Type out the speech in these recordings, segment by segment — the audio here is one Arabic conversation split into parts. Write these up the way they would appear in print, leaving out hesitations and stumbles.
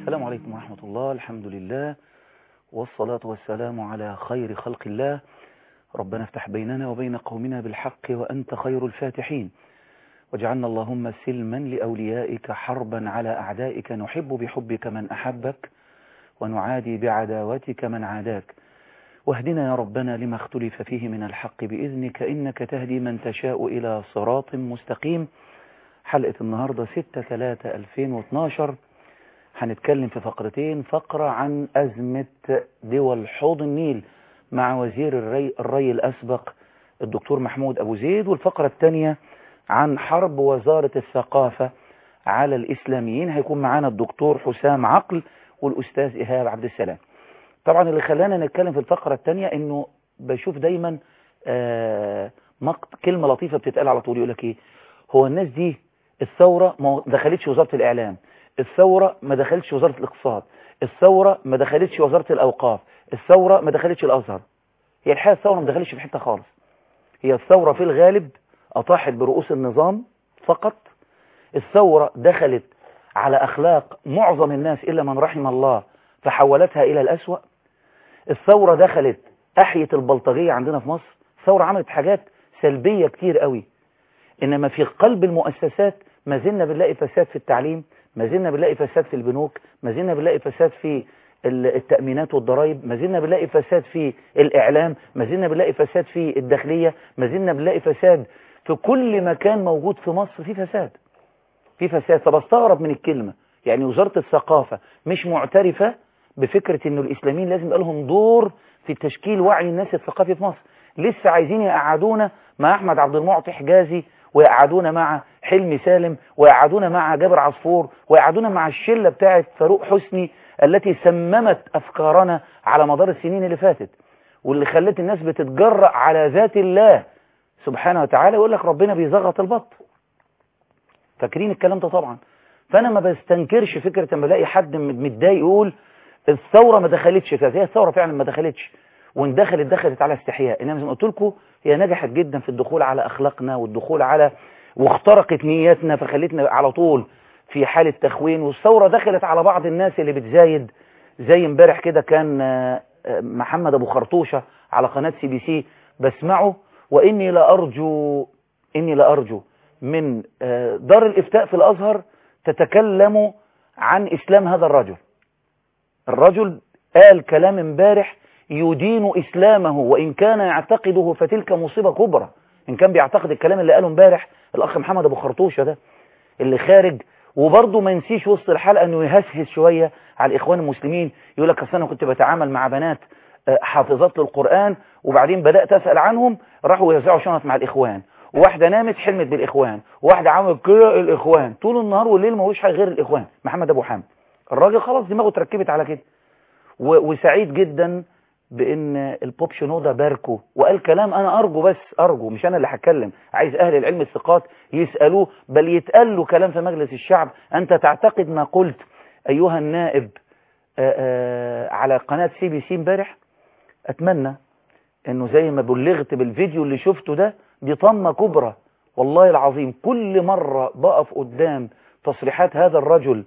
السلام عليكم ورحمة الله. الحمد لله والصلاة والسلام على خير خلق الله. ربنا افتح بيننا وبين قومنا بالحق وأنت خير الفاتحين، واجعلنا اللهم سلما لأوليائك حربا على أعدائك، نحب بحبك من أحبك ونعادي بعداوتك من عاداك، واهدنا يا ربنا لما اختلف فيه من الحق بإذنك، إنك تهدي من تشاء إلى صراط مستقيم. حلقة النهاردة 6/3/2012 هنتكلم في فقرتين، فقرة عن أزمة دول حوض النيل مع وزير الري الأسبق الدكتور محمود أبو زيد، والفقرة الثانية عن حرب وزارة الثقافة على الإسلاميين. هيكون معانا الدكتور حسام عقل والأستاذ إيهاب عبد السلام. طبعا اللي خلانا نتكلم في الفقرة الثانية إنه بشوف دايما كلمة لطيفة بتتقال على طول، يقول لك إيه، هو الناس دي الثورة ما دخلتش وزارة الإعلام، الثورة ما دخلتش وزارة الاقتصاد، الثورة ما دخلتش وزارة الأوقاف، الثورة ما دخلتش الأزهر. هي الحقيقة الثورة ما دخلتش في حتة خالص. هي الثورة في الغالب أطاحت برؤوس النظام فقط. الثورة دخلت على أخلاق معظم الناس إلا من رحم الله فحولتها إلى الأسوأ. الثورة دخلت أحيت البلطجية عندنا في مصر. الثورة عملت حاجات سلبية كتير قوي، إنما في قلب المؤسسات ما زلنا بنلاقي فساد في التعليم، ما زلنا بنلاقي فساد في البنوك، ما زلنا بنلاقي فساد في التأمينات والضرائب، ما زلنا بنلاقي فساد في الإعلام، ما زلنا بنلاقي فساد في الداخلية، ما زلنا بنلاقي فساد في كل مكان موجود في مصر. في فساد في فساد. فبستغرب من الكلمة، يعني وزارة الثقافة مش معترفة بفكرة إنه الإسلاميين لازم يبقى لهم دور في تشكيل وعي الناس الثقافي في مصر. لسه عايزين يقعدونا مع أحمد عبد المعطي حجازي، ويقعدونا مع حلمي سالم، ويقعدونا مع جابر عصفور، ويقعدونا مع الشلة بتاعت فاروق حسني التي سممت أفكارنا على مدار السنين اللي فاتت، واللي خلت الناس بتتجرأ على ذات الله سبحانه وتعالى، يقول لك ربنا بيزغط البط. فاكرين الكلام ده طبعا. فأنا ما بستنكرش فكرة لما بلاقي حد متضايق يقول الثورة ما دخلتش كذا. هي الثورة فعلا ما دخلتش، وان دخلت على استحياء. انما زي ما قلت لكم هي نجحت جدا في الدخول على اخلاقنا والدخول على واخترقت نياتنا، فخلتنا على طول في حالة تخوين. والثورة دخلت على بعض الناس اللي بتزايد، زي امبارح كده كان محمد ابو خرطوشة على قناة CBC بسمعه، واني لا ارجو من دار الافتاء في الازهر تتكلم عن اسلام هذا الرجل. الرجل قال كلام امبارح يدين إسلامه، وإن كان يعتقده فتلك مصيبة كبرى. إن كان بيعتقد الكلام اللي قاله امبارح الأخ محمد أبو خرطوشة ده اللي خارج. وبرضه ما نسيش وسط الحلقة أنه يهسهس شوية على الإخوان المسلمين، يقول لك أصل أنا كنت بتعامل مع بنات حافظات للقرآن، وبعدين بدأت أسأل عنهم راحوا يوزعوا شنط مع الإخوان، وواحدة نامت حلمت بالإخوان، وواحدة عملت كده الإخوان، طول النهار والليل ما هوش حاجة غير الإخوان. محمد أبو حامد الراجل خلاص دماغه اتركبت على كده. وسعيد جدا بان البوب شنودة باركه وقال كلام. انا ارجو مش انا اللي هتكلم، عايز اهل العلم الثقات يسألوه، بل يتقال له كلام في مجلس الشعب. انت تعتقد ما قلت ايها النائب على قناة CBC امبارح؟ اتمنى انه زي ما بلغت بالفيديو اللي شفته ده، دي طمة كبرى والله العظيم. كل مرة بقف قدام تصريحات هذا الرجل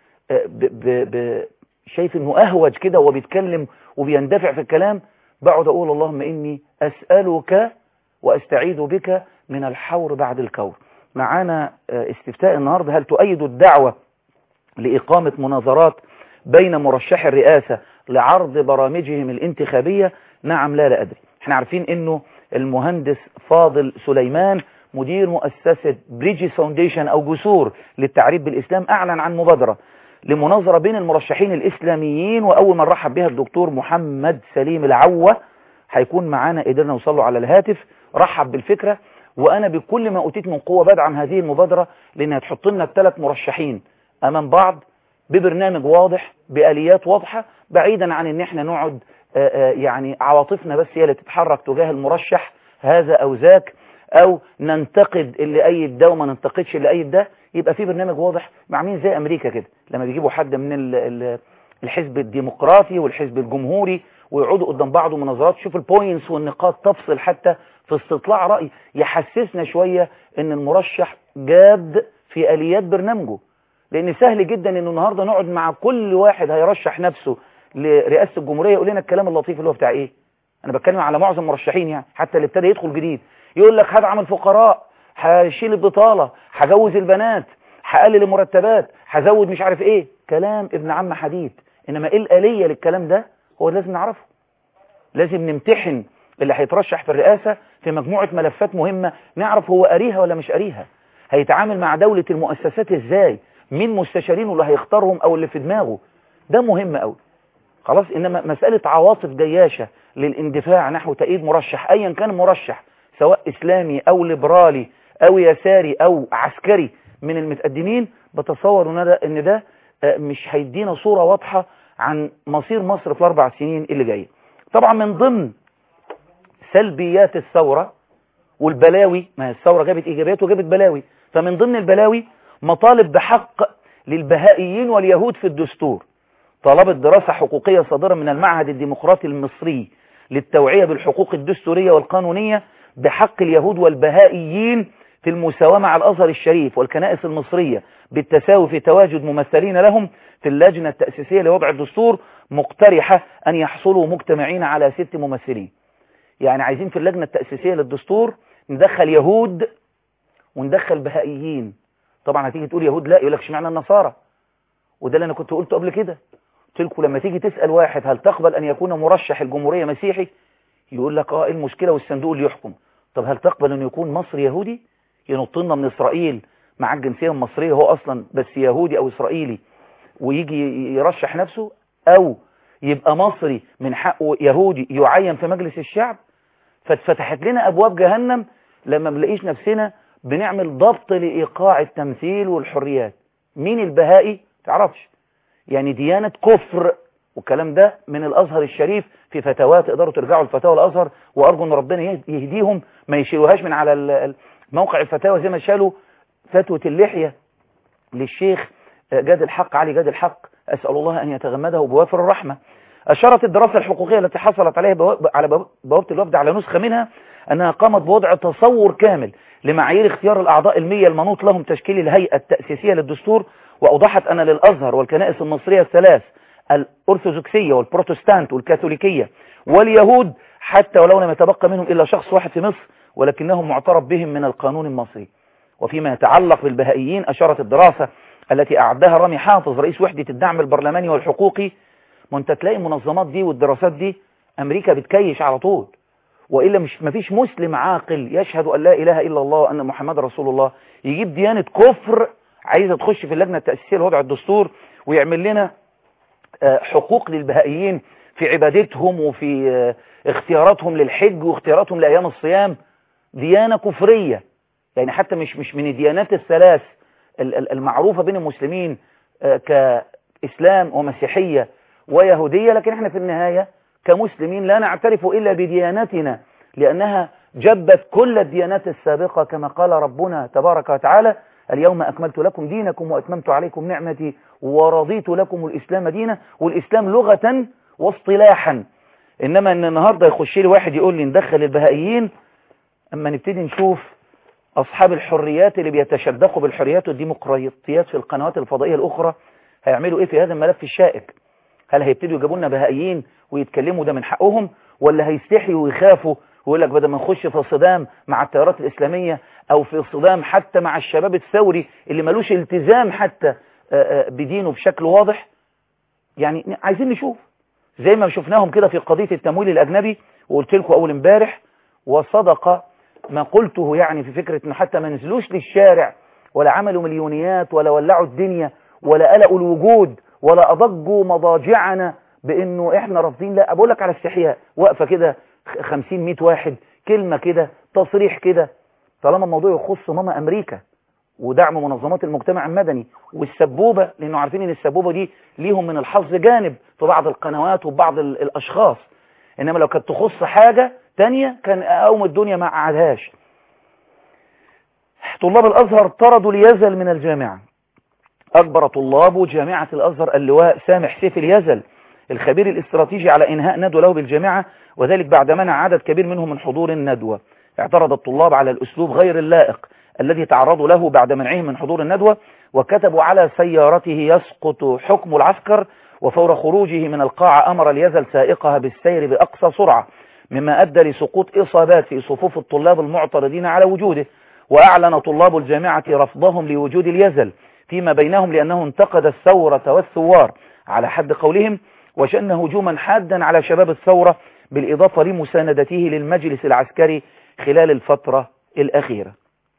شايف انه اهوج كده وهو بيتكلم وبيندفع في الكلام، بقعد اقول اللهم اني اسألك واستعيذ بك من الحور بعد الكور. معانا استفتاء النهاردة: هل تؤيد الدعوة لإقامة مناظرات بين مرشح الرئاسة لعرض برامجهم الانتخابية؟ نعم، لا أدري. احنا عارفين انه المهندس فاضل سليمان مدير مؤسسة بريدجز فاونديشن او جسور للتعريف بالإسلام اعلن عن مبادرة لمناظرة بين المرشحين الإسلاميين، وأول ما رحب بها الدكتور محمد سليم العوة. هيكون معانا، قدرنا نوصله على الهاتف، رحب بالفكرة. وأنا بكل ما أوتيت من قوة بدعم هذه المبادرة، لأنها تحط لنا الثلاث مرشحين أمام بعض ببرنامج واضح بآليات واضحة، بعيدا عن ان احنا نقعد يعني عواطفنا بس هي اللي تتحرك تجاه المرشح هذا أو ذاك، أو ننتقد اللي أيد ده وما ننتقدش اللي أيد ده. يبقى في برنامج واضح، مع مين زي أمريكا كده لما بيجيبوا حد من الحزب الديمقراطي والحزب الجمهوري ويقعدوا قدام بعض مناظرات، شوف البوينتس والنقاط تفصل حتى في استطلاع رأي، يحسسنا شوية ان المرشح جاد في آليات برنامجه. لان سهل جدا انه النهارده نقعد مع كل واحد هيرشح نفسه لرئاسة الجمهورية يقول لنا الكلام اللطيف اللي هو بتاع ايه. انا بتكلم على معظم المرشحين يعني، حتى اللي ابتدى يدخل جديد يقول لك هدعم الفقراء، هشيل البطالة، هجوز البنات، هقلل المرتبات، هزود مش عارف ايه، كلام ابن عم حديد. انما ايه الآلية للكلام ده هو لازم نعرفه. لازم نمتحن اللي هيترشح في الرئاسة في مجموعة ملفات مهمة، نعرف هو قاريها ولا مش قاريها، هيتعامل مع دولة المؤسسات ازاي، مين مستشارينه اللي هيختارهم او اللي في دماغه، ده مهم قوي. خلاص. انما مسألة عواطف جياشة للاندفاع نحو تأييد مرشح ايا كان مرشح، سواء اسلامي او ليبرالي او يساري او عسكري من المتقدمين، بتصور ان ده مش هيدينا صورة واضحة عن مصير مصر في الاربع سنين اللي جاية. طبعا من ضمن سلبيات الثورة والبلاوي، ما هي الثورة جابت ايجابيات وجابت بلاوي، فمن ضمن البلاوي مطالب بحق للبهائيين واليهود في الدستور. طلبت دراسة حقوقية صادرة من المعهد الديمقراطي المصري للتوعية بالحقوق الدستورية والقانونية بحق اليهود والبهائيين في المساواة مع الأزهر الشريف والكنائس المصرية بالتساوي في تواجد ممثلين لهم في اللجنة التأسيسية لوضع الدستور، مقترحة أن يحصلوا مجتمعين على 6 ممثلين. يعني عايزين في اللجنة التأسيسية للدستور ندخل يهود وندخل بهائيين. طبعا هتيجي تقول يهود، لا، يقول لك اشمعنى النصارى، وده اللي انا كنت قلته قبل كده. قلت لكم لما تيجي تسأل واحد هل تقبل ان يكون مرشح الجمهورية مسيحي، يقول لك ايه المشكلة والصندوق اللي يحكم. طب هل تقبل ان يكون مصري يهودي ينط لنا من اسرائيل مع الجنسية المصرية هو اصلا بس يهودي او اسرائيلي ويجي يرشح نفسه، او يبقى مصري من حقه يهودي يعين في مجلس الشعب؟ فاتفتحت لنا ابواب جهنم لما بنلاقيش نفسنا بنعمل ضبط لايقاع التمثيل والحريات. مين البهائي تعرفش، يعني ديانة كفر، والكلام ده من الازهر الشريف في فتاوات، تقدروا ترجعوا لفتاوى الازهر، وارجو ان ربنا يهديهم ما يشيلوهاش من على موقع الفتاوى زي ما شالوا فتوى اللحية للشيخ جاد الحق علي جاد الحق، اسال الله ان يتغمده بوافر الرحمه. أشارت الدراسة الحقوقية التي حصلت عليها على بوابة الوفد على نسخة منها أنها قامت بوضع تصور كامل لمعايير اختيار الأعضاء المية المنوط لهم تشكيل الهيئة التأسيسية للدستور، وأوضحت أن للأزهر والكنائس المصرية الثلاث، الأرثوذكسية والبروتستانت والكاثوليكية واليهود، حتى ولو لم يتبقى منهم إلا شخص واحد في مصر، ولكنهم معترف بهم من القانون المصري. وفيما يتعلق بالبهائيين، أشارت الدراسة التي أعدها رامي حافظ رئيس وحدة الدعم البرلماني والحقوقي، ما انت تلاقي المنظمات دي والدراسات دي امريكا بتكيش على طول، والا مفيش مسلم عاقل يشهد ان لا اله الا الله وان محمد رسول الله يجيب ديانة كفر عايزه تخش في اللجنه التاسيسيه لوضع الدستور ويعمل لنا حقوق للبهائيين في عبادتهم وفي اختياراتهم للحج واختياراتهم لايام الصيام. ديانه كفريه، يعني حتى مش من الديانات الثلاث المعروفه بين المسلمين كاسلام ومسيحيه ويهودية، لكن احنا في النهاية كمسلمين لا نعترف إلا بديانتنا لأنها جبت كل الديانات السابقة، كما قال ربنا تبارك وتعالى: اليوم أكملت لكم دينكم وأتممت عليكم نعمتي ورضيت لكم الإسلام دينا. والإسلام لغة واصطلاحا. إنما أن النهاردة يخش لي واحد يقول لي ندخل البهائيين، أما نبتدي نشوف أصحاب الحريات اللي بيتشدقوا بالحريات والديمقراطيات في القنوات الفضائية الأخرى هيعملوا إيه في هذا الملف الشائك؟ هل هيبتدوا يجيبوا لنا بهائيين ويتكلموا ده من حقهم، ولا هيستحيوا ويخافوا ويقول لك بدل ما نخش في صدام مع التيارات الإسلامية أو في صدام حتى مع الشباب الثوري اللي ملوش التزام حتى بدينه بشكل واضح؟ يعني عايزين نشوف زي ما شفناهم كده في قضية التمويل الأجنبي، وقلت لكم أول امبارح وصدق ما قلته، يعني في فكرة إنه حتى ما نزلوش للشارع ولا عملوا مليونيات ولا ولعوا الدنيا ولا قلقوا الوجود ولا أضجوا مضاجعنا بأنه إحنا رافضين. لا، أقول لك على استحياء واقفة كده 50-100 واحد، كلمة كده، تصريح كده، طالما الموضوع يخص ماما أمريكا ودعم منظمات المجتمع المدني والسبوبة، لأنه عارفين أن السبوبة دي ليهم من الحظ جانب في بعض القنوات وبعض الأشخاص، إنما لو كانت تخص حاجة تانية كان أقوم الدنيا ما قعدهاش. طلاب الأزهر طردوا ليزل من الجامعة. أجبر طلاب جامعة الأزهر اللواء سامح سيف اليزل الخبير الاستراتيجي على إنهاء ندوة له بالجامعة، وذلك بعد منع عدد كبير منهم من حضور الندوة. اعترض الطلاب على الأسلوب غير اللائق الذي تعرضوا له بعد منعهم من حضور الندوة، وكتبوا على سيارته يسقط حكم العسكر، وفور خروجه من القاعة أمر اليزل سائقها بالسير بأقصى سرعة، مما أدى لسقوط إصابات في صفوف الطلاب المعترضين على وجوده. وأعلن طلاب الجامعة رفضهم لوجود اليزل فيما بينهم، لأنه انتقد الثورة والثوار على حد قولهم، وشن هجوما حادا على شباب الثورة، بالإضافة لمساندته للمجلس العسكري خلال الفترة الأخيرة.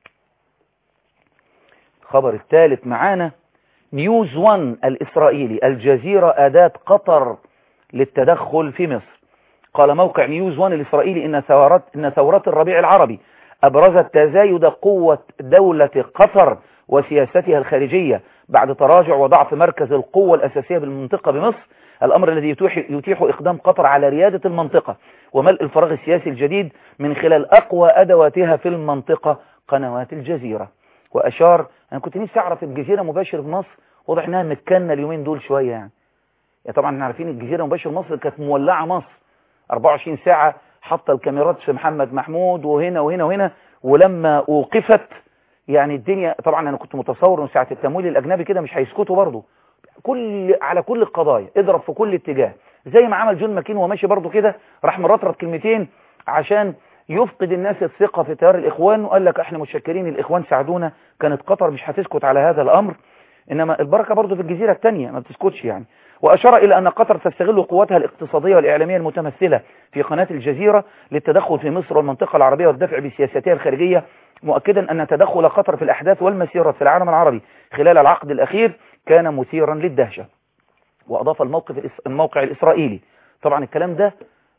الخبر الثالث معانا نيوز 1 الإسرائيلي: الجزيرة أداة قطر للتدخل في مصر. قال موقع نيوز 1 الإسرائيلي إن ثورات الربيع العربي أبرزت تزايد قوة دولة قطر وسياستها الخارجية بعد تراجع وضعف مركز القوة الأساسية بالمنطقة بمصر، الأمر الذي يتيح إقدام قطر على ريادة المنطقة وملء الفراغ السياسي الجديد من خلال أقوى أدواتها في المنطقة، قنوات الجزيرة. وأشار: أنا كنت نفسي أعرف الجزيرة مباشر في مصر، واضح إنها متكنة اليومين دول شوية يعني طبعا احنا عارفين الجزيرة مباشر مصر كانت مولعة مصر 24 ساعة، حتى الكاميرات في محمد محمود وهنا وهنا وهنا، ولما أوقفت يعني الدنيا طبعا أنا كنت متصور إن ساعة التمويل الأجنبي كده مش هيسكتوا برضه، على كل القضايا اضرب في كل اتجاه، زي ما عمل جون ماكين وماشي برضه كده، راح مرطرط كلمتين عشان يفقد الناس الثقة في تيار الإخوان، وقال لك احنا متشكرين الإخوان ساعدونا. كانت قطر مش هتسكت على هذا الأمر، إنما البركة برضه في الجزيرة الثانية ما بتسكتش يعني. وأشار إلى أن قطر تستغل قوتها الاقتصادية والإعلامية المتمثلة في قناة الجزيرة للتدخل في مصر والمنطقة العربية والدفع بسياستها الخارجية، مؤكدا أن تدخل قطر في الأحداث والمسيرات في العالم العربي خلال العقد الأخير كان مثيرا للدهشة. وأضاف الموقع الإسرائيلي: طبعا الكلام ده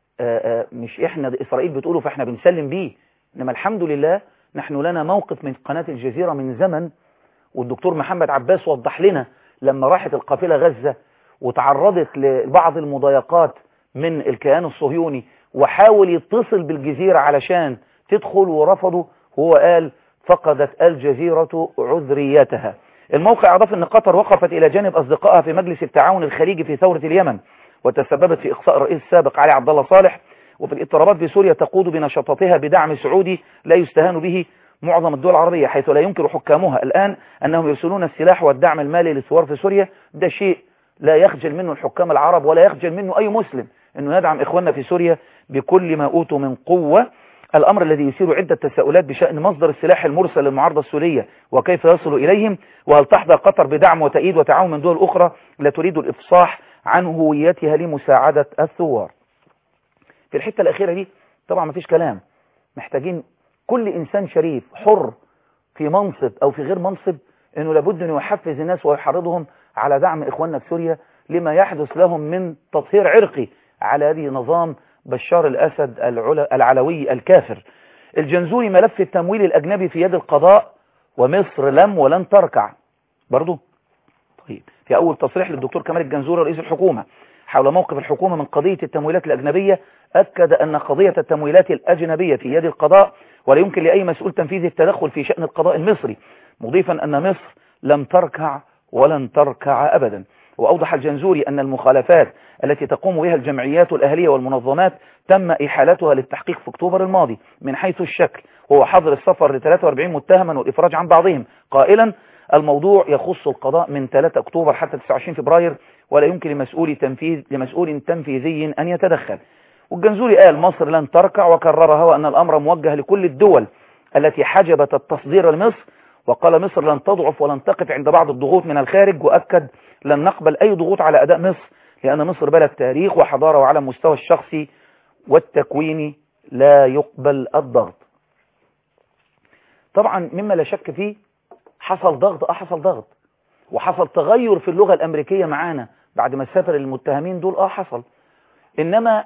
مش إحنا إسرائيل بتقوله فإحنا بنسلم بيه، إنما الحمد لله نحن لنا موقف من قناة الجزيرة من زمن، والدكتور محمد عباس وضح لنا لما راحت القافلة غزة وتعرضت لبعض المضايقات من الكيان الصهيوني وحاول يتصل بالجزيرة علشان تدخل ورفضوا، وهو قال: فقدت الجزيرة عذريتها. الموقع أضاف أن قطر وقفت إلى جانب أصدقائها في مجلس التعاون الخليجي في ثورة اليمن، وتسببت في إقصاء الرئيس السابق علي عبد الله صالح، وفي الاضطرابات في سوريا تقود بنشاطاتها بدعم سعودي لا يستهان به معظم الدول العربية، حيث لا ينكر حكامها الآن أنهم يرسلون السلاح والدعم المالي للثوار في سوريا. ده شيء لا يخجل منه الحكام العرب ولا يخجل منه أي مسلم، أنه يدعم إخواننا في سوريا بكل ما أوتوا من قوة. الأمر الذي يثير عدة تساؤلات بشأن مصدر السلاح المرسل للمعارضة السورية وكيف يصل إليهم، وهل تحظى قطر بدعم وتأييد وتعاون من دول أخرى لا تريد الإفصاح عن هويتها لمساعدة الثوار. في الحتة الأخيرة دي طبعا ما فيش كلام، محتاجين كل إنسان شريف حر في منصب أو في غير منصب أنه لابد أن يحفز الناس ويحرضهم على دعم إخواننا في سوريا لما يحدث لهم من تطهير عرقي على هذه نظام بشار الأسد العلوي الكافر. الجنزوري: ملف التمويل الأجنبي في يد القضاء ومصر لم ولن تركع. برضو طيب، في أول تصريح للدكتور كمال الجنزوري رئيس الحكومة حول موقف الحكومة من قضية التمويلات الأجنبية، أكد أن قضية التمويلات الأجنبية في يد القضاء ولا يمكن لأي مسؤول تنفيذي التدخل في شأن القضاء المصري، مضيفا أن مصر لم تركع ولن تركع أبدا. وأوضح الجنزوري أن المخالفات التي تقوم بها الجمعيات الأهلية والمنظمات تم إحالتها للتحقيق في أكتوبر الماضي من حيث الشكل، وهو حظر السفر ل 43 متهما والإفراج عن بعضهم، قائلا: الموضوع يخص القضاء من 3 أكتوبر حتى 29 فبراير ولا يمكن لمسؤول تنفيذي أن يتدخل. والجنزوري قال: مصر لن تركع، وكررها وأن الأمر موجه لكل الدول التي حجبت التصدير لمصر، وقال: مصر لن تضعف ولن تقف عند بعض الضغوط من الخارج، وأكد: لن نقبل أي ضغوط على أداء مصر، لأن مصر بلد تاريخ وحضارة، وعلى المستوى الشخصي والتكويني لا يقبل الضغط. طبعا مما لا شك فيه حصل ضغط، حصل ضغط، وحصل تغير في اللغة الأمريكية معانا بعد ما سافر المتهمين دول، حصل. إنما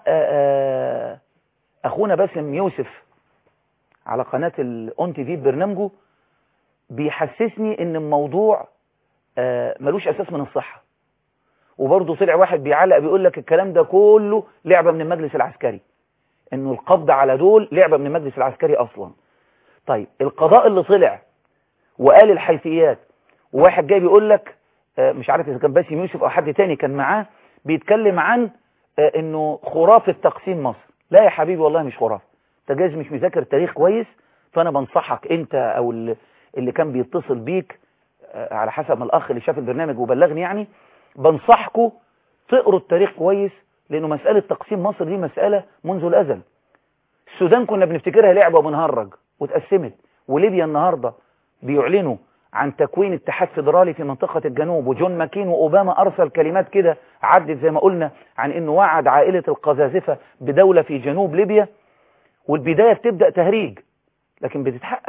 أخونا باسم يوسف على قناة الأون تي في برنامجه بيحسسني إن الموضوع ملوش أساس من الصحة. وبرضه طلع واحد بيعلق بيقول لك الكلام ده كله لعبة من المجلس العسكري، إنه القبض على دول لعبة من المجلس العسكري أصلا. طيب القضاء اللي طلع وقال الحيثيات، وواحد جاي بيقول لك مش عارف إذا كان باسم يوسف أو حد تاني كان معاه بيتكلم عن إنه خرافة تقسيم مصر. لا يا حبيبي والله مش خرافة، انت جايز مش مذاكر تاريخ كويس، فأنا بنصحك أنت أو اللي كان بيتصل بيك على حسب ما الأخ اللي شاف البرنامج وبلغني يعني، بنصحكم تقروا التاريخ كويس، لأنه مسألة تقسيم مصر دي مسألة منذ الأزل. السودان كنا بنفتكرها لعبة وبنهرج واتقسمت، وليبيا النهاردة بيعلنوا عن تكوين اتحاد فيدرالي في منطقة الجنوب، وجون ماكين وأوباما أرسل كلمات كده عدت زي ما قلنا عن أنه وعد عائلة القذاففة بدولة في جنوب ليبيا، والبداية بتبدأ تهريج لكن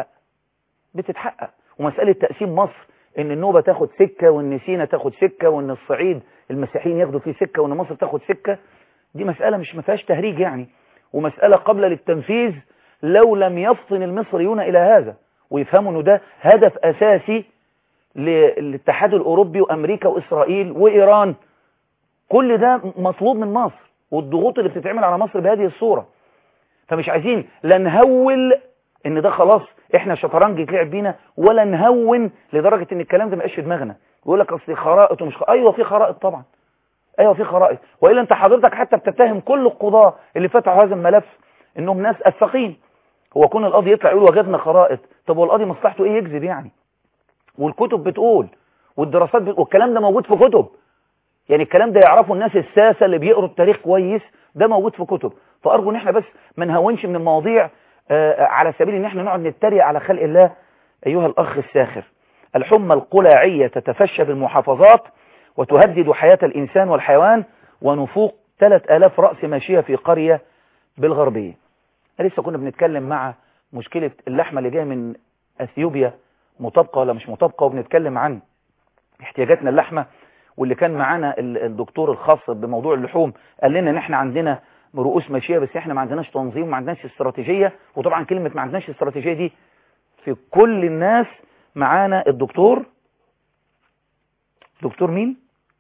بتتحقق. ومسألة تقسيم مصر، ان النوبة تاخد سكة وان سينا تاخد سكة وان الصعيد المسيحيين ياخدوا فيه سكة وان مصر تاخد سكة، دي مسألة مش مفيهاش تهريج يعني، ومسألة قبل للتنفيذ لو لم يفطن المصريون إلى هذا ويفهموا انه ده هدف أساسي للاتحاد الأوروبي وأمريكا وإسرائيل وإيران. كل ده مطلوب من مصر، والضغوط اللي بتتعمل على مصر بهذه الصورة. فمش عايزين لا نهول ان ده خلاص احنا شطرنج يتلعب بينا، ولا نهون لدرجة ان الكلام ده ما يبقاش في دماغنا. يقول لك اصل خرائط ومش ايوه في خرائط طبعا، ايوه في خرائط، والا انت حضرتك حتى بتتهم كل القضاة اللي فتحوا هذا الملف انهم ناس افقين. هو كون القاضي يطلع يقول وجدنا خرائط، طب هو القاضي مصلحته ايه يكذب يعني؟ والكتب بتقول والدراسات والكلام ده موجود في كتب، يعني الكلام ده يعرفوا الناس الساسة اللي بيقروا التاريخ كويس، ده موجود في كتب. فأرجو ان احنا بس ما نهونش من المواضيع على سبيل ان احنا نقعد نتريق على خلق الله. ايها الاخ الساخر، الحمى القلاعية تتفشى بالمحافظات وتهدد حياة الانسان والحيوان، ونفوق 3000 رأس ماشية في قرية بالغربية. لسه كنا بنتكلم مع مشكلة اللحمة اللي جاية من اثيوبيا مطابقة ولا مش مطابقة، وبنتكلم عن احتياجاتنا اللحمة. واللي كان معانا الدكتور الخاص بموضوع اللحوم قال لنا ان احنا عندنا رؤوس ماشية، بس احنا ما عندناش تنظيم وما عندناش استراتيجية. وطبعا كلمة ما عندناش استراتيجية دي في كل الناس. معانا الدكتور مين؟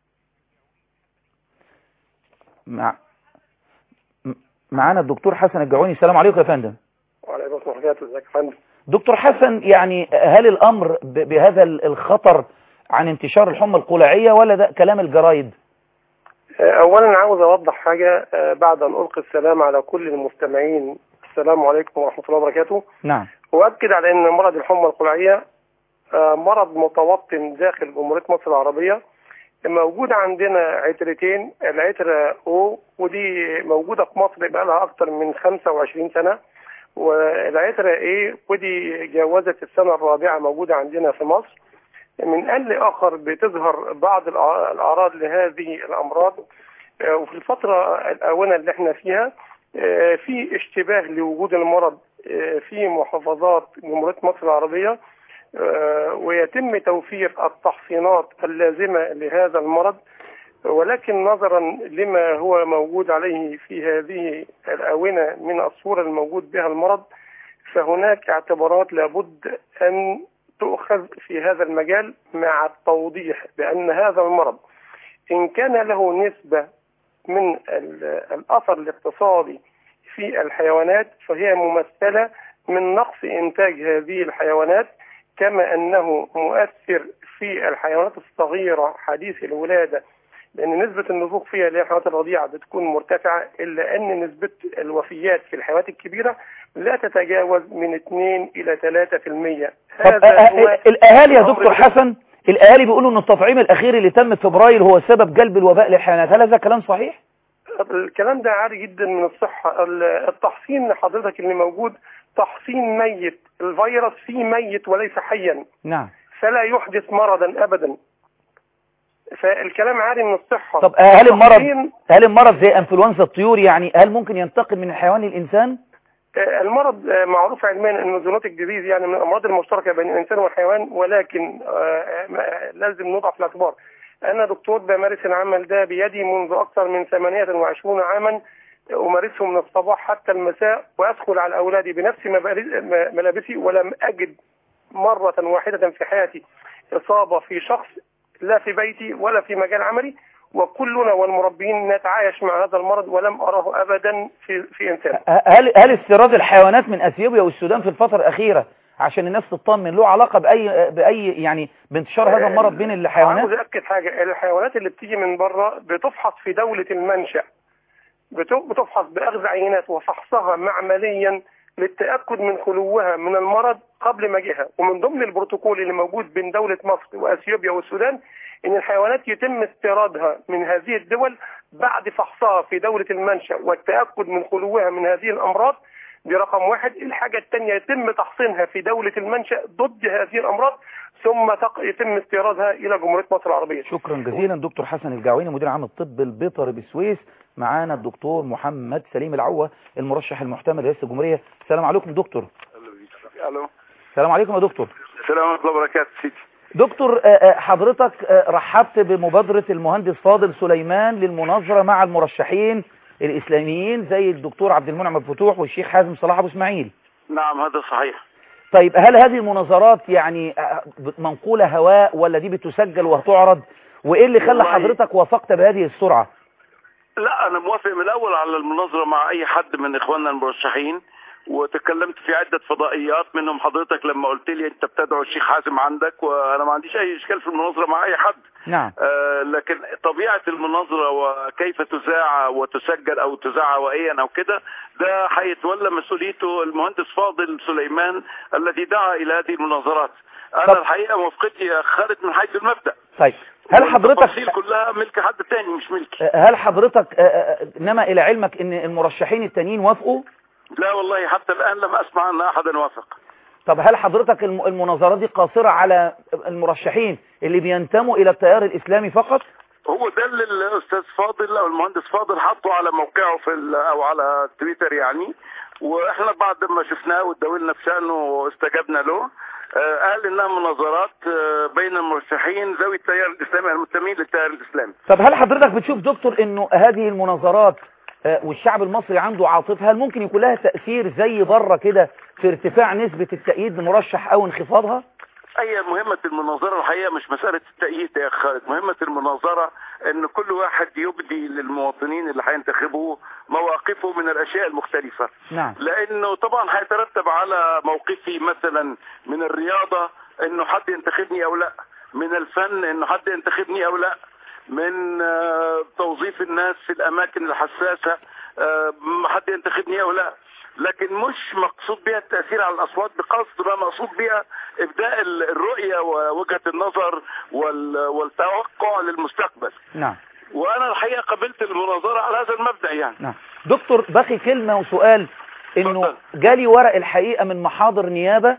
معانا الدكتور حسن الجعوني. السلام عليكم يا فندم. وعليكم السلام ورحمة الله. ازيك يا فندم؟ دكتور حسن، يعني هل الامر بهذا الخطر عن انتشار الحمى القلاعية ولا ده كلام الجرايد؟ اولا عاوز اوضح حاجة بعد ان القي السلام على كل المستمعين. السلام عليكم ورحمة الله وبركاته. نعم. واكد على ان مرض الحمى القلاعية مرض متوطن داخل جمهورية مصر العربية. موجود عندنا عترتين، العترة او ودي موجودة في مصر بقى لها اكتر من 25 سنة، والعترة ايه ودي جاوزت السنة الرابعة موجودة عندنا في مصر. من آن لآخر بتظهر بعض الأعراض لهذه الأمراض، وفي الفترة الآونة اللي احنا فيها في اشتباه لوجود المرض في محافظات جمهورية مصر العربية، ويتم توفير التحصينات اللازمة لهذا المرض. ولكن نظرا لما هو موجود عليه في هذه الآونة من الصورة الموجود بها المرض، فهناك اعتبارات لابد أن تؤخذ في هذا المجال، مع التوضيح بأن هذا المرض إن كان له نسبة من الأثر الاقتصادي في الحيوانات فهي ممثلة من نقص إنتاج هذه الحيوانات، كما أنه مؤثر في الحيوانات الصغيرة حديث الولادة، لأن نسبة النفوق فيها اللي هي الحيوانات الرضيعة بتكون مرتفعة، إلا أن نسبة الوفيات في الحيوانات الكبيرة لا تتجاوز من 2 إلى 3%. الأهالي يا دكتور حسن، الأهالي بيقولوا أن التطعيم الأخير اللي تم في فبراير هو سبب جلب الوباء للحيوانات، هل هذا كلام صحيح؟ الكلام ده عالي جدا من الصحة. التحصين حضرتك اللي موجود تحصين ميت، الفيروس فيه ميت وليس حيا. نعم. فلا يحدث مرضا أبدا، فالكلام عالي من الصحة. طب هل المرض زي انفلونزا الطيور، يعني هل ممكن ينتقل من الحيوان للإنسان؟ المرض معروف علميا انه زونوتيك ديزيز، يعني من الامراض المشتركه بين الانسان والحيوان، ولكن لازم نضع في الاعتبار. انا دكتور بمارس العمل ده بيدي منذ اكثر من 28 عاما، امارسه من الصباح حتى المساء، وادخل على اولادي بنفس ملابسي، ولم اجد مره واحده في حياتي اصابه في شخص، لا في بيتي ولا في مجال عملي، وكلنا والمربين نتعايش مع هذا المرض، ولم أراه أبدا في إنسان. هل استيراد الحيوانات من أثيوبيا والسودان في الفترة الأخيرة عشان الناس تطمن له علاقة بأي يعني بانتشار هذا المرض بين الحيوانات؟ عاوز أكد حاجة، الحيوانات اللي بتيجي من بره بتفحص في دولة المنشأ، بتفحص بأخذ عينات وفحصها معمليا للتأكد من خلوها من المرض قبل مجيئها. ومن ضمن البروتوكول اللي موجود بين دولة مصر وأثيوبيا والسودان إن الحيوانات يتم استيرادها من هذه الدول بعد فحصها في دولة المنشأ والتأكد من خلوها من هذه الأمراض. دي رقم واحد. الحاجة الثانية يتم تحصينها في دولة المنشأ ضد هذه الأمراض ثم يتم استيرادها إلى جمهورية مصر العربية. شكرا جزيلا دكتور حسن الجعويني مدير عام الطب البيطري بالسويس. معانا الدكتور محمد سليم العوة المرشح المحتمل لرئاسة الجمهورية. السلام عليكم دكتور. الو. السلام عليكم يا دكتور. السلام ورحمة الله وبركاته سيدي. دكتور حضرتك رحبت بمبادرة المهندس فاضل سليمان للمناظرة مع المرشحين الإسلاميين زي الدكتور عبد المنعم الفتوح والشيخ حازم صلاح أبو إسماعيل. نعم هذا صحيح. طيب هل هذه المناظرات يعني منقولة هواء ولا دي بتسجل وهتعرض؟ وإيه اللي خلى حضرتك وافقت بهذه السرعة؟ لا أنا موافق من الأول على المناظرة مع أي حد من إخواننا المرشحين، وتكلمت في عدة فضائيات منهم حضرتك لما قلت لي أنت بتدعو الشيخ حازم عندك، وأنا ما عنديش أي إشكال في المناظرة مع أي حد. نعم. لكن طبيعة المناظرة وكيف تذاع وتسجل أو تذاع هوائيا أو كده ده هيتولى مسؤوليته المهندس فاضل سليمان الذي دعا إلى هذه المناظرات. أنا الحقيقة موافقتي أخرت من حيث المبدأ. طيب هل حضرتك التفاصيل كلها ملك حد تاني مش ملكي. هل حضرتك نما إلى علمك إن المرشحين التانيين وافقوا؟ لا والله حتى الآن لم أسمع أن أحدا وافق. طب هل حضرتك المناظرات دي قاصرة على المرشحين اللي بينتموا إلى التيار الإسلامي فقط؟ هو ده اللي الأستاذ فاضل أو المهندس فاضل حطه على موقعه أو على تويتر يعني، وإحنا بعد ما شفناه وتداولنا بشأنه واستجبنا له قال إنها مناظرات بين المرشحين ذوي التيار الإسلامي المنتمين للتيار الإسلامي. طب هل حضرتك بتشوف دكتور إنه هذه المناظرات والشعب المصري عنده عاطفة هل ممكن يكون لها تأثير زي بره كده في ارتفاع نسبة التأييد لمرشح أو انخفاضها؟ أي مهمة المناظرة الحقيقة مش مسألة التأييد يا خالد، مهمة المناظرة إن كل واحد يبدي للمواطنين اللي هينتخبوه مواقفه من الأشياء المختلفة. نعم. لأنه طبعا هيترتب على موقفي مثلا من الرياضة إنه حد ينتخبني أو لا، من الفن إنه حد ينتخبني أو لا، من توظيف الناس في الأماكن الحساسة حد ينتخبني أو لا. لكن مش مقصود بها التأثير على الأصوات بقصد، ما مقصود بها إبداء الرؤية ووجهة النظر والتوقع للمستقبل. نعم. وأنا الحقيقة قبلت المناظرة على هذا المبدأ يعني. نعم. دكتور باقي كلمة وسؤال، إنه جالي ورق الحقيقة من محاضر نيابة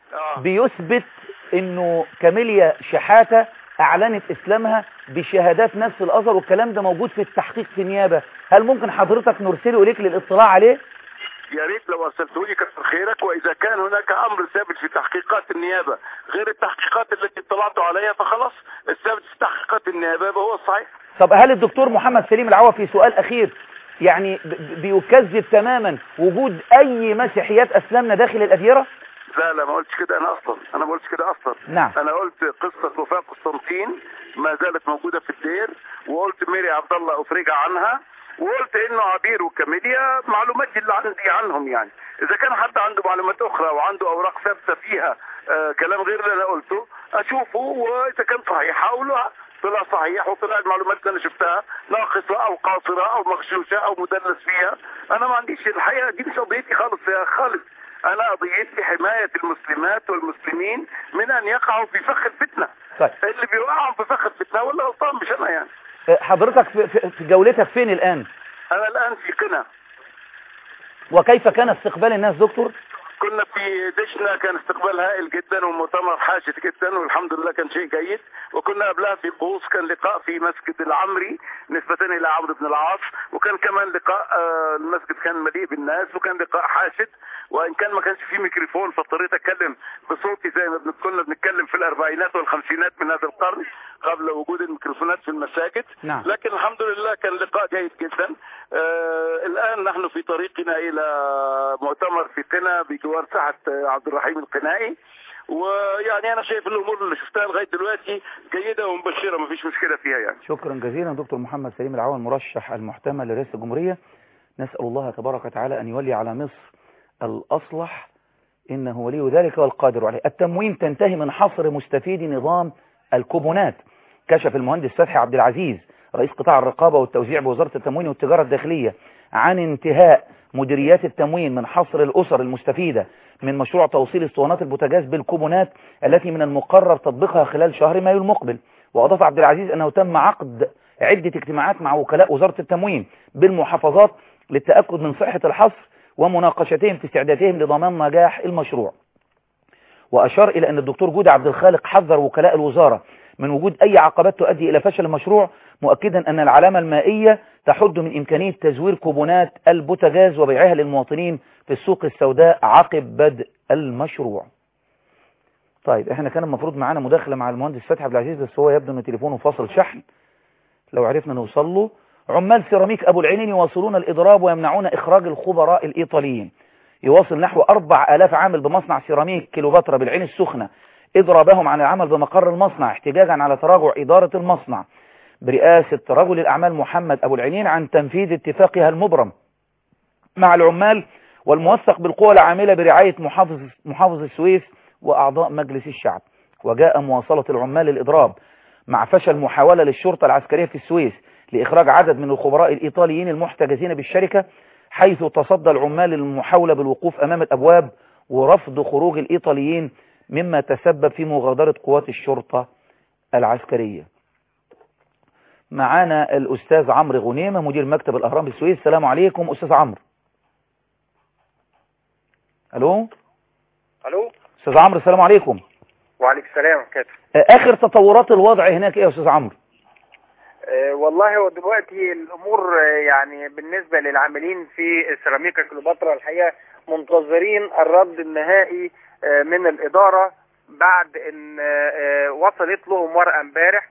بيثبت إنه كاميليا شحاتة أعلنت إسلامها بشهادات نفس الأزهر، والكلام ده موجود في التحقيق في النيابة. هل ممكن حضرتك نرسله إليك للاطلاع عليه؟ يا ريت لو ارسلته لي كتر خيرك. واذا كان هناك امر ثابت في تحقيقات النيابه غير التحقيقات التي اطلعت عليها فخلاص الثابت في تحقيقات النيابه هو الصحيح. طب هل الدكتور محمد سليم العوة في سؤال اخير يعني بيكذب تماما وجود اي مسيحيات اسلامنا داخل الاديره؟ لا ما قلتش كده. انا ما قلتش كده اصلا. نعم. انا قلت قصه وفاء قسطنطين ما زالت موجوده في الدير، وقلت ميري عبد الله افرج عنها، وقلت انه عبير وكاميليا معلوماتي اللي عندي عنهم يعني. اذا كان حد عنده معلومات اخرى وعنده اوراق ثابته فيها كلام غير اللي انا قلته اشوفه، واذا كان صحيح هقوله طلع صحيح وطلع المعلومات اللي انا شفتها ناقصه او قاصره او مغشوشه او مدلس فيها. انا ما عنديش الحقيقه دي مش قضيتي خالص يا خالد. انا قضيتي حمايه المسلمات والمسلمين من ان يقعوا في فخ الفتنه. طيب. اللي بيوقعوا في فخ الفتنه ولا غلطان مش انا يعني. حضرتك في جولتك فين الآن؟ أنا الآن في قنا. وكيف كان استقبال الناس دكتور؟ كنا في دشنا، كان استقبال هائل جدا ومؤتمر حاشد جدا والحمد لله كان شيء جيد. وكنا قبلها في قوس كان لقاء في مسجد العمري نسبة إلى عمرو بن العاص، وكان كمان لقاء المسجد كان مليء بالناس، وكان لقاء حاشد وإن كان ما كانش فيه ميكروفون فاضطريت أتكلم بصوتي زي ما كنا بنتكلم في الأربعينات والخمسينات من هذا القرن قبل وجود الميكروفونات في المساجد. نعم. لكن الحمد لله كان لقاء جيد جدا. الآن نحن في طريقنا إلى مؤتمر في قنا بجوار ساحة عبد الرحيم القنائي، ويعني أنا شايف الأمور اللي شفتها لغاية دلوقتي جيدة ومبشرة ما فيش مشكلة فيها يعني. شكرا جزيلا دكتور محمد سليم العوة المرشح المحتمل لرئاسة الجمهورية. نسأل الله تبارك وتعالى أن يولي على مصر الأصلح إنه ولي ذلك والقادر عليه. التموين تنتهي من حصر مستفيدي نظام الكوبونات. كشف المهندس فتحي عبد العزيز رئيس قطاع الرقابة والتوزيع بوزارة التموين والتجارة الداخلية عن انتهاء مديريات التموين من حصر الأسر المستفيدة من مشروع توصيل اسطوانات البوتاجاز بالكوبونات التي من المقرر تطبيقها خلال شهر مايو المقبل. وأضاف عبد العزيز أنه تم عقد عدة اجتماعات مع وكلاء وزارة التموين بالمحافظات للتأكد من صحة الحصر ومناقشتهم في استعدادهم لضمان نجاح المشروع. وأشار إلى أن الدكتور جودة عبد الخالق حذر وكلاء الوزارة من وجود أي عقبات تؤدي إلى فشل المشروع، مؤكدا أن العلامة المائية تحد من إمكانية تزوير كوبونات البوتاجاز وبيعها للمواطنين في السوق السوداء عقب بدء المشروع. طيب احنا كان المفروض معانا مداخلة مع المهندس فتحي عبد العزيز، بس هو يبدو ان تليفونه فاصل شحن، لو عرفنا نوصل له. عمال سيراميك أبو العينين يواصلون الإضراب ويمنعون إخراج الخبراء الإيطاليين. يواصل نحو 4000 عامل بمصنع سيراميك كيلوباترا بالعين السخنة إضرابهم عن العمل بمقر المصنع احتجاجا على تراجع إدارة المصنع برئاسة رجل الأعمال محمد أبو العينين عن تنفيذ اتفاقها المبرم مع العمال والموثق بالقوى العاملة برعاية محافظ السويس وأعضاء مجلس الشعب. وجاء مواصلة العمال الإضراب مع فشل محاولة للشرطة العسكرية في السويس لإخراج عدد من الخبراء الإيطاليين المحتجزين بالشركة، حيث تصدى العمال للمحاولة بالوقوف أمام الأبواب ورفض خروج الإيطاليين، مما تسبب في مغادرة قوات الشرطة العسكرية. معانا الأستاذ عمرو غنيمة مدير مكتب الأهرام بالسويس. السلام عليكم أستاذ عمرو. ألو أستاذ عمرو، السلام عليكم. وعليكم السلام كابتن. آخر تطورات الوضع هناك إيه يا أستاذ عمرو؟ والله هو دلوقتي الأمور يعني بالنسبة للعاملين في سيراميكا كليوباترا الحقيقة منتظرين الرد النهائي من الإدارة بعد أن وصلت لهم ورقة امبارح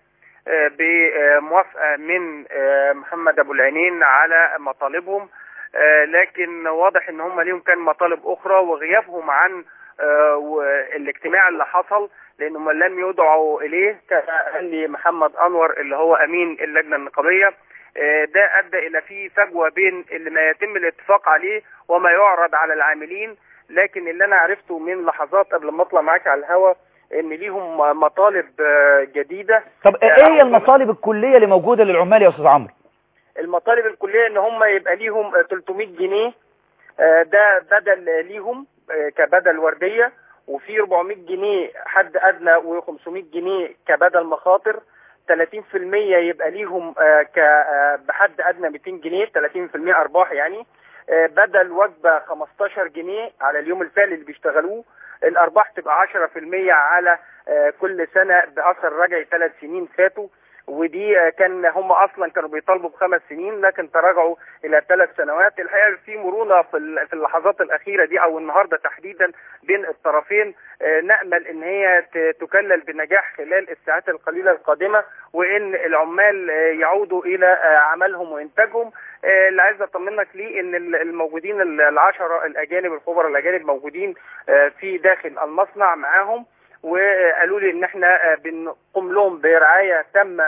بموافقة من محمد أبو العينين على مطالبهم، لكن واضح أن هم ليهم كان مطالب أخرى وغيابهم عن الاجتماع اللي حصل لأنهم لم يدعوا إليه. كما قال لي محمد أنور اللي هو أمين اللجنة النقابية، ده أدى إلى فيه فجوة بين اللي ما يتم الاتفاق عليه وما يعرض على العاملين. لكن اللي أنا عرفته من لحظات قبل ما أطلع معاك على الهواء إن ليهم مطالب جديدة. طب إيه هي المطالب الكلية اللي موجودة للعمال يا أستاذ عمرو؟ المطالب الكلية إن هم يبقى ليهم 300 جنيه ده بدل ليهم كبدل وردية، وفي 400 جنيه حد أدنى و500 جنيه كبدل مخاطر. 30% يبقى ليهم بحد أدنى 200 جنيه 30% أرباح يعني. بدل وجبة 15 جنيه على اليوم الفعلي اللي بيشتغلوه. الأرباح تبقى 10% على كل سنة بأثر رجعي 3 سنين فاتوا، ودي كان هم اصلا كانوا بيطالبوا ب5 سنين لكن تراجعوا الى 3 سنوات. الحقيقه في مرونه في اللحظات الاخيره دي او النهارده تحديدا بين الطرفين، نامل ان هي تكلل بنجاح خلال الساعات القليله القادمه وان العمال يعودوا الى عملهم وانتاجهم. اللي عايز اطمنك ليه ان الموجودين العشرة الاجانب الخبراء الاجانب موجودين في داخل المصنع معاهم، وقالوا لي ان احنا بنقوم لهم برعاية تامة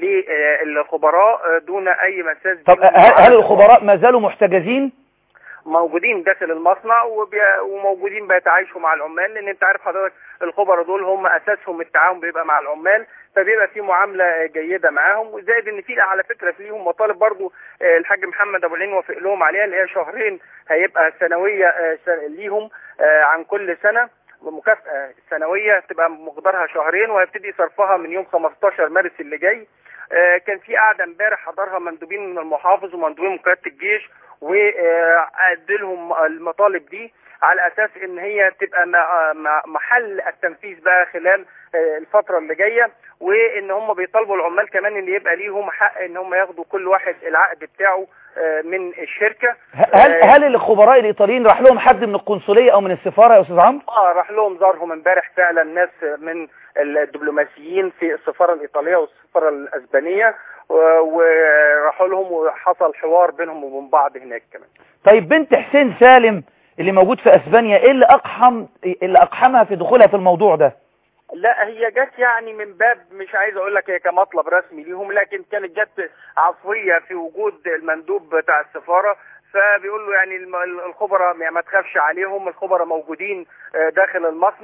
للخبراء دون اي مساس. طب هل الخبراء ما زالوا محتجزين؟ موجودين داخل المصنع وموجودين بيتعايشوا مع العمال، لان انت عارف حضرتك الخبراء دول هم اساسهم التعاون بيبقى مع العمال، فبيبقى في معاملة جيدة معاهم. وزائد ان في على فكرة فيهم مطالب برضو الحاج محمد ابو العين وافق لهم عليها، اللي هي شهرين هيبقى سنوية ليهم عن كل سنة، ومكافأة سنوية تبقى مقدارها شهرين وهيبتدي صرفها من يوم 15 مارس اللي جاي. كان في قعدة امبارح حضرها مندوبين من المحافظ ومندوبين من قيادة الجيش وأدلهم المطالب دي على أساس إن هي تبقى محل التنفيذ بقى خلال الفترة اللي جاية، وإن هم بيطالبوا العمال كمان اللي يبقى ليهم حق إن هم ياخدوا كل واحد العقد بتاعه من الشركة. هل الخبراء الإيطاليين راح لهم حد من القنصلية أو من السفارة يا أستاذ عمرو؟ راح لهم زارهم امبارح فعلا ناس من الدبلوماسيين في السفارة الإيطالية والسفارة الأسبانية، وراحوا لهم وحصل حوار بينهم وبين بعض هناك كمان. طيب بنت حسين سالم اللي موجود في أسبانيا إيه اللي أقحمها في دخولها في الموضوع ده؟ لا هي جت يعني من باب مش عايز اقول لك هي كمطلب رسمي ليهم، لكن كانت جت عفويه في وجود المندوب بتاع السفاره، فبيقول له يعني الخبراء ما تخافش عليهم، الخبراء موجودين داخل المصنع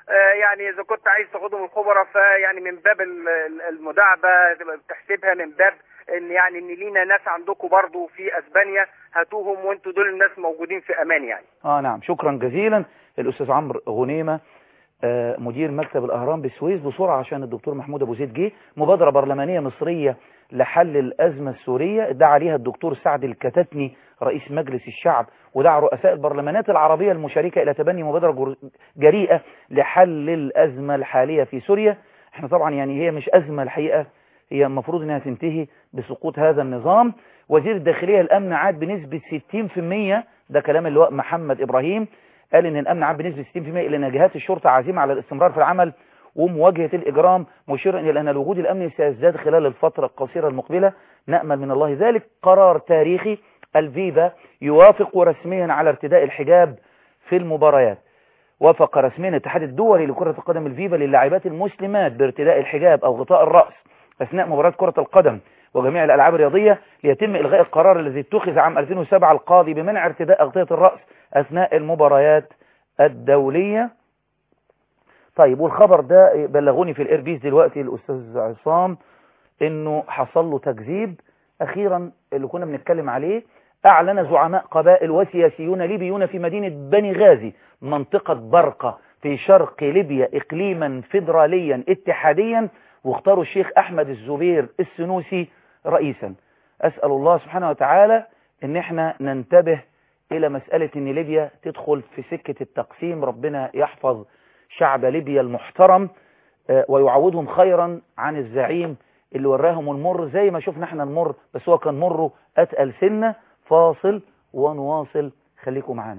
يعني اذا كنت عايز تاخدهم الخبراء فيعني من باب المداعبه بتحسبها من باب ان يعني ان لينا ناس عندكم برضو في اسبانيا، هاتوهم وانتوا دول الناس موجودين في امان يعني. نعم، شكرا جزيلا الاستاذ عمرو غنيمه مدير مكتب الأهرام بالسويس. بسرعة عشان الدكتور محمود أبو زيد جه. مبادرة برلمانية مصرية لحل الأزمة السورية ادعى عليها الدكتور سعد الكتتني رئيس مجلس الشعب، ودعا رؤساء البرلمانات العربية المشاركة إلى تبني مبادرة جريئة لحل الأزمة الحالية في سوريا. احنا طبعا يعني هي مش أزمة الحقيقة، هي المفروض انها تنتهي بسقوط هذا النظام. وزير الداخلية الأمن عاد بنسبة 60%، ده كلام اللواء محمد إبراهيم، قال ان الامن عاد بنسبه 60% الى ان جهات الشرطه عازمه على الاستمرار في العمل ومواجهه الاجرام، مشيرا الى ان الوجود الامني سيزداد خلال الفتره القصيره المقبله، نامل من الله ذلك. قرار تاريخي، الفيفا يوافق رسميا على ارتداء الحجاب في المباريات. وافق رسميا الاتحاد الدولي لكره القدم الفيفا للاعبات المسلمات بارتداء الحجاب او غطاء الراس اثناء مباريات كره القدم وجميع الالعاب الرياضيه، ليتم الغاء القرار الذي اتخذ عام 2007 القاضي بمنع ارتداء اغطيه الراس اثناء المباريات الدوليه. طيب، والخبر ده بلغوني في الايربيس دلوقتي الاستاذ عصام انه حصل له تكذيب اخيرا اللي كنا بنتكلم عليه. اعلن زعماء قبائل وسياسيون ليبيون في مدينه بني غازي منطقه برقه في شرق ليبيا اقليما فيدراليا اتحاديا، واختاروا الشيخ احمد الزبير السنوسي رئيسا. اسال الله سبحانه وتعالى ان احنا ننتبه الى مساله ان ليبيا تدخل في سكه التقسيم. ربنا يحفظ شعب ليبيا المحترم ويعوضهم خيرا عن الزعيم اللي وراهم المر زي ما شفنا احنا المر، بس هو كان مره اتقل سنه. فاصل ونواصل، خليكم معانا.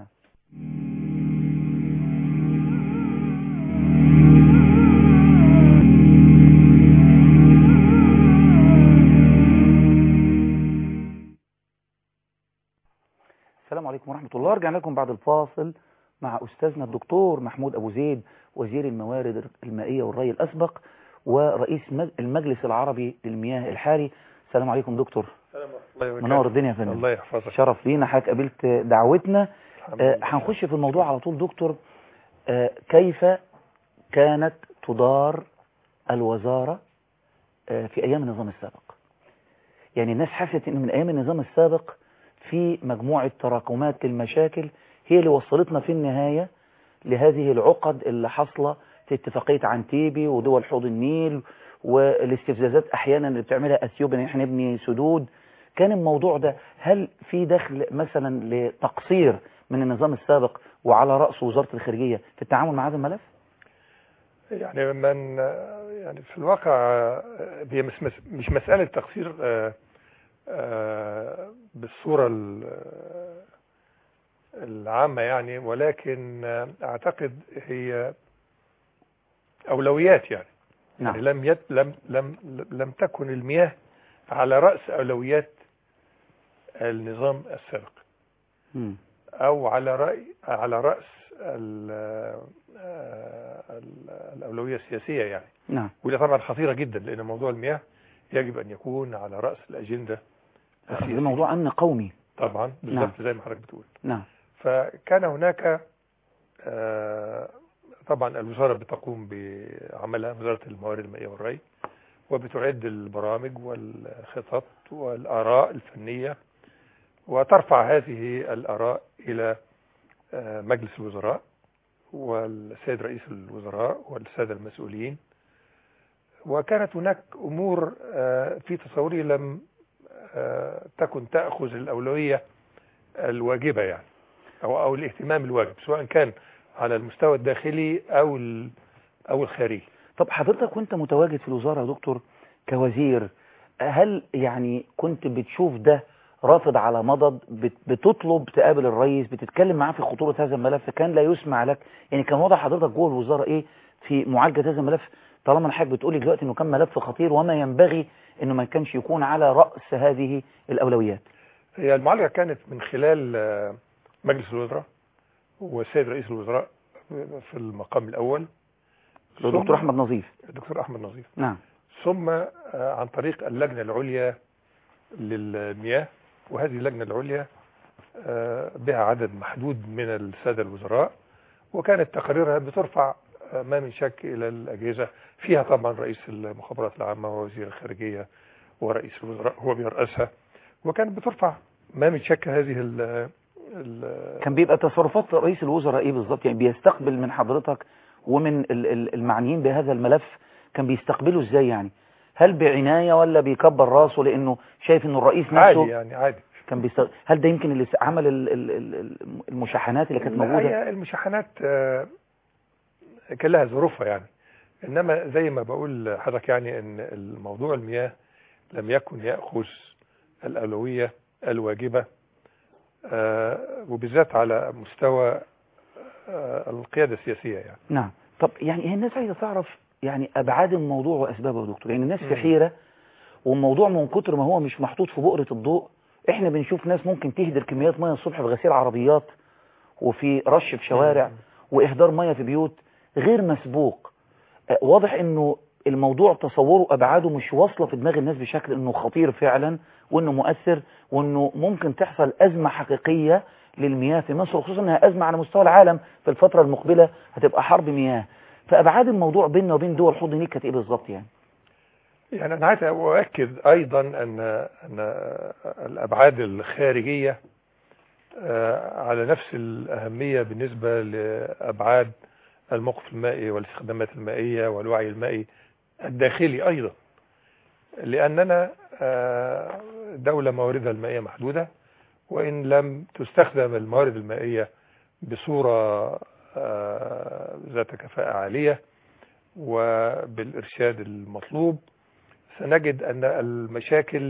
السلام عليكم ورحمة الله. رجعنا لكم بعد الفاصل مع أستاذنا الدكتور محمود أبو زيد، وزير الموارد المائية والري الأسبق ورئيس المجلس العربي للمياه الحالي. السلام عليكم دكتور. منور الدنيا يا فندم. الله يحفظك. شرف لينا حضرتك قبلت دعوتنا. هنخش في الموضوع على طول دكتور. كيف كانت تدار الوزارة في أيام النظام السابق؟ يعني الناس حست إن من أيام النظام السابق في مجموعة تراكمات للمشاكل هي اللي وصلتنا في النهاية لهذه العقد اللي حصلة في اتفاقية عنتيبي ودول حوض النيل والاستفزازات أحيانا اللي بتعملها أثيوبيا ان احنا نبني سدود. كان الموضوع ده هل في دخل مثلا لتقصير من النظام السابق وعلى رأس وزارة الخارجية في التعامل مع هذا الملف؟ يعني في الواقع هي مش مسألة تقصير بالصورة العامة يعني، ولكن أعتقد هي أولويات يعني. نعم. يعني لم تكن المياه على رأس أولويات النظام السابق أو على رأس الأولوية السياسية يعني. نعم. ودي طبعا خطيرة جدا، لأن موضوع المياه يجب أن يكون على رأس الأجندة السياسية. ده موضوع أمن قومي طبعا بالضبط. نعم. زي ما حضرتك بتقول. نعم. فكان هناك طبعا الوزارة بتقوم بعملها، وزارة الموارد المائية والري، وبتعد البرامج والخطط والآراء الفنية، وترفع هذه الآراء إلى مجلس الوزراء والسيد رئيس الوزراء والسادة المسؤولين. وكانت هناك أمور في تصوري لم تكن تأخذ الأولوية الواجبة يعني، أو الاهتمام الواجب، سواء كان على المستوى الداخلي أو الخارجي. طب حضرتك وانت متواجد في الوزارة يا دكتور كوزير، هل يعني كنت بتشوف ده رافض على مضض، بتطلب تقابل الرئيس، بتتكلم معاه في خطورة هذا الملف، كان لا يسمع لك؟ يعني كان وضع حضرتك جوه الوزارة ايه في معالجة هذا الملف، طالما حضرتك بتقولي دلوقتي انه كان ملف خطير وما ينبغي انه ما كانش يكون على رأس هذه الأولويات؟ هي المعالجة كانت من خلال مجلس الوزراء والسيد رئيس الوزراء في المقام الأول، الدكتور أحمد نظيف. الدكتور أحمد نظيف. نعم. ثم عن طريق اللجنة العليا للمياه، وهذه اللجنة العليا بها عدد محدود من السادة الوزراء، وكانت تقاريرها بترفع ما من شك إلى الأجهزة، فيها طبعا رئيس المخابرات العامة ووزير الخارجية ورئيس الوزراء هو بيرأسها، وكانت بترفع ما من شك هذه كان بيبقى تصرفات رئيس الوزراء ايه بالظبط؟ يعني بيستقبل من حضرتك ومن المعنيين بهذا الملف كان بيستقبله ازاي يعني؟ هل بعناية ولا بيكبر راسه لانه شايف انه الرئيس نفسه عادي يعني عادي؟ كان هل ده يمكن اللي عمل المشاحنات اللي كانت موجودة؟ المشاحنات كان لها ظروفها يعني، انما زي ما بقول حضرتك يعني ان الموضوع المياه لم يكن يأخذ الأولوية الواجبة، وبالذات على مستوى القيادة السياسية يعني. نعم. طب يعني الناس عايزة تعرف يعني أبعاد الموضوع وأسبابه يا دكتور، يعني الناس في حيرة، والموضوع من كتر ما هو مش محطوط في بؤرة الضوء. احنا بنشوف ناس ممكن تهدر كميات مياه الصبح في غسيل عربيات وفي رش في شوارع وإهدار مياه في بيوت غير مسبوق. واضح انه الموضوع تصوره أبعاده مش واصلة في دماغ الناس بشكل انه خطير فعلا، وانه مؤثر، وانه ممكن تحصل أزمة حقيقية للمياه في مصر، وخصوصا انها أزمة على مستوى العالم في الفترة المقبلة هتبقى حرب مياه. فأبعاد الموضوع بيننا وبين دول حوض النيل كانت ايه بالظبط يعني؟ يعني أنا عايز أؤكد أيضا أن الأبعاد الخارجية على نفس الأهمية بالنسبة لأبعاد الموقف المائي والاستخدامات المائية والوعي المائي الداخلي أيضا، لأننا دولة مواردها المائية محدودة، وإن لم تستخدم الموارد المائية بصورة ذات كفاءة عالية وبالإرشاد المطلوب سنجد أن المشاكل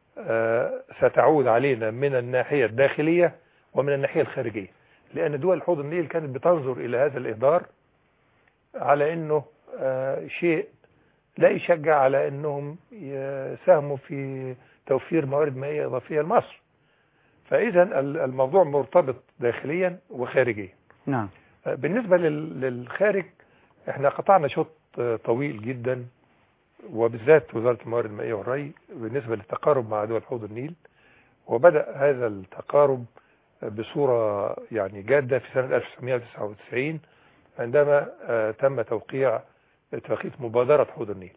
ستعود علينا من الناحية الداخلية ومن الناحية الخارجية، لأن دول حوض النيل كانت بتنظر إلى هذا الإهدار على أنه شيء لا يشجع على أنهم يساهموا في توفير موارد مائية إضافية لمصر. فإذا الموضوع مرتبط داخليا وخارجيا. نعم. بالنسبة للخارج احنا قطعنا شوط طويل جدا، وبالذات وزارة الموارد المائية والري بالنسبة للتقارب مع دول حوض النيل، وبدأ هذا التقارب بصورة يعني جادة في سنة 1999 عندما تم توقيع اتفاقية مبادرة حوض النيل.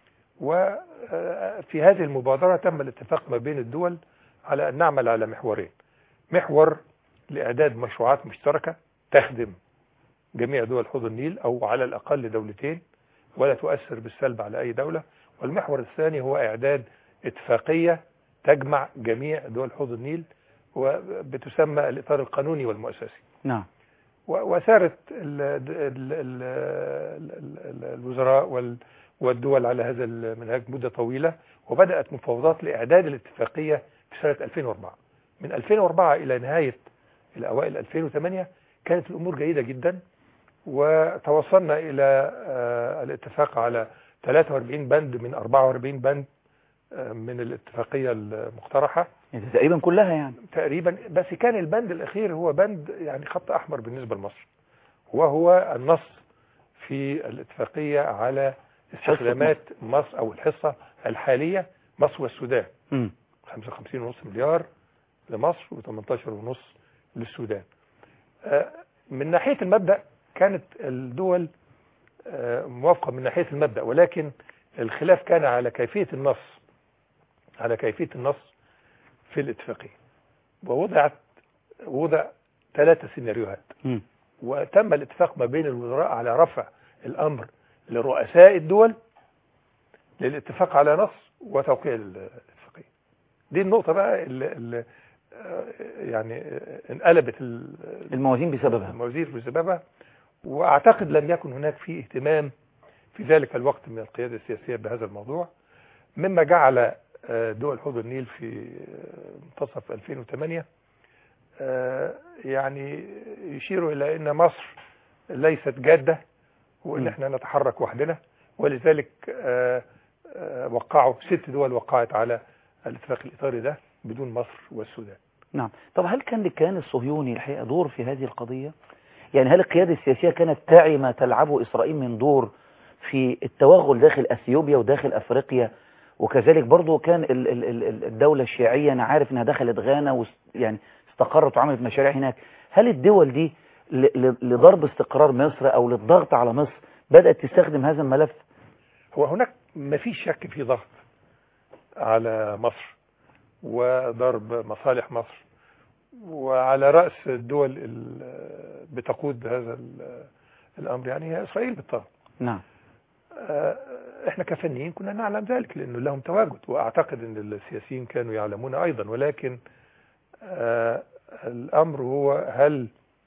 وفي هذه المبادرة تم الاتفاق ما بين الدول على أن نعمل على محورين: محور لإعداد مشروعات مشتركة تخدم جميع دول حوض النيل أو على الأقل دولتين ولا تؤثر بالسلب على أي دولة، والمحور الثاني هو إعداد اتفاقية تجمع جميع دول حوض النيل وبتسمى الإطار القانوني والمؤسسي. نعم. وسارت الوزراء والدول على هذا المنهج مدة طويلة، وبدأت مفاوضات لإعداد الاتفاقية في سنة 2004. من 2004 إلى نهاية الأوائل 2008 كانت الأمور جيدة جدا، وتوصلنا إلى الاتفاق على 43 بند من 44 بند من الاتفاقية المقترحة، يعني تقريبا كلها يعني تقريبا. بس كان البند الأخير هو بند يعني خط أحمر بالنسبة لمصر، وهو النص في الاتفاقية على استخدامات مصر أو الحصة الحالية مصر والسودان. 55.5 مليار لمصر و18.5 للسودان. من ناحية المبدأ كانت الدول موافقة من ناحية المبدأ، ولكن الخلاف كان على كيفية النص في الاتفاقية. ووضع 3 سيناريوهات، وتم الاتفاق ما بين الوزراء على رفع الأمر لرؤساء الدول للاتفاق على نص وتوقيع الاتفاقية. دي النقطة بقى اللي يعني انقلبت الموازين بسببها، واعتقد لم يكن هناك فيه اهتمام في ذلك الوقت من القيادة السياسية بهذا الموضوع، مما جعل دول حوض النيل في منتصف 2008 يعني يشيروا إلى أن مصر ليست جادة وأن احنا نتحرك وحدنا، ولذلك وقعوا 6 دول وقعت على الاتفاق الإطاري ده بدون مصر والسودان. نعم. طب هل كان للكيان الصهيوني الحقيقة دور في هذه القضية؟ يعني هل القيادة السياسية كانت تعي ما تلعبه إسرائيل من دور في التوغل داخل أثيوبيا وداخل أفريقيا؟ وكذلك برضو كان الدولة الشيعية أنا عارف أنها دخلت غانا يعني استقرت وعملت مشاريع هناك. هل الدول دي لضرب استقرار مصر أو للضغط على مصر بدأت تستخدم هذا الملف؟ هو هناك ما فيش شك في ضغط على مصر وضرب مصالح مصر، وعلى رأس الدول بتقود هذا الأمر يعني هي إسرائيل بالطبع. نعم. احنا كفنيين كنا نعلم ذلك لأنه لهم تواجد، وأعتقد أن السياسيين كانوا يعلمون أيضا، ولكن الأمر هو هل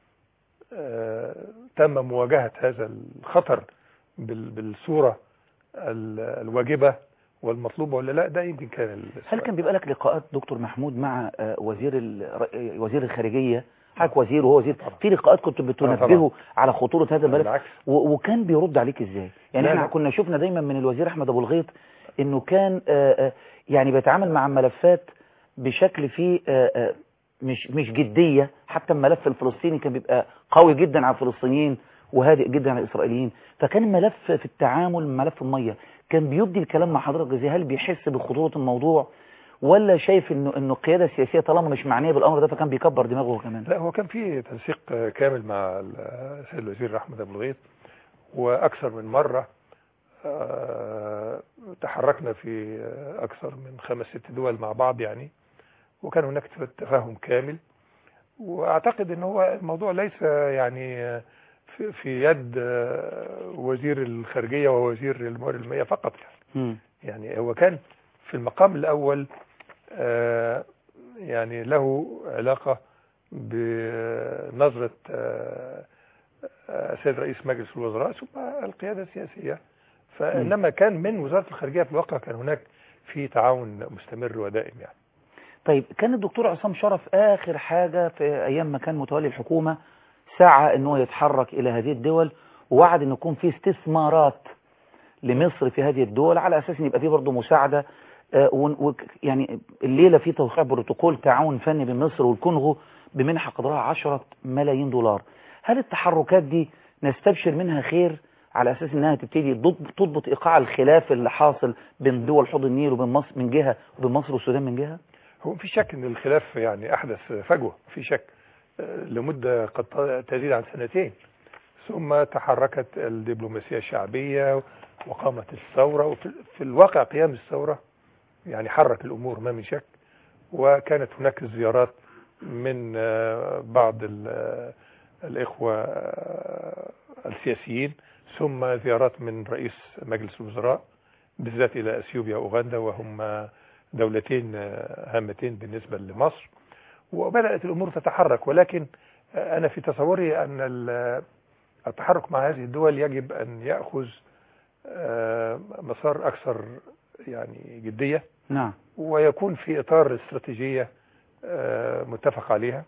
تم مواجهة هذا الخطر بالصورة الواجبة والمطلوبة ولا لا؟ ده يمكن كان السؤال. هل كان بيبقى لك لقاءات دكتور محمود مع وزير الخارجية، حضرتك وزير وهو وزير، في لقاءات كنت بتنبهه على خطورة هذا الملف وكان بيرد عليك ازاي؟ يعني احنا كنا شفنا دايما من الوزير احمد ابو الغيط انه كان يعني بيتعامل مع الملفات بشكل فيه مش جدية. حتى الملف الفلسطيني كان بيبقى قوي جدا على الفلسطينيين وهادئ جدا على الإسرائيليين. فكان الملف في التعامل ملف المية كان بيبدي الكلام مع حضرتك ازاي؟ هل بيحس بخطورة الموضوع ولا شايف انه القيادة السياسية طالما مش معنية بالامر ده فكان بيكبر دماغه كمان؟ لا، هو كان في تنسيق كامل مع السيد الوزير احمد ابو الغيط، واكثر من مرة تحركنا في اكثر من 5-6 دول مع بعض يعني، وكان هناك تفاهم كامل. واعتقد ان هو الموضوع ليس يعني في يد وزير الخارجية ووزير الموارد المائية فقط يعني هو كان في المقام الاول يعني له علاقة بنظرة السيد رئيس مجلس الوزراء ثم القيادة السياسية. فإنما كان من وزارة الخارجية في الواقع كان هناك في تعاون مستمر ودائم يعني. طيب، كان الدكتور عصام شرف آخر حاجة في أيام ما كان متولي الحكومة سعى أنه يتحرك إلى هذه الدول، ووعد أن يكون في استثمارات لمصر في هذه الدول على أساس أن يبقى فيه برضه مساعدة. يعني الليلة في توقيع بروتوكول تعاون فني بين مصر والكونغو بمنحة قدرها 10 ملايين دولار. هل التحركات دي نستبشر منها خير على أساس أنها تبتدي تضبط إيقاع الخلاف اللي حاصل بين دول حوض النيل وبين مصر من جهة وبين مصر والسودان من جهة؟ هو في شك أن الخلاف يعني أحدث فجوة، في شك لمدة قد تزيد عن 2 ثم تحركت الدبلوماسية الشعبية وقامت الثورة، وفي الواقع قيام الثورة يعني حرك الأمور ما من شك. وكانت هناك زيارات من بعض الإخوة السياسيين، ثم زيارات من رئيس مجلس الوزراء بالذات إلى أثيوبيا وأوغندا، وهم دولتين هامتين بالنسبة لمصر، وبدأت الأمور تتحرك. ولكن أنا في تصوري أن التحرك مع هذه الدول يجب أن يأخذ مسار أكثر يعني جدية، نعم، ويكون في إطار استراتيجية متفق عليها،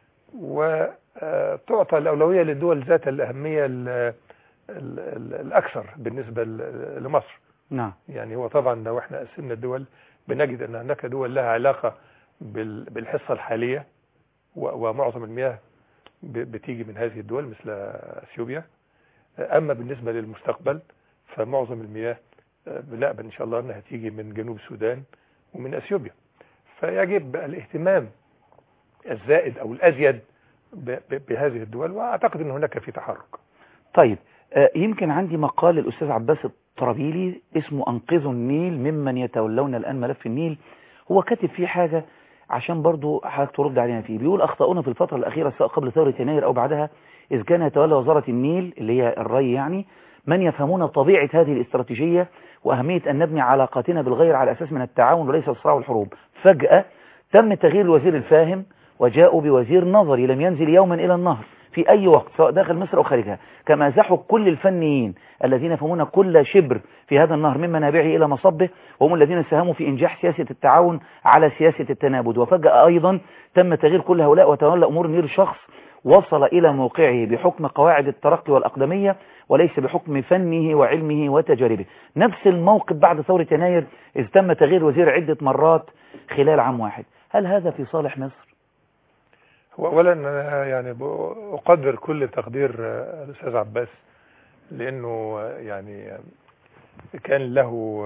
وتعطى الأولوية للدول ذات الأهمية الأكثر بالنسبة لمصر. نعم. يعني هو طبعا لو احنا قسمنا الدول بنجد أن هناك دول لها علاقة بالحصة الحالية، ومعظم المياه بتيجي من هذه الدول مثل أثيوبيا. أما بالنسبة للمستقبل فمعظم المياه بنقبل إن شاء الله أنها تيجي من جنوب السودان ومن أثيوبيا. فيجب الاهتمام الزائد أو الأزيد بهذه الدول، وأعتقد أن هناك في تحرك. طيب، يمكن عندي مقال للأستاذ عباس الطرابيلي اسمه أنقذوا النيل ممن يتولون الآن ملف النيل. هو كاتب فيه حاجة عشان برضو حضرتك ترد علينا فيه. بيقول أخطأونا في الفترة الأخيرة سواء قبل ثورة يناير أو بعدها، إذ كان يتولى وزارة النيل اللي هي الري يعني من يفهمون طبيعة هذه الاستراتيجية وأهمية أن نبني علاقاتنا بالغير على أساس من التعاون وليس الصراع والحروب. فجأة تم تغيير الوزير الفاهم وجاءوا بوزير نظري لم ينزل يوما إلى النهر في أي وقت سواء داخل مصر أو خارجها، كما زحوا كل الفنيين الذين يفهمون كل شبر في هذا النهر من منابعه إلى مصبه، وهم الذين ساهموا في إنجاح سياسة التعاون على سياسة التنابد. وفجأة أيضا تم تغيير كل هؤلاء وتولى أمور النيل شخص وصل إلى موقعه بحكم قواعد الترقي والأقدمية وليس بحكم فنه وعلمه وتجاربه. نفس الموقف بعد ثورة يناير إذ تم تغيير وزير عدة مرات خلال عام واحد. هل هذا في صالح مصر؟ أولا يعني أقدر كل تقدير الأستاذ عباس، لأنه يعني كان له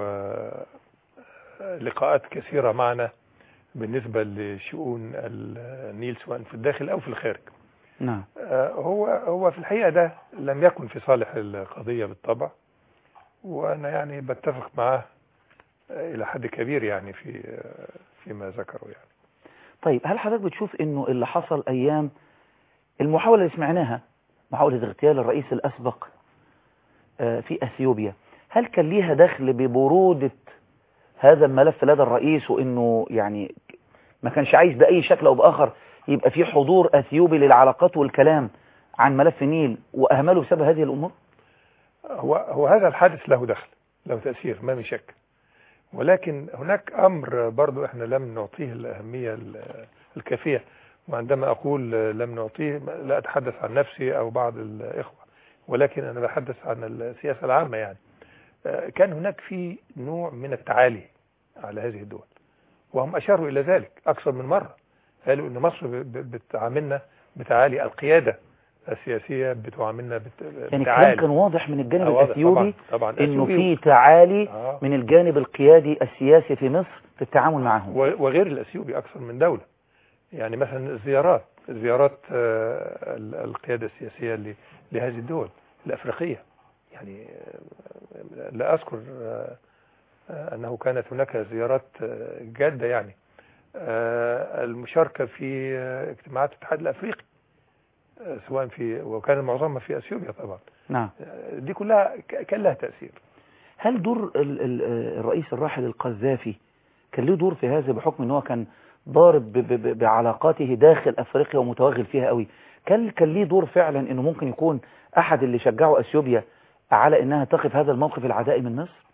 لقاءات كثيرة معنا بالنسبة لشؤون النيل سواء في الداخل أو في الخارج. نعم. هو في الحقيقة ده لم يكن في صالح القضية بالطبع، وأنا يعني بتفق معه إلى حد كبير يعني فيما ذكره يعني. طيب هل حضرتك بتشوف انه اللي حصل ايام المحاولة اللي سمعناها، محاولة اغتيال الرئيس الاسبق في اثيوبيا، هل كان ليها دخل ببرودة هذا الملف لدى الرئيس، وانه يعني ما كانش عايز بأي شكل او باخر يبقى في حضور اثيوبي للعلاقات والكلام عن ملف النيل، واهمله بسبب هذه الامور؟ هو هذا الحادث له دخل، له تأثير ما من شك، ولكن هناك أمر برضو احنا لم نعطيه الأهمية الكافية. وعندما أقول لم نعطيه لا أتحدث عن نفسي أو بعض الإخوة، ولكن أنا بحدث عن السياسة العامة. يعني كان هناك في نوع من التعالي على هذه الدول، وهم أشاروا إلى ذلك أكثر من مرة. قالوا إن مصر بتعاملنا بتعالي، القيادة السياسية بتعاملنا يعني الكلام كان واضح من الجانب الأثيوبي طبعا إنه في تعالي من الجانب القيادي السياسي في مصر في التعامل معهم، وغير الأثيوبي أكثر من دولة. يعني مثلا زيارات القيادة السياسية لهذه الدول الأفريقية، يعني لا أذكر أنه كانت هناك زيارات جادة، يعني المشاركة في اجتماعات الاتحاد الأفريقي سواء وكان معظمها في أثيوبيا طبعا. نعم. دي كلها كان لها تأثير. هل دور الرئيس الراحل القذافي كان له دور في هذا، بحكم أنه كان ضارب بعلاقاته داخل أفريقيا ومتوغل فيها قوي؟ كان ليه دور فعلا أنه ممكن يكون أحد اللي شجعوا أثيوبيا على أنها تقف هذا الموقف العدائي من مصر؟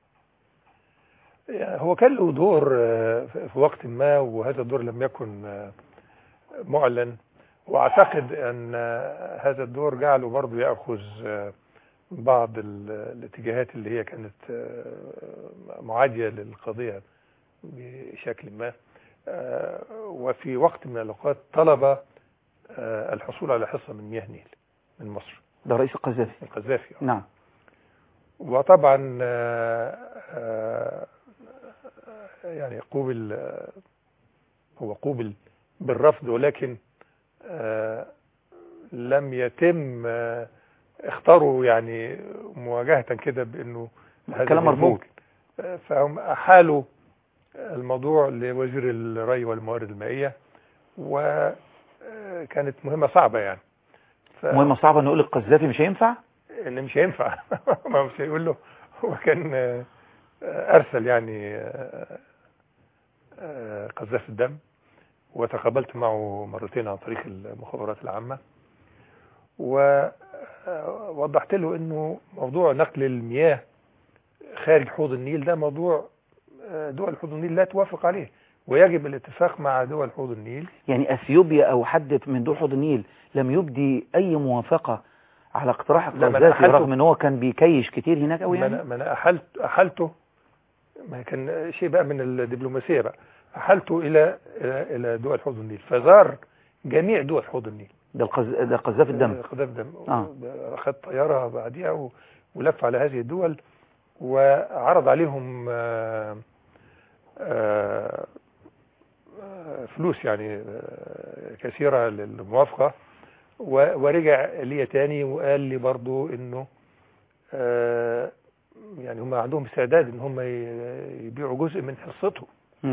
يعني هو كان له دور في وقت ما، وهذا الدور لم يكن معلن، واعتقد ان هذا الدور جعله برضه ياخذ بعض الاتجاهات اللي هي كانت معاديه للقضيه بشكل ما، وفي وقت من الاوقات طلب الحصول على حصه من مياه النيل من مصر. ده رئيس القذافي. نعم. وطبعا يعني هو قوبل بالرفض، ولكن لم يتم اختاروا يعني مواجهة كده بأنه هذا كلام مرفوض. فهم أحالوا الموضوع لوزير الري والموارد المائية، وكانت مهمة صعبة يعني. مهمة صعبة نقول القذافي مش هينفع؟ إن مش هينفع ما مش هيقول له. هو كان أرسل يعني قذاف الدم، وتقابلت معه مرتين عن طريق المخابرات العامة، ووضحت له انه موضوع نقل المياه خارج حوض النيل ده موضوع دول حوض النيل لا توافق عليه، ويجب الاتفاق مع دول حوض النيل. يعني اثيوبيا او حد من دول حوض النيل لم يبدي اي موافقة على اقتراح القذافي، رغم ان هو كان بيكيش كتير هناك قوي؟ يعني ما انا احلته، ما كان شيء بقى من الدبلوماسية بقى، أحلته إلى دول حوض النيل، فزار جميع دول حوض النيل. ده قذاف الدم. قذاف الدم. أخذ طيارة بعديها ولف على هذه الدول، وعرض عليهم فلوس يعني كثيرة للموافقة، ورجع لي تاني وقال لي برضو إنه يعني هم عندهم استعداد إن هم يبيعوا جزء من حصتهم.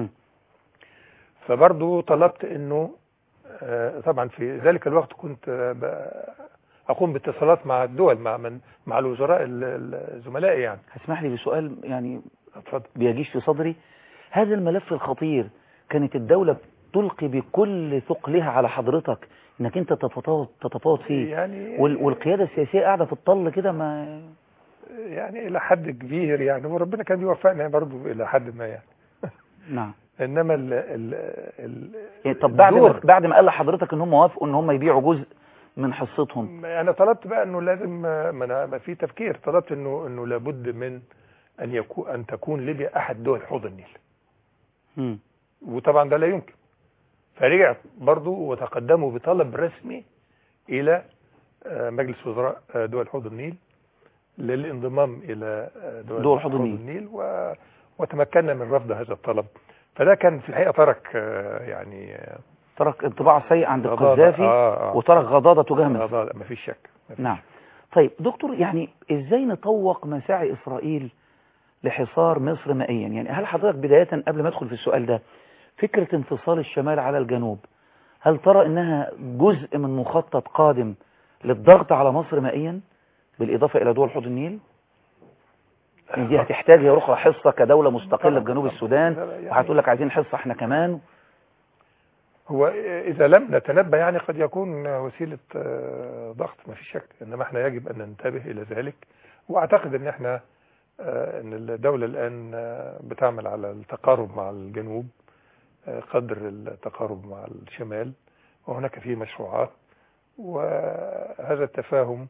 فبرضو طلبت انه طبعا في ذلك الوقت كنت اقوم باتصالات مع الدول، مع الوزراء الزملاء. يعني هسمح لي بسؤال يعني اتفضل. بيجيش في صدري. هذا الملف الخطير كانت الدولة تلقي بكل ثقلها على حضرتك انك انت تتفاوض فيه، يعني والقيادة السياسية قاعدة في الطل كده، ما يعني الى حد كبير يعني، وربنا كان بيوفقنا برضو الى حد ما يعني. نعم. انما يعني طب بعد ما قال لحضرتك ان هم وافقوا ان هم يبيعوا جزء من حصتهم، انا طلبت بقى انه لازم ما في تفكير، طلبت انه لابد من ان تكون ليبيا احد دول حوض النيل. وطبعا ده لا يمكن. فرجع برضو وتقدموا بطلب رسمي الى مجلس وزراء دول حوض النيل للانضمام الى دول حوض النيل، وتمكنا من رفض هذا الطلب. فده كان في الحقيقة ترك يعني ترك انطباع سيء عند غضاضة. القذافي وترك غضاضة تجاه مصر. غضاضة، ما فيش شك. نعم. طيب دكتور، يعني ازاي نطوق مساعي إسرائيل لحصار مصر مائيا؟ يعني هل حضرتك بداية قبل ما ادخل في السؤال ده، فكرة انفصال الشمال على الجنوب، هل ترى انها جزء من مخطط قادم للضغط على مصر مائيا بالإضافة إلى دول حوض النيل؟ يعني دي هتحتاج يا أخرى حصة كدولة مستقلة بجنوب السودان، وهتقول لك عايزين حصة احنا كمان. هو إذا لم نتنبه يعني قد يكون وسيلة ضغط، ما في شك، إنما احنا يجب أن ننتبه إلى ذلك. وأعتقد أن احنا أن الدولة الآن بتعمل على التقارب مع الجنوب قدر التقارب مع الشمال، وهناك فيه مشروعات، وهذا التفاهم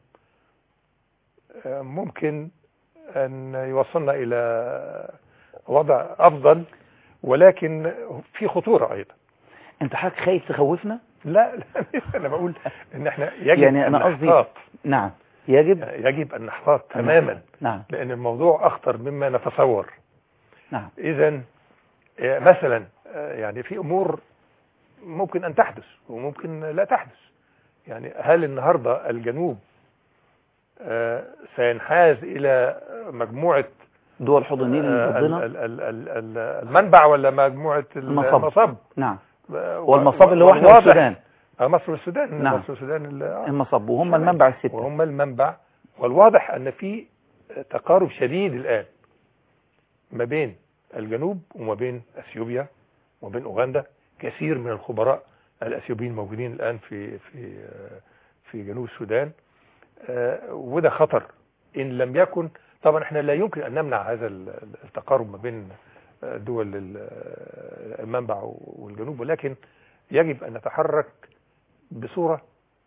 ممكن أن يوصلنا إلى وضع أفضل، ولكن في خطورة أيضا. انت حضرتك خايف تخوفنا؟ لا أنا بقول إن احنا يجب يعني أن أنا قصدي نحتاط. نعم، يجب أن نحتاط تماما. نعم. لأن الموضوع أخطر مما نتصور. نعم. إذن مثلا يعني في أمور ممكن أن تحدث وممكن لا تحدث. يعني هل النهاردة الجنوب سينحاز إلى مجموعة دول حوض النيل ضدنا، المنبع، ولا مجموعة المصب؟ نعم. والمصب اللي هو احنا السودان. مصر والسودان. نعم. مصر والسودان المصب، وهم المنبع الستة. وهم المنبع. والواضح أن في تقارب شديد الآن ما بين الجنوب وما بين أثيوبيا وما بين أوغندا. كثير من الخبراء الأثيوبيين موجودين الآن في جنوب السودان، وده خطر إن لم يكن. طبعا احنا لا يمكن أن نمنع هذا التقارب ما بين دول المنبع والجنوب، ولكن يجب أن نتحرك بصورة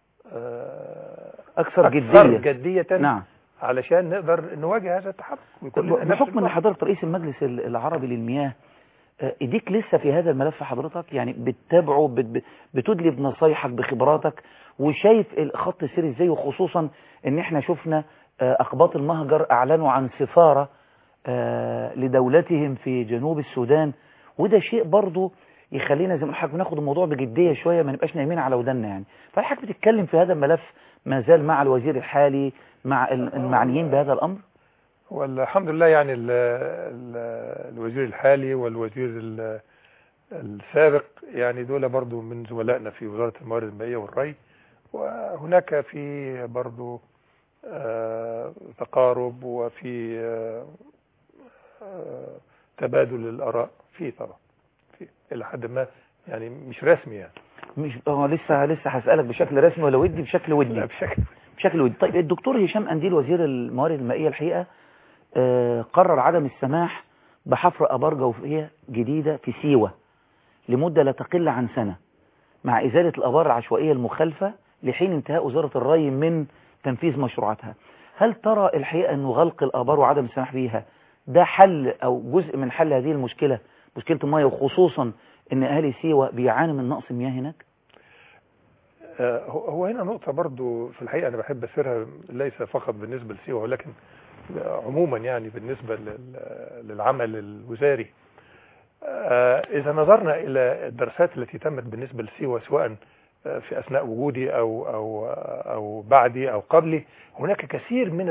أكثر جدية. نعم. علشان نقدر نواجه هذا التحرك. بحكم أن حضرتك رئيس المجلس العربي للمياه، ايديك لسه في هذا الملف حضرتك، يعني بتتابعه، بتدلي بنصايحك بخبراتك، وشايف خط السير ازاي، وخصوصا ان احنا شفنا اقباط المهجر اعلنوا عن سفارة لدولتهم في جنوب السودان، وده شيء برضو يخلينا زي ما حضرتك بناخد الموضوع بجدية شوية، ما نبقاش نايمين على ودنا يعني. فحضرتك بتتكلم في هذا الملف ما زال مع الوزير الحالي، مع المعنيين بهذا الامر؟ والحمد لله يعني الوزير الحالي والوزير السابق يعني دول برضو من زملائنا في وزارة الموارد المائية والري، وهناك في برضو تقارب وفي تبادل الآراء في طبعا في إلى حد ما، يعني مش رسمي يعني. مش لسه هسألك بشكل رسمي ولا ودي؟ بشكل ودي. لا بشكل ودي. طيب الدكتور هشام قنديل وزير الموارد المائية الحقيقة قرر عدم السماح بحفر آبار جوفية جديدة في سيوة لمدة لا تقل عن سنة، مع إزالة الآبار العشوائية المخالفة لحين انتهاء وزارة الري من تنفيذ مشروعاتها. هل ترى الحقيقة أنه غلق الآبار وعدم السماح بها ده حل أو جزء من حل هذه المشكلة، مشكلة المياه، وخصوصا أن أهالي سيوة بيعانوا من نقص المياه هناك؟ هو هنا نقطة برضو في الحقيقة أنا بحب أسيرها، ليس فقط بالنسبة لسيوة ولكن عموما يعني بالنسبة للعمل الوزاري. إذا نظرنا إلى الدراسات التي تمت بالنسبة لسيوة سواء في أثناء وجودي أو بعدي أو قبلي، هناك كثير من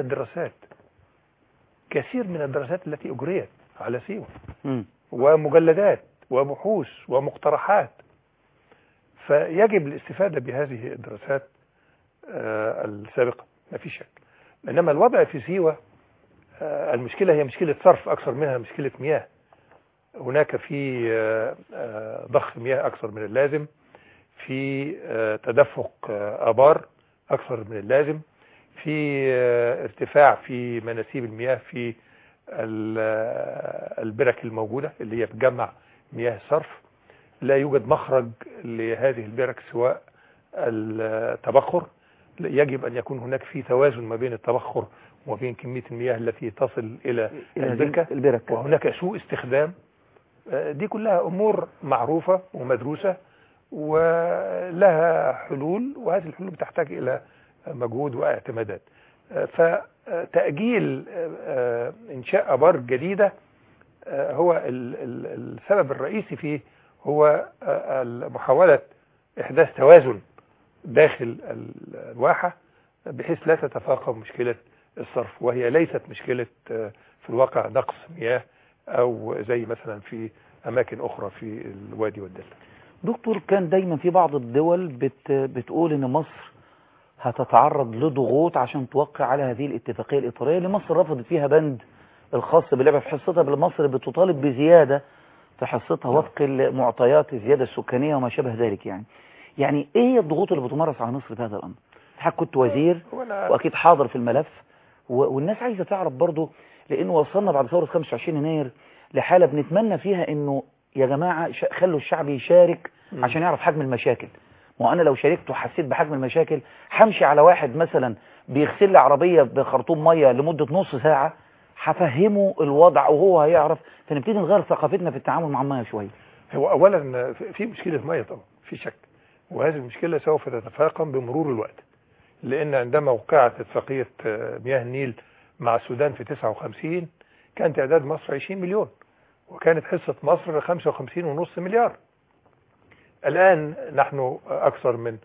الدراسات التي أجريت على سيوة، ومجلدات وبحوث ومقترحات. فيجب الاستفادة بهذه الدراسات السابقة، ما في شك. إنما الوضع في سيوة المشكلة هي مشكلة صرف أكثر منها مشكلة مياه. هناك في ضخ مياه أكثر من اللازم، في تدفق آبار أكثر من اللازم، في ارتفاع في مناسيب المياه في البرك الموجودة اللي هي بتجمع مياه الصرف. لا يوجد مخرج لهذه البرك سواء التبخر. يجب أن يكون هناك في توازن ما بين التبخر وما بين كمية المياه التي تصل إلى البركة، وهناك سوء استخدام. دي كلها أمور معروفة ومدروسة ولها حلول، وهذه الحلول بتحتاج إلى مجهود واعتمادات. فتأجيل إنشاء آبار جديدة هو السبب الرئيسي فيه هو محاولة إحداث توازن داخل الواحة بحيث لا تتفاقم مشكلة الصرف، وهي ليست مشكلة في الواقع نقص مياه أو زي مثلا في أماكن أخرى في الوادي والدلتا. دكتور، كان دايما في بعض الدول بتقول ان مصر هتتعرض لضغوط عشان توقع على هذه الاتفاقية الإطارية اللي مصر رفضت فيها بند الخاص باللعبة في حصتها، بل مصر بتطالب بزيادة في حصتها وفق المعطيات الزيادة السكانية وما شابه ذلك. يعني ايه هي الضغوط اللي بتمارس على مصر في هذا الأمر؟ حضرتك كنت وزير وأكيد حاضر في الملف، والناس عايزة تعرف برضو، لأنه وصلنا بعد ثورة 25 يناير لحالة بنتمنى فيها انه يا جماعة خلوا الشعب يشارك عشان يعرف حجم المشاكل. وأنا لو شاركت وحسيت بحجم المشاكل همشي على واحد مثلا بيغسل لي عربية بخرطوم مية لمدة نص ساعة، هفهمه الوضع وهو هيعرف، فنبتدي نغير ثقافتنا في التعامل مع المية شوية. هو أولا في مشكلة مية طبعا في شك، وهذه المشكلة سوف تتفاقم بمرور الوقت، لأن عندما وقعت اتفاقية مياه النيل مع السودان في 59 كان تعداد مصر 20 مليون وكانت حصة مصر 55.5 مليار. الآن نحن أكثر من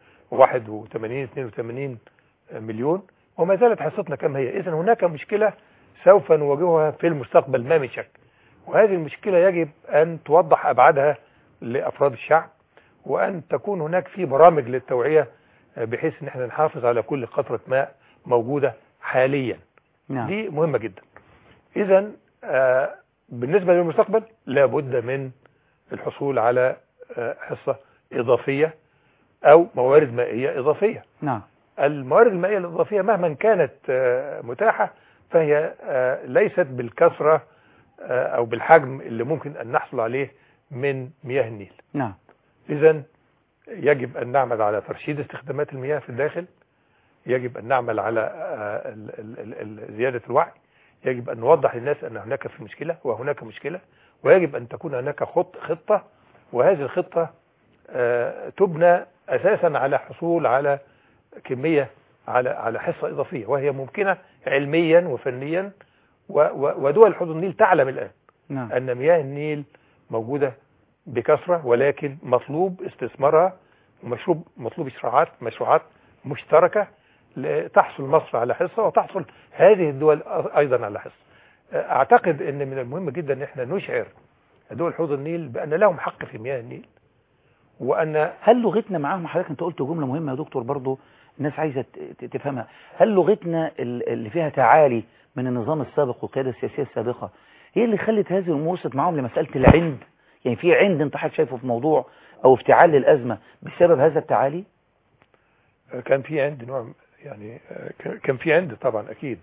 81 مليون وما زالت حصتنا كما هي. إذن هناك مشكلة سوف نواجهها في المستقبل ما من شك، وهذه المشكلة يجب أن توضح أبعادها لأفراد الشعب، وأن تكون هناك في برامج للتوعية بحيث أن احنا نحافظ على كل قطرة ماء موجودة حاليا. نعم. دي مهمة جدا. إذن بالنسبة للمستقبل لابد من الحصول على حصة إضافية أو موارد مائية إضافية. نعم. الموارد المائية الإضافية مهما كانت متاحة فهي ليست بالكثرة أو بالحجم اللي ممكن أن نحصل عليه من مياه النيل. نعم. إذن يجب أن نعمل على ترشيد استخدامات المياه في الداخل، يجب أن نعمل على زيادة الوعي، يجب أن نوضح للناس أن هناك في مشكلة وهناك مشكلة، ويجب أن تكون هناك خطة، وهذه الخطة تبنى أساسا على حصول على كمية على حصة إضافية، وهي ممكنة علميا وفنيا، ودول حوض النيل تعلم الآن نعم. أن مياه النيل موجودة بكثرة، ولكن مطلوب استثمارها مطلوب مشروعات مشتركة تحصل مصر على حصة وتحصل هذه الدول أيضا على حصة. أعتقد أن من المهم جدا أن احنا نشعر دول حوض النيل بأن لهم حق في مياه النيل، وأن هل لغتنا معاهم؟ حضرتك أنت قلت جملة مهمة يا دكتور برضو الناس عايزة تفهمها، هل لغتنا اللي فيها تعالي من النظام السابق والقيادة السياسية السابقة هي اللي خلت هذه الأمور وصلت معاهم لمسألة العند؟ يعني في عند انت حضرتك شايفه في موضوع أو افتعال للأزمة بسبب هذا التعالي؟ كان في عند نوع، يعني كان في عند طبعا أكيد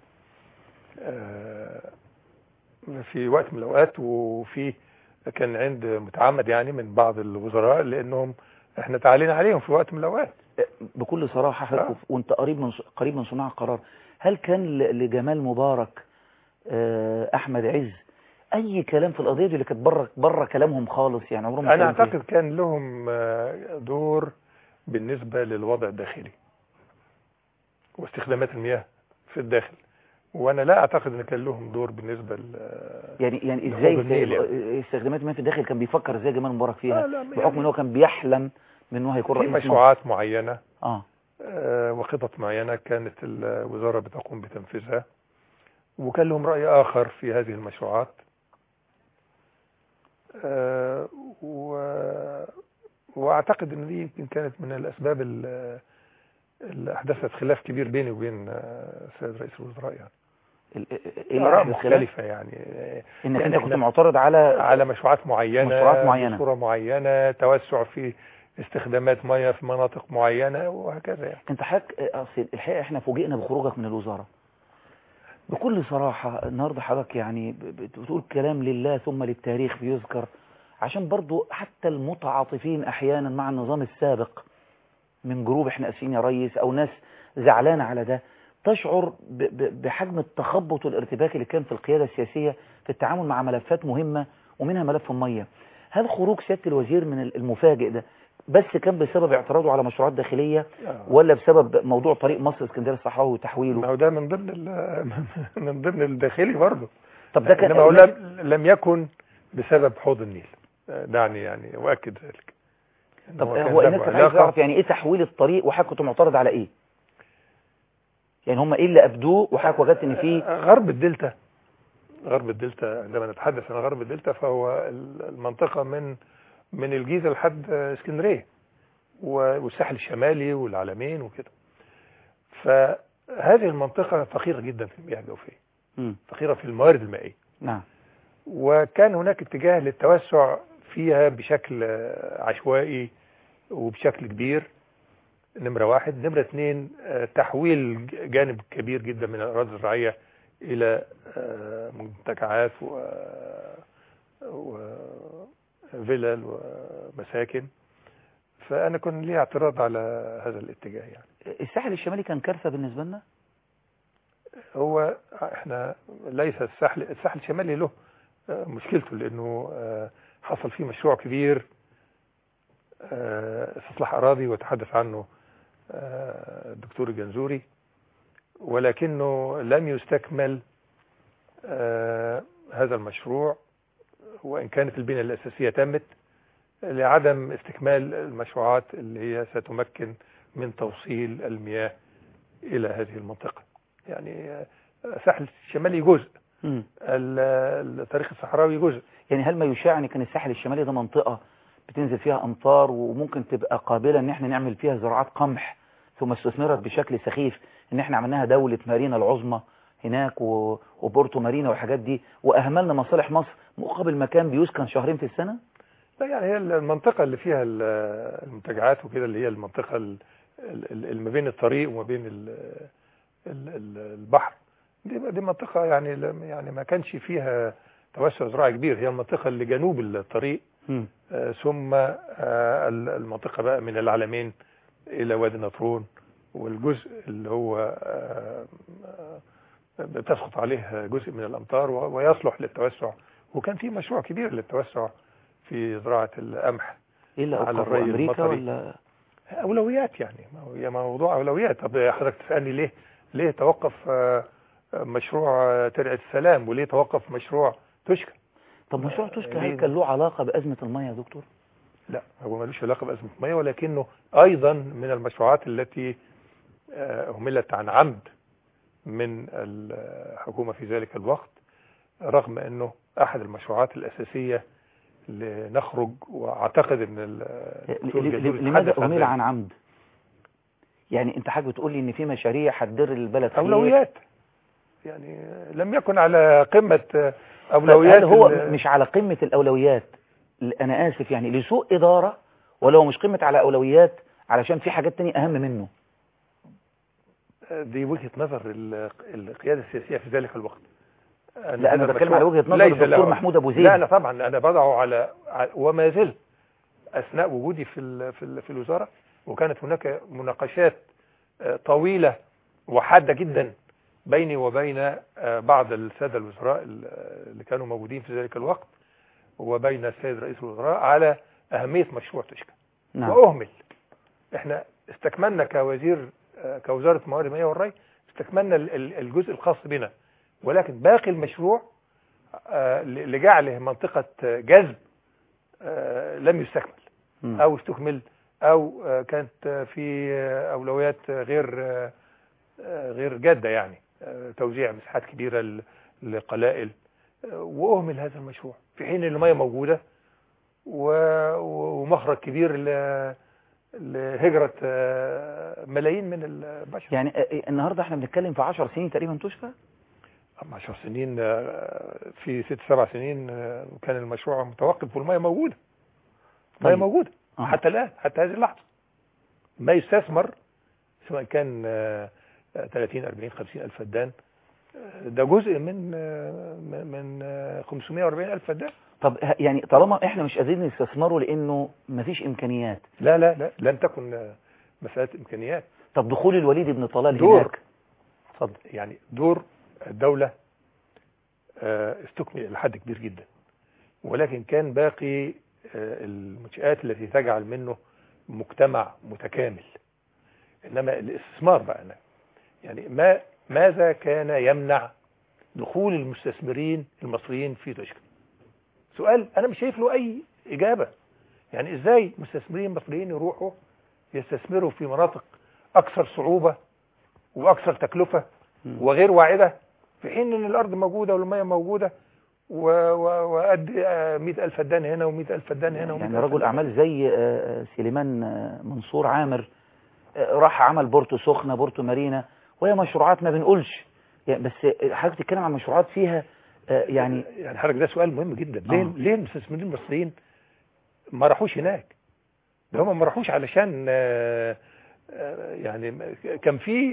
في وقت من الأوقات، وفي كان عند متعمد يعني من بعض الوزراء لأنهم احنا تعالينا عليهم في وقت من الأوقات. بكل صراحة وانت قريب من صناع القرار، هل كان لجمال مبارك أحمد عز أي كلام في القضية دي اللي كانت بره كلامهم خالص؟ يعني عمرهم أنا أعتقد كان لهم دور بالنسبة للوضع الداخلي واستخدامات المياه في الداخل، وانا لا اعتقد ان كان لهم دور بالنسبه يعني ازاي استخدامات المياه في الداخل كان بيفكر ازاي جمال مبارك فيها؟ بحكم ان هو كان بيحلم بانه هيكون رئيس مشروعات معينه وخطط معينه كانت الوزاره بتقوم بتنفيذها، وكان لهم راي اخر في هذه المشروعات، واعتقد ان دي يمكن كانت من الاسباب اللي احدثت خلاف كبير بيني وبين السيد رئيس الوزراء. يعني الآراء مختلفة، يعني انك انت كنت معترض على مشروعات معينة بصورة معينة، توسع في استخدامات مياه في مناطق معينة وهكذا. يعني انت حضرتك الحقيقة احنا فوجئنا بخروجك من الوزارة بكل صراحة النهاردة. حضرتك يعني بتقول كلام لله ثم للتاريخ بيذكر، عشان برضو حتى المتعاطفين احيانا مع النظام السابق من جروب احنا اسفين يا ريس او ناس زعلانة على ده تشعر بحجم التخبط والارتباك اللي كان في القيادة السياسية في التعامل مع ملفات مهمة ومنها ملف المية. هل خروج سيادة الوزير من المفاجئ ده بس كان بسبب اعتراضه على مشروعات داخلية ولا بسبب موضوع طريق مصر اسكندرية الصحراوي وتحويله؟ ما هو ده من ضمن الداخلي برضه. طب ده كان لم يكن بسبب حوض النيل، دعني يعني أؤكد ذلك. طب هو الناس كانت عايزه تعرف يعني ايه تحويل الطريق، وحضرتك كنت معترض على ايه؟ يعني هم ايه اللي ابدوه وحضرتك وجدت ان في غرب الدلتا. غرب الدلتا، عندما نتحدث عن غرب الدلتا فهو المنطقة من الجيزة لحد اسكندرية والساحل الشمالي والعلمين وكده. فهذه المنطقة فقيرة جدا في المياه الجوفية، فقيرة في الموارد المائية. نعم. وكان هناك اتجاه للتوسع فيها بشكل عشوائي وبشكل كبير، نمرة واحد. نمرة اثنين، تحويل جانب كبير جدا من الأراضي الزراعية إلى منتجعات وفلل ومساكن. فأنا كنت لي اعتراض على هذا الاتجاه. يعني الساحل الشمالي كان كارثة بالنسبة لنا. هو احنا ليس الساحل الشمالي له مشكلته، لأنه حصل فيه مشروع كبير استصلاح أراضي وتحدث عنه الدكتور الجنزوري، ولكنه لم يستكمل هذا المشروع، وإن كانت البنية الأساسية تمت، لعدم استكمال المشروعات اللي هي ستمكن من توصيل المياه إلى هذه المنطقة. يعني الساحل الشمالي جزء، الطريق الصحراوي جزء. يعني هل ما يشاع ان كان الساحل الشمالي ده منطقة بتنزل فيها أمطار وممكن تبقى قابلة ان احنا نعمل فيها زراعات قمح، ثم استثمرت بشكل سخيف ان احنا عملناها دولة مارينا العظمى هناك وبورتو مارينا والحاجات دي، واهملنا مصالح مصر مقابل مكان بيسكن شهرين في السنة؟ لا، يعني هي المنطقة اللي فيها المنتجعات وكده، اللي هي المنطقة اللي ما بين الطريق وما بين البحر، دي منطقة يعني ما كانش فيها توسع زراعي كبير. هي المنطقة اللي جنوب الطريق، ثم المنطقة بقى من العلمين إلى وادي النطرون، والجزء اللي هو بتسقط عليه جزء من الأمطار ويصلح للتوسع. وكان في مشروع كبير للتوسع في زراعة القمح على الري أمريكا ولا أولويات. يعني هي موضوع أولويات. طب حضرتك تسألني ليه توقف مشروع ترعة السلام، وليه توقف مشروع توشكا؟ طب مشروع توشكا هل كان له علاقة بأزمة المياه يا دكتور؟ لا، هو ملوش علاقة بأزمة المياه، ولكنه أيضا من المشروعات التي أهملت عن عمد من الحكومة في ذلك الوقت، رغم أنه أحد المشروعات الأساسية لنخرج. وأعتقد أن لماذا أهمل عن عمد؟ يعني أنت حاجة بتقول لي أن في مشاريع هتدر البلد خير، أولويات، يعني لم يكن على قمة أولويات. هو مش على قمة الأولويات، أنا آسف، يعني لسوء إدارة، ولا هو مش قمة على أولويات علشان في حاجات تانية أهم منه؟ دي وجهة نظر القيادة السياسية في ذلك الوقت. لا، أنا بتكلم على وجهة نظر الدكتور محمود أبو زيد. لا، أنا طبعا أنا بضعه على وما زلت أثناء وجودي في الوزارة، وكانت هناك مناقشات طويلة وحادة جدا بيني وبين بعض السادة الوزراء اللي كانوا موجودين في ذلك الوقت، وبين السيد رئيس الوزراء، على أهمية مشروع توشكا. نعم. وأهمل. احنا استكملنا كوزارة موارد المياه والري، استكملنا الجزء الخاص بنا، ولكن باقي المشروع لجعله منطقة جذب لم يستكمل أو استكمل، أو كانت في أولويات غير جادة، يعني توزيع مساحات كبيرة لقلائل، وأهمل هذا المشروع في حين ان المياه موجودة ومخرج كبير لهجرة ملايين من البشر. يعني النهاردة احنا بنتكلم في 10 سنين تقريبا توشكا. 10 سنين، في 6-7 سنين كان المشروع متوقف والمياه موجودة. المياه موجودة حتى الآن، حتى هذه اللحظة. ما يستثمر سواء كان 30 40 50 ألف فدان، ده جزء من 540 ألف فدان. طب يعني طالما احنا مش قادرين نستثمره لانه مفيش امكانيات. لا لن تكن مسألة امكانيات. طب دخول الوليد بن طلال هناك، اتفضل. يعني دور الدولة استكمل إلى حد كبير جدا، ولكن كان باقي المنشآت التي تجعل منه مجتمع متكامل. إنما الاستثمار بقى يعني ماذا كان يمنع دخول المستثمرين المصريين في توشكا؟ سؤال أنا مش شايف له أي إجابة. يعني ازاي مستثمرين مصريين يروحوا يستثمروا في مناطق اكثر صعوبة واكثر تكلفة وغير واعدة، في حين ان الارض موجودة والمية موجودة وقد 100,000 فدان هنا و100,000 فدان هنا يعني رجل اعمال زي سليمان منصور عامر راح عمل بورتو سخنة بورتو مارينا، وهي مشروعات ما بنقولش يعني، بس حضرتك بتتكلم عن مشروعات فيها يعني حضرتك ده سؤال مهم جدا. ليه المستثمرين المصريين ما راحوش هناك؟ ده هم ما راحوش علشان يعني كان في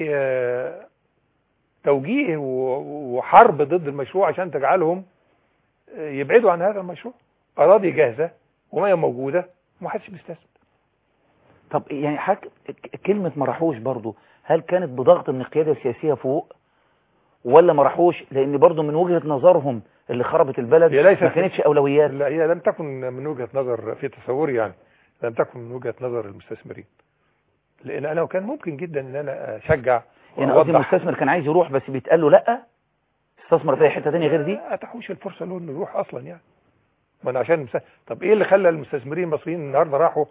توجيه وحرب ضد المشروع عشان تجعلهم يبعدوا عن هذا المشروع. أراضي جاهزة ومية موجودة ومحدش بيستثمر. طب يعني حضرتك كلمة ما راحوش برضو، هل كانت بضغط من القيادة السياسية فوق، ولا ما راحوش لأن برضو من وجهة نظرهم اللي خربت البلد ما كانتش أولويات؟ لا، هي لم تكن من وجهة نظر، في تصوري يعني لم تكن من وجهة نظر المستثمرين، لأن أنا كان ممكن جدا أن أنا أشجع يعني قصدي المستثمر كان عايز يروح بس بيتقال له لا استثمر في حتة تانية غير دي. أتحوش الفرصة له إنه يروح أصلا يعني. ما أنا عشان طب إيه اللي خلى المستثمرين المصريين النهارده راحوا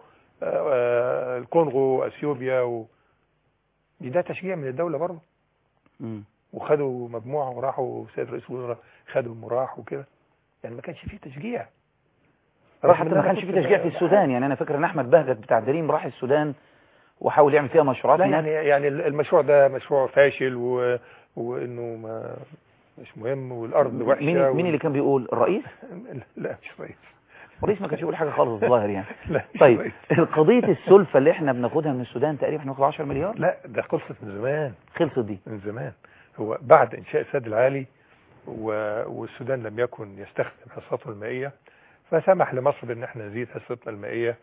الكونغو اثيوبيا ده تشجيع من الدولة برضه. وخدوا مجموعة وراحوا سيد رئيس الوزراء خدوا مراح وكده، يعني ما كانش فيه تشجيع. حتى ما كانش فيه تشجيع في السودان. يعني أنا فاكر إن أحمد بهجت بتاع دريم راح السودان وحاول يعمل فيها مشروعات. لا يعني المشروع ده مشروع فاشل وإنه ما مش مهم والأرض وحشة. مين اللي كان بيقول؟ الرئيس؟ لا مش الرئيس. الرئيس ما كانش يقول حاجة خالص الظاهر يعني. لا طيب قضية السلفة اللي احنا بناخدها من السودان تقريبا بناخد 10 مليار. لا ده خلصت من زمان. خلصت دي من زمان. هو بعد إنشاء السد العالي والسودان لم يكن يستخدم حصته المائية، فسمح لمصر بأن احنا نزيد حصتنا المائية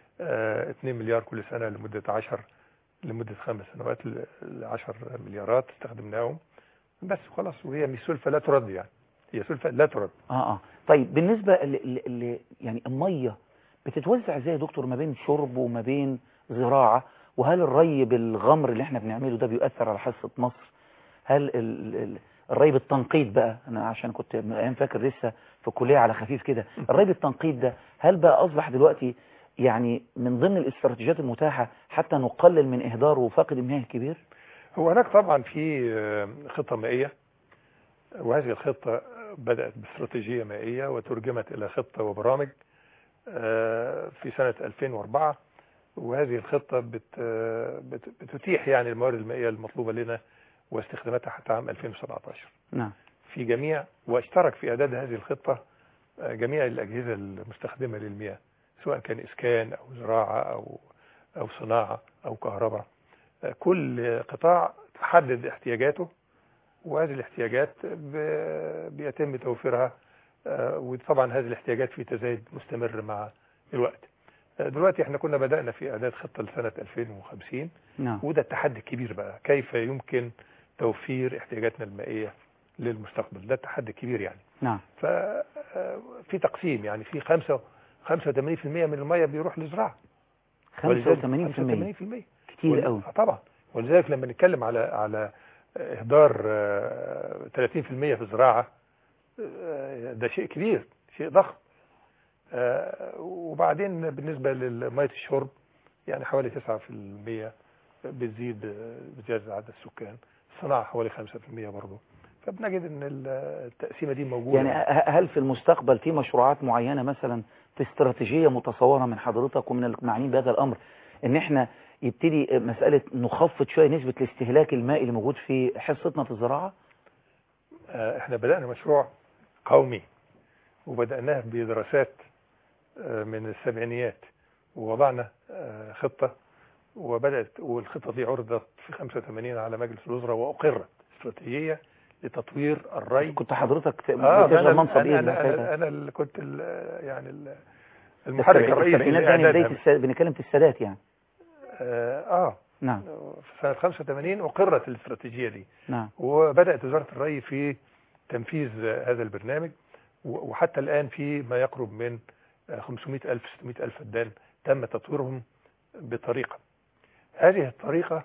2 مليار كل سنة لمدة 5 سنوات 10 مليارات استخدمناهم بس خلاص. وهي مش سلفة لا ترد يعني، هي سلفة لا ترد. طيب بالنسبة يعني المية بتتوزع ازاي يا دكتور ما بين شرب وما بين زراعة؟ وهل الري بالغمر اللي احنا بنعمله ده بيؤثر على حصة مصر؟ هل الري بالتنقيط بقى، انا عشان كنت ايام فاكر لسه في الكلية على خفيف كده، الري بالتنقيط ده هل بقى اصبح دلوقتي يعني من ضمن الاستراتيجيات المتاحة حتى نقلل من اهدار وفقد المياه الكبير؟ هو هناك طبعا في خطة مائية، وهذه الخطة بدأت باستراتيجية مائية وترجمت إلى خطة وبرامج في سنة 2004. وهذه الخطة بتتيح يعني الموارد المائية المطلوبة لنا واستخداماتها حتى عام 2017. نعم. في جميع واشترك في إعداد هذه الخطة جميع الأجهزة المستخدمة للمياه، سواء كان إسكان أو زراعة أو صناعة أو كهرباء. كل قطاع تحدد احتياجاته، وهذه الاحتياجات بيتم توفيرها، وطبعا هذه الاحتياجات في تزايد مستمر مع الوقت. دلوقتي احنا كنا بدأنا في إعداد خطة لسنة 2050. نعم. وده التحدي الكبير بقى، كيف يمكن توفير احتياجاتنا المائية للمستقبل. ده التحدي الكبير يعني. نعم. ففي تقسيم يعني في 85% من المية بيروح للزراعة. 85% كتير قوي طبعا. ولذلك لما نتكلم على إهدار 30% في الزراعة، ده شيء كبير، شيء ضخم. وبعدين بالنسبة لمية الشرب يعني حوالي 9% بتزيد بزيادة عدد السكان. الصناعة حوالي 5% برضه. فبنجد ان التقسيمة دي موجودة. يعني هل في المستقبل في مشروعات معينة مثلا في استراتيجية متصورة من حضرتك ومن المعنيين بهذا الأمر ان احنا يبتدي مسألة نخفض شوية نسبة الاستهلاك المائي اللي موجود في حصتنا في الزراعة؟ احنا بدأنا مشروع قومي وبدأناه بدراسات من السبعينيات، ووضعنا خطة والخطة دي عرضت في 85 على مجلس الوزراء وأقرت استراتيجية لتطوير الري. كنت حضرتك بتشغل منصب ايه؟ أنا اللي كنت يعني المحرك الرئيسي لإعدادها. بنتكلم في السادات يعني. نعم. في سنة 85 أقرت الاستراتيجية دي. نعم. وبدأت وزارة الري في تنفيذ هذا البرنامج، وحتى الآن في ما يقرب من 500,000 600,000 فدان تم تطويرهم بطريقة. هذه الطريقة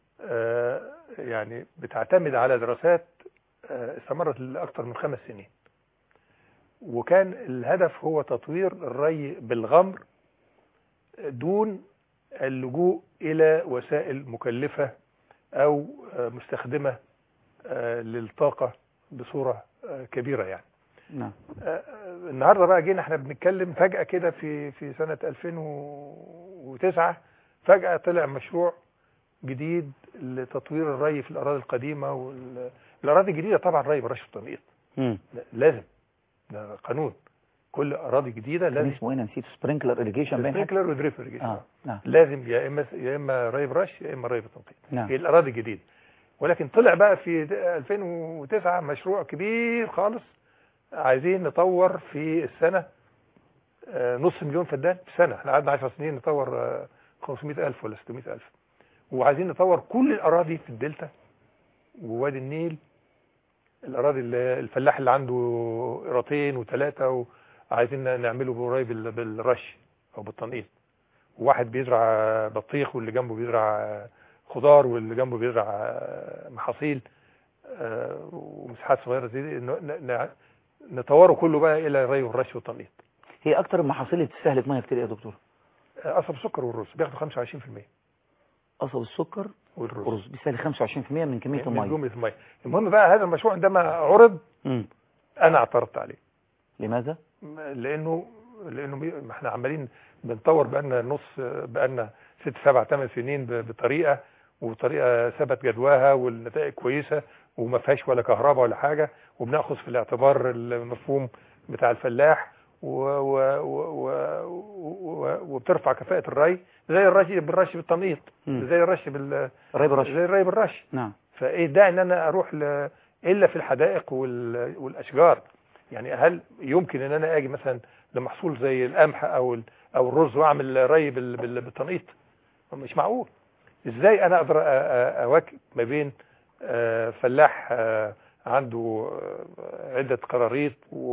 يعني بتعتمد على دراسات استمرت لأكثر من 5 سنين، وكان الهدف هو تطوير الري بالغمر دون اللجوء إلى وسائل مكلفة أو مستخدمة للطاقة بصورة كبيرة يعني. نعم. النهاردة بقى جينا احنا بنتكلم فجأة كده في سنة 2009 فجأة طلع مشروع جديد لتطوير الري في الأراضي القديمة والأراضي الجديدة طبعا ري برش التنقيط لازم، ده قانون، كل أراضي جديدة لازم. اسمه ايه؟ نسيت. سبرينكلر إريجيشن باين. سبرينكلر ودريب إريجيشن. نعم. لازم يا إما ري برش يا إما ري بالتنقيط. نعم. هي الأراضي الجديدة. ولكن طلع بقى في 2009 مشروع كبير خالص، عايزين نطور في السنة نص مليون فدان في السنة. احنا قعدنا 10 سنين نطور 500,000 ولا 600,000، وعايزين نطور كل الأراضي في الدلتا ووادي النيل، الأراضي الفلاح اللي عنده قراطين وثلاثة وعايزين نعمله بقريب بالرش أو بالتنقيط، وواحد بيزرع بطيخ واللي جنبه بيزرع خضار واللي جنبه بيزرع محاصيل ومساحات صغيرة زي دي، نطوره كله بقى إلى الري والرش والتنقيط. هي أكتر المحاصيل اللي بتستهلك مية كتير يا دكتور؟ قصب السكر والرز بياخدوا 25%. قصب السكر والرز بيستهلك 25% من كمية المية. من المية. المهم بقى هذا المشروع عندما عرض أنا اعترضت عليه. لماذا؟ لأنه احنا عمالين بنطور بقالنا 6 7 8 سنين بطريقة، وطريقة ثبت جدواها والنتائج كويسة وما فيهاش ولا كهرباء ولا حاجة، وبناخذ في الاعتبار المفهوم بتاع الفلاح وبترفع كفاءة الري زي بالرش بالتنقيط، زي الرش الري بالرش. نعم. فايه ده ان انا اروح الا في الحدائق والاشجار؟ يعني هل يمكن ان انا اجي مثلا لمحصول زي القمح او الرز واعمل ري بالتنقيط؟ مش معقول. ازاي انا اقدر اواكب ما بين فلاح عنده عدة قراريط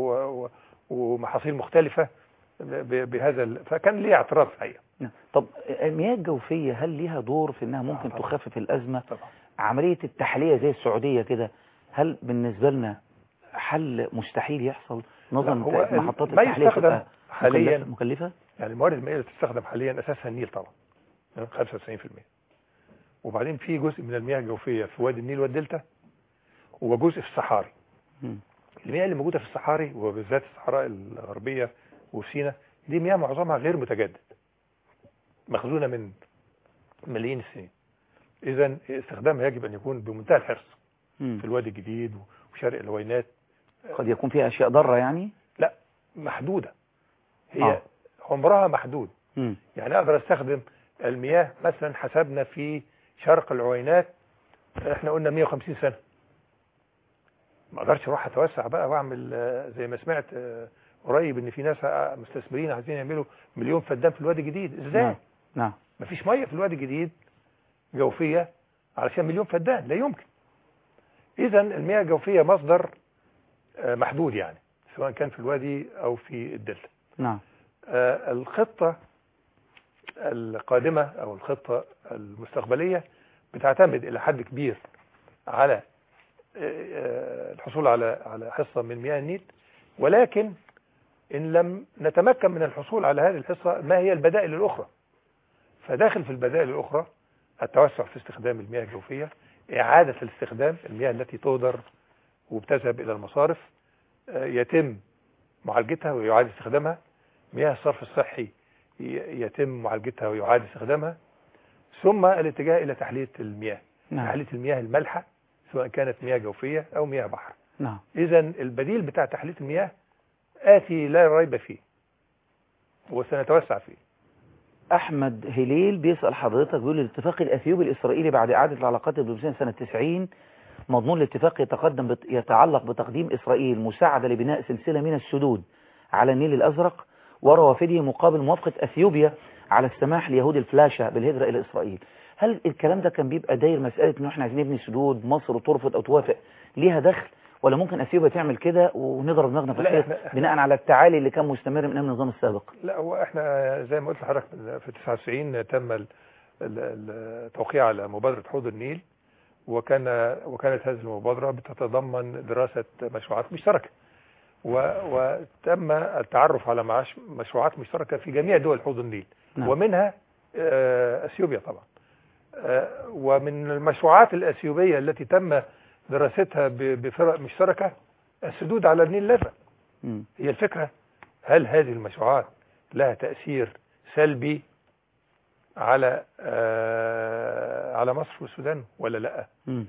ومحاصيل مختلفة بهذا فكان ليه اعتراض حقيقة. طب المياه الجوفية هل ليها دور في انها ممكن تخفف الازمة؟ طبعا. عملية التحلية زي السعودية كده، هل بالنسبة لنا حل مستحيل يحصل نظرا محطات التحلية تبقى حاليا مكلفة؟ يعني الموارد المائية اللي تستخدم حاليا اساسها النيل طبعا 95%، وبعدين في جزء من المياه الجوفية في وادي النيل والدلتا، وجزء في الصحاري. المياه اللي موجودة في الصحاري وبالذات الصحراء الغربية وسيناء دي مياه معظمها غير متجدد، مخزونة من ملايين السنين، إذا استخدامها يجب أن يكون بمنتهى الحرص. في الوادي الجديد وشرق العوينات قد يكون فيها أشياء ضارة يعني؟ لا، محدودة، هي عمرها محدود. يعني أقدر أستخدم المياه مثلا حسبنا في شرق العوينات احنا قلنا 150 سنة، ما اقدرش اروح اتوسع بقى واعمل زي ما سمعت قريب ان في ناس مستثمرين عايزين يعملوا 1,000,000 فدان في الوادي الجديد. ازاي؟ نعم. مفيش ميه في الوادي الجديد جوفيه علشان 1,000,000 فدان، لا يمكن. اذا المياه الجوفيه مصدر محدود يعني، سواء كان في الوادي او في الدلتا. نعم. الخطه القادمه او الخطه المستقبليه بتعتمد الى حد كبير على الحصول على حصة من مياه النيل، ولكن إن لم نتمكن من الحصول على هذه الحصة ما هي البدائل الأخرى؟ فداخل في البدائل الأخرى التوسع في استخدام المياه الجوفية، إعادة الاستخدام المياه التي تهدر وبتذهب إلى المصارف يتم معالجتها ويعاد استخدامها، مياه الصرف الصحي يتم معالجتها ويعاد استخدامها، ثم الاتجاه إلى تحلية المياه. نعم. تحلية المياه المالحة سواء كانت مياه جوفية أو مياه بحر. نعم. إذا البديل بتاع تحلية المياه آتي لا ريب فيه وسنتوسع فيه. أحمد هليل بيسأل حضرتك، بيقول الاتفاق الأثيوبي الإسرائيلي بعد إعادة العلاقات الدبلوماسية سنة 90 مضمون الاتفاق يتعلق بتقديم إسرائيل مساعدة لبناء سلسلة من السدود على النيل الأزرق وروافده مقابل موافقة أثيوبيا على السماح ليهود الفلاشة بالهجرة إلى إسرائيل. هل الكلام ده كان بيبقى داير مسألة إنه إحنا عايزين نبني سدود، مصر ترفض أو توافق ليها دخل، ولا ممكن أثيوبيا تعمل كده ونضرب دماغنا في الحيط بناء على التعالي اللي كان مستمر من النظام السابق؟ لا، هو إحنا زي ما قلت لحضرتك في 99 تم التوقيع على مبادرة حوض النيل، وكانت هذه المبادرة بتتضمن دراسة مشروعات مشتركة، وتم التعرف على مشروعات مشتركة في جميع دول حوض النيل، نعم. ومنها أثيوبيا طبعا. ومن المشروعات الأثيوبية التي تم دراستها بفرق مشتركة السدود على النيل الأزرق. هي الفكرة، هل هذه المشروعات لها تأثير سلبي على مصر والسودان ولا لا؟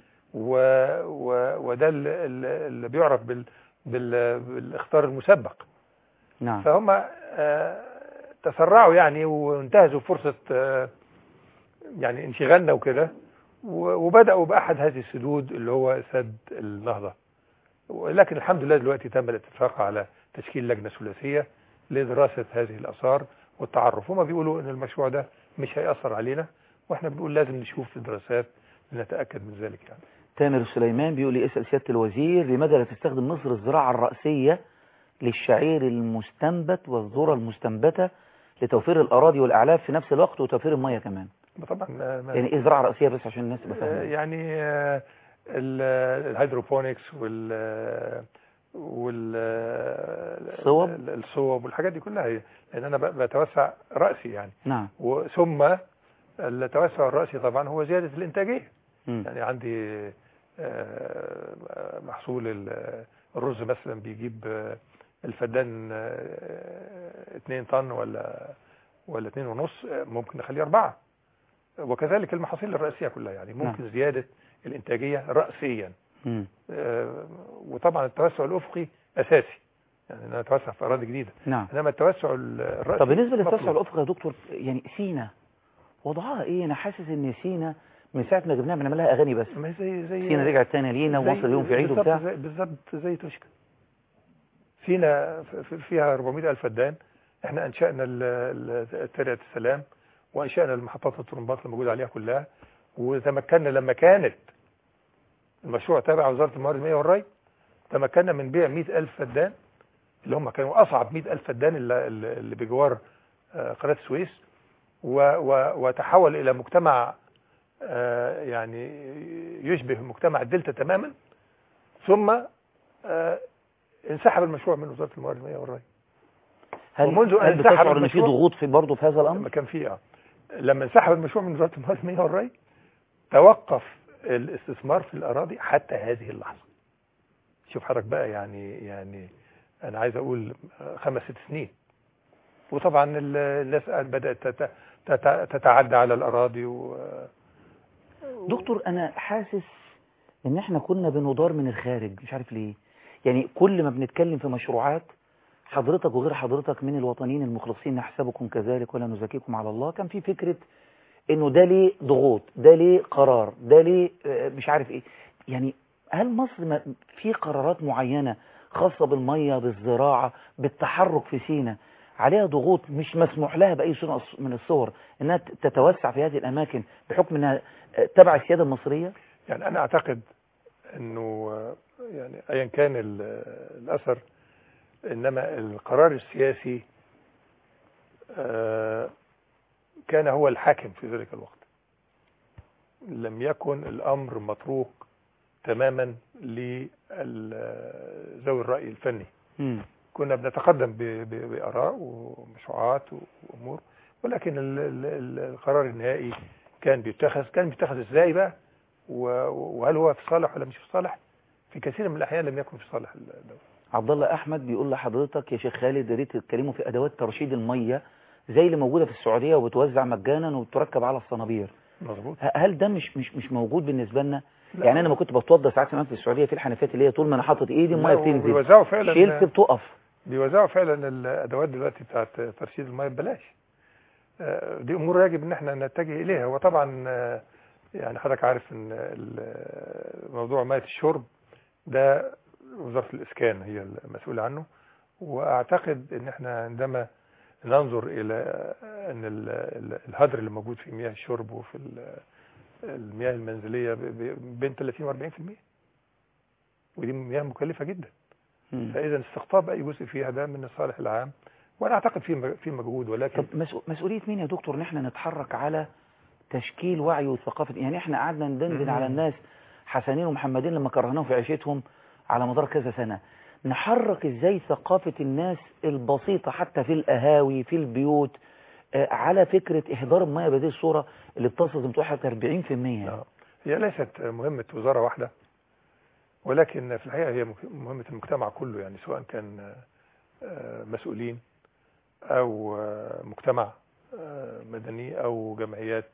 وده اللي بيعرف بالاختيار المسبق. نعم. فهم تسرعوا يعني وانتهزوا فرصة يعني انشغالنا وكده، وبدأوا بأحد هذه السدود اللي هو سد النهضة. ولكن الحمد لله دلوقتي تم الاتفاق على تشكيل لجنة ثلاثية لدراسة هذه الآثار والتعرف. هما بيقولوا ان المشروع ده مش هيأثر علينا، واحنا بنقول لازم نشوف الدراسات لنتأكد من ذلك يعني. تامر سليمان بيقول لي اسأل سيادة الوزير لماذا لا تستخدم مصر الزراعة الرأسية للشعير المستنبت والذرة المستنبتة لتوفير الأراضي والأعلاف في نفس الوقت وتوفير المياه كمان؟ طبعا يعني ايه زراعة رأسية بس عشان الناس تبقى فاهمة؟ يعني الهيدروبونكس الصوب والحاجات دي كلها، لان انا بتوسع رأسي يعني. نعم. ثم التوسع الرأسي طبعا هو زيادة الانتاجية. يعني عندي محصول الرز مثلا بيجيب الفدان 2 طن ولا 2.5، ممكن نخليه 4. وكذلك المحاصيل الرئيسية كلها يعني ممكن زيادة الانتاجية رأسيا. وطبعا التوسع الأفقي أساسي، يعني أنا أتوسع في أراضي جديدة. نعم. إنما التوسع الرأسي. طب بالنسبة للتوسع الأفقي يا دكتور، يعني سينا وضعها إيه؟ أنا حاسس إن سينا من ساعة ما جبناها بنعمل لها أغاني بس. ما زي سينا رجعت تاني لينا ومصر اليوم في عيد وبتاع. بالظبط زي توشكا. سينا فيها 400,000 فدان. احنا أنشأنا ترعة السلام، وأنشأنا المحطات الطرمبات اللي موجودة عليها كلها، وتمكنا لما كانت المشروع تابع وزارة الموارد المائية والري، تمكنا من بيع 100,000 فدان اللي هم كانوا أصعب 100,000 فدان اللي بجوار قناة السويس، وتحول إلى مجتمع يعني يشبه مجتمع الدلتا تماما. ثم انسحب المشروع من وزارة الموارد المائية والري. هل بتشعر ان في ضغوط برضه في هذا الامر؟ لما كان في لما انسحب المشروع من وزارة الموارد المائية والري توقف الاستثمار في الأراضي حتى هذه اللحظة. شوف حضرتك بقى، يعني أنا عايز أقول 5-6 سنين. وطبعا الناس بدأت تتعدى على الأراضي دكتور أنا حاسس إن إحنا كنا بندار من الخارج، مش عارف ليه. يعني كل ما بنتكلم في مشروعات، حضرتك وغير حضرتك من الوطنيين المخلصين نحسبكم كذلك ولا نزكيكم على الله، كان في فكرة إنه ده ليه ضغوط، ده ليه قرار، ده ليه مش عارف إيه. يعني هل مصر في قرارات معينة خاصة بالمية، بالزراعة، بالتحرك في سيناء عليها ضغوط مش مسموح لها بأي صورة من الصور إنها تتوسع في هذه الأماكن بحكم إنها تبع السيادة المصرية؟ يعني أنا أعتقد إنه يعني أيا كان الأثر، إنما القرار السياسي كان هو الحاكم في ذلك الوقت. لم يكن الأمر متروك تماما لذوي الرأي الفني. كنا بنتقدم بآراء ومشروعات وأمور، ولكن القرار النهائي كان بيتخذ ازاي بقى، وهل هو في صالح ولا مش في صالح؟ في كثير من الأحيان لم يكن في صالح الدولة. عبد الله أحمد بيقول لحضرتك يا شيخ خالد يا ريت تتكلموا في أدوات ترشيد المية زي اللي موجودة في السعودية وبتوزع مجانا وبتركب على الصنابير. مظبوط. هل ده مش موجود بالنسبة لنا؟ يعني أنا ما كنت بتوضى ساعات كمان في السعودية في الحنفيات اللي هي طول ما أنا حاطط إيدي المية بتنزل، بيوزعوا فعلا، شيلت بتقف. بيوزعوا فعلا الأدوات دلوقتي بتاعت ترشيد المية ببلاش. دي أمور يجب إن احنا نتجه إليها. وطبعا يعني حضرتك عارف إن موضوع مياه الشرب ده وزارة الإسكان هي المسؤولة عنه. وأعتقد إن احنا عندما ننظر إلى أن الهدر اللي موجود في مياه الشرب وفي المياه المنزلية بين 30 و40%، ودي مياه مكلفة جدا. فإذا استقطاب أي جزء فيها ده من الصالح العام، وأنا أعتقد في مجهود. ولكن طب مسؤولية مين يا دكتور إن احنا نتحرك على تشكيل وعي وثقافة؟ يعني احنا قعدنا ندندن على الناس حسنين ومحمدين لما كرهناهم في عيشتهم على مدار كذا سنة. نحرك ازاي ثقافة الناس البسيطة حتى في القهاوي في البيوت على فكرة إهدار المياه بهذه الصورة اللي بتصل بتوحد 40%. هي ليست مهمة وزارة واحدة، ولكن في الحقيقة هي مهمة المجتمع كله، يعني سواء كان مسؤولين أو مجتمع مدني أو جمعيات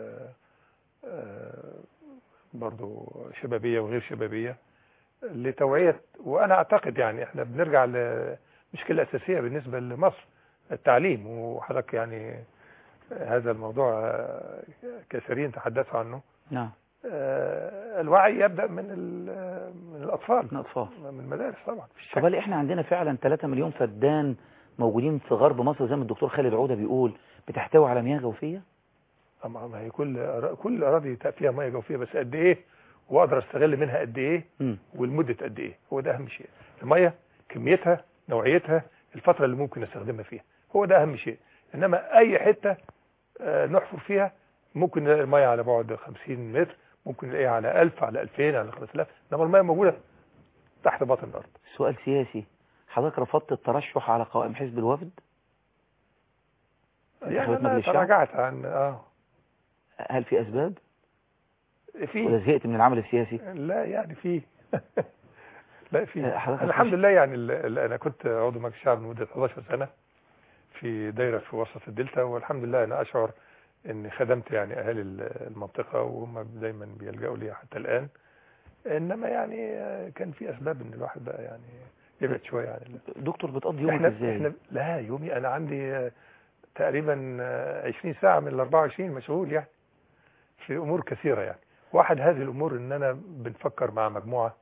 برضو شبابية وغير شبابية لتوعية. وأنا أعتقد يعني إحنا بنرجع لمشكلة أساسية بالنسبة لمصر، التعليم. وحضرتك يعني هذا الموضوع كثيرين تحدثوا عنه. نعم. الوعي يبدأ من الأطفال، من المدارس طبعا. طب هل إحنا عندنا فعلا 3 مليون فدان موجودين في غرب مصر زي ما الدكتور خالد عودة بيقول بتحتوي على مياه جوفية؟ ما هي كل الأراضي فيها مياه جوفية، بس قد إيه وأقدر أستغل منها قد إيه والمدة قد إيه، هو ده أهم شيء. المياه كميتها، نوعيتها، الفترة اللي ممكن أستخدمها فيها، هو ده أهم شيء. إنما أي حتة نحفر فيها ممكن نلاقي المياه على بعد 50 متر، ممكن نلاقيها على 1000 على 2000 على 5000، إنما المياه موجودة تحت باطن الأرض. سؤال سياسي، حضرتك رفضت الترشح على قوائم حزب الوفد؟ يعني أنا تراجعت عن هل في أسباب؟ في. ولا زهقت من العمل السياسي؟ لا يعني في. لا في. الحمد لله يعني أنا كنت عضو مجلس الشعب لمدة 11 سنة في دايرة في وسط الدلتا، والحمد لله أنا أشعر أني خدمت يعني أهالي المنطقة، وهم دايما بيلجأوا لي حتى الآن. إنما يعني كان في أسباب أن الواحد بقى يعني يبعد شوية عن دكتور بتقضي يومك إزاي؟ لا يومي أنا عندي تقريبا 20 ساعة من ال 24 مشغول يعني في أمور كثيرة. يعني واحد هذه الأمور أن أنا بنفكر مع مجموعة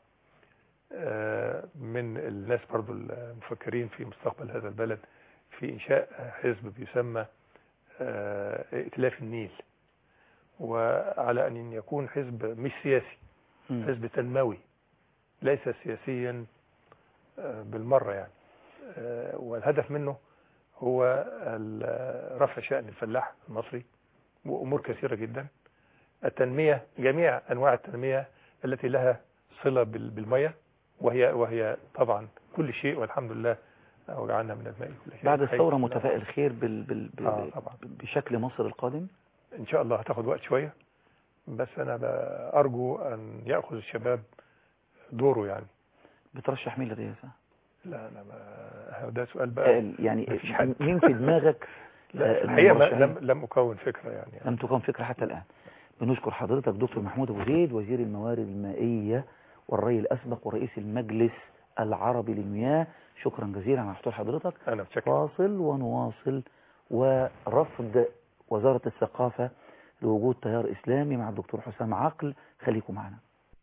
من الناس برضو المفكرين في مستقبل هذا البلد في إنشاء حزب بيسمى ائتلاف النيل، وعلى أن يكون حزب مش سياسي، حزب تنموي ليس سياسيا بالمرة يعني. والهدف منه هو رفع شأن الفلاح المصري وأمور كثيرة جدا، التنمية، جميع أنواع التنمية التي لها صلة بالمياه، وهي طبعا كل شيء، والحمد لله وجعلنا من الماء كل شيء. بعد الثورة متفائل خير بشكل مصر القادم؟ إن شاء الله هتاخد وقت شوية، بس أنا أرجو أن يأخذ الشباب دوره. يعني بترشح مين للرئاسة؟ لا أنا ده سؤال بقى يعني مين في دماغك؟ لا الحقيقة لم أكون فكرة يعني لم تكون فكرة حتى الآن. بنشكر حضرتك دكتور محمود أبو زيد، وزير الموارد المائية والري الأسبق ورئيس المجلس العربي للمياه. شكرا جزيلا على حضور حضرتك. أنا بشكر. فاصل ونواصل. ورفض وزارة الثقافة لوجود تيار إسلامي مع الدكتور حسام عقل. خليكم معنا.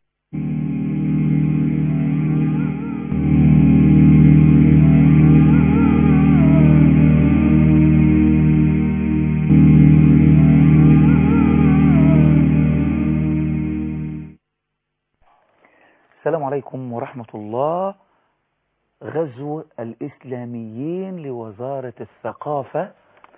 السلام عليكم ورحمة الله. غزو الإسلاميين لوزارة الثقافة،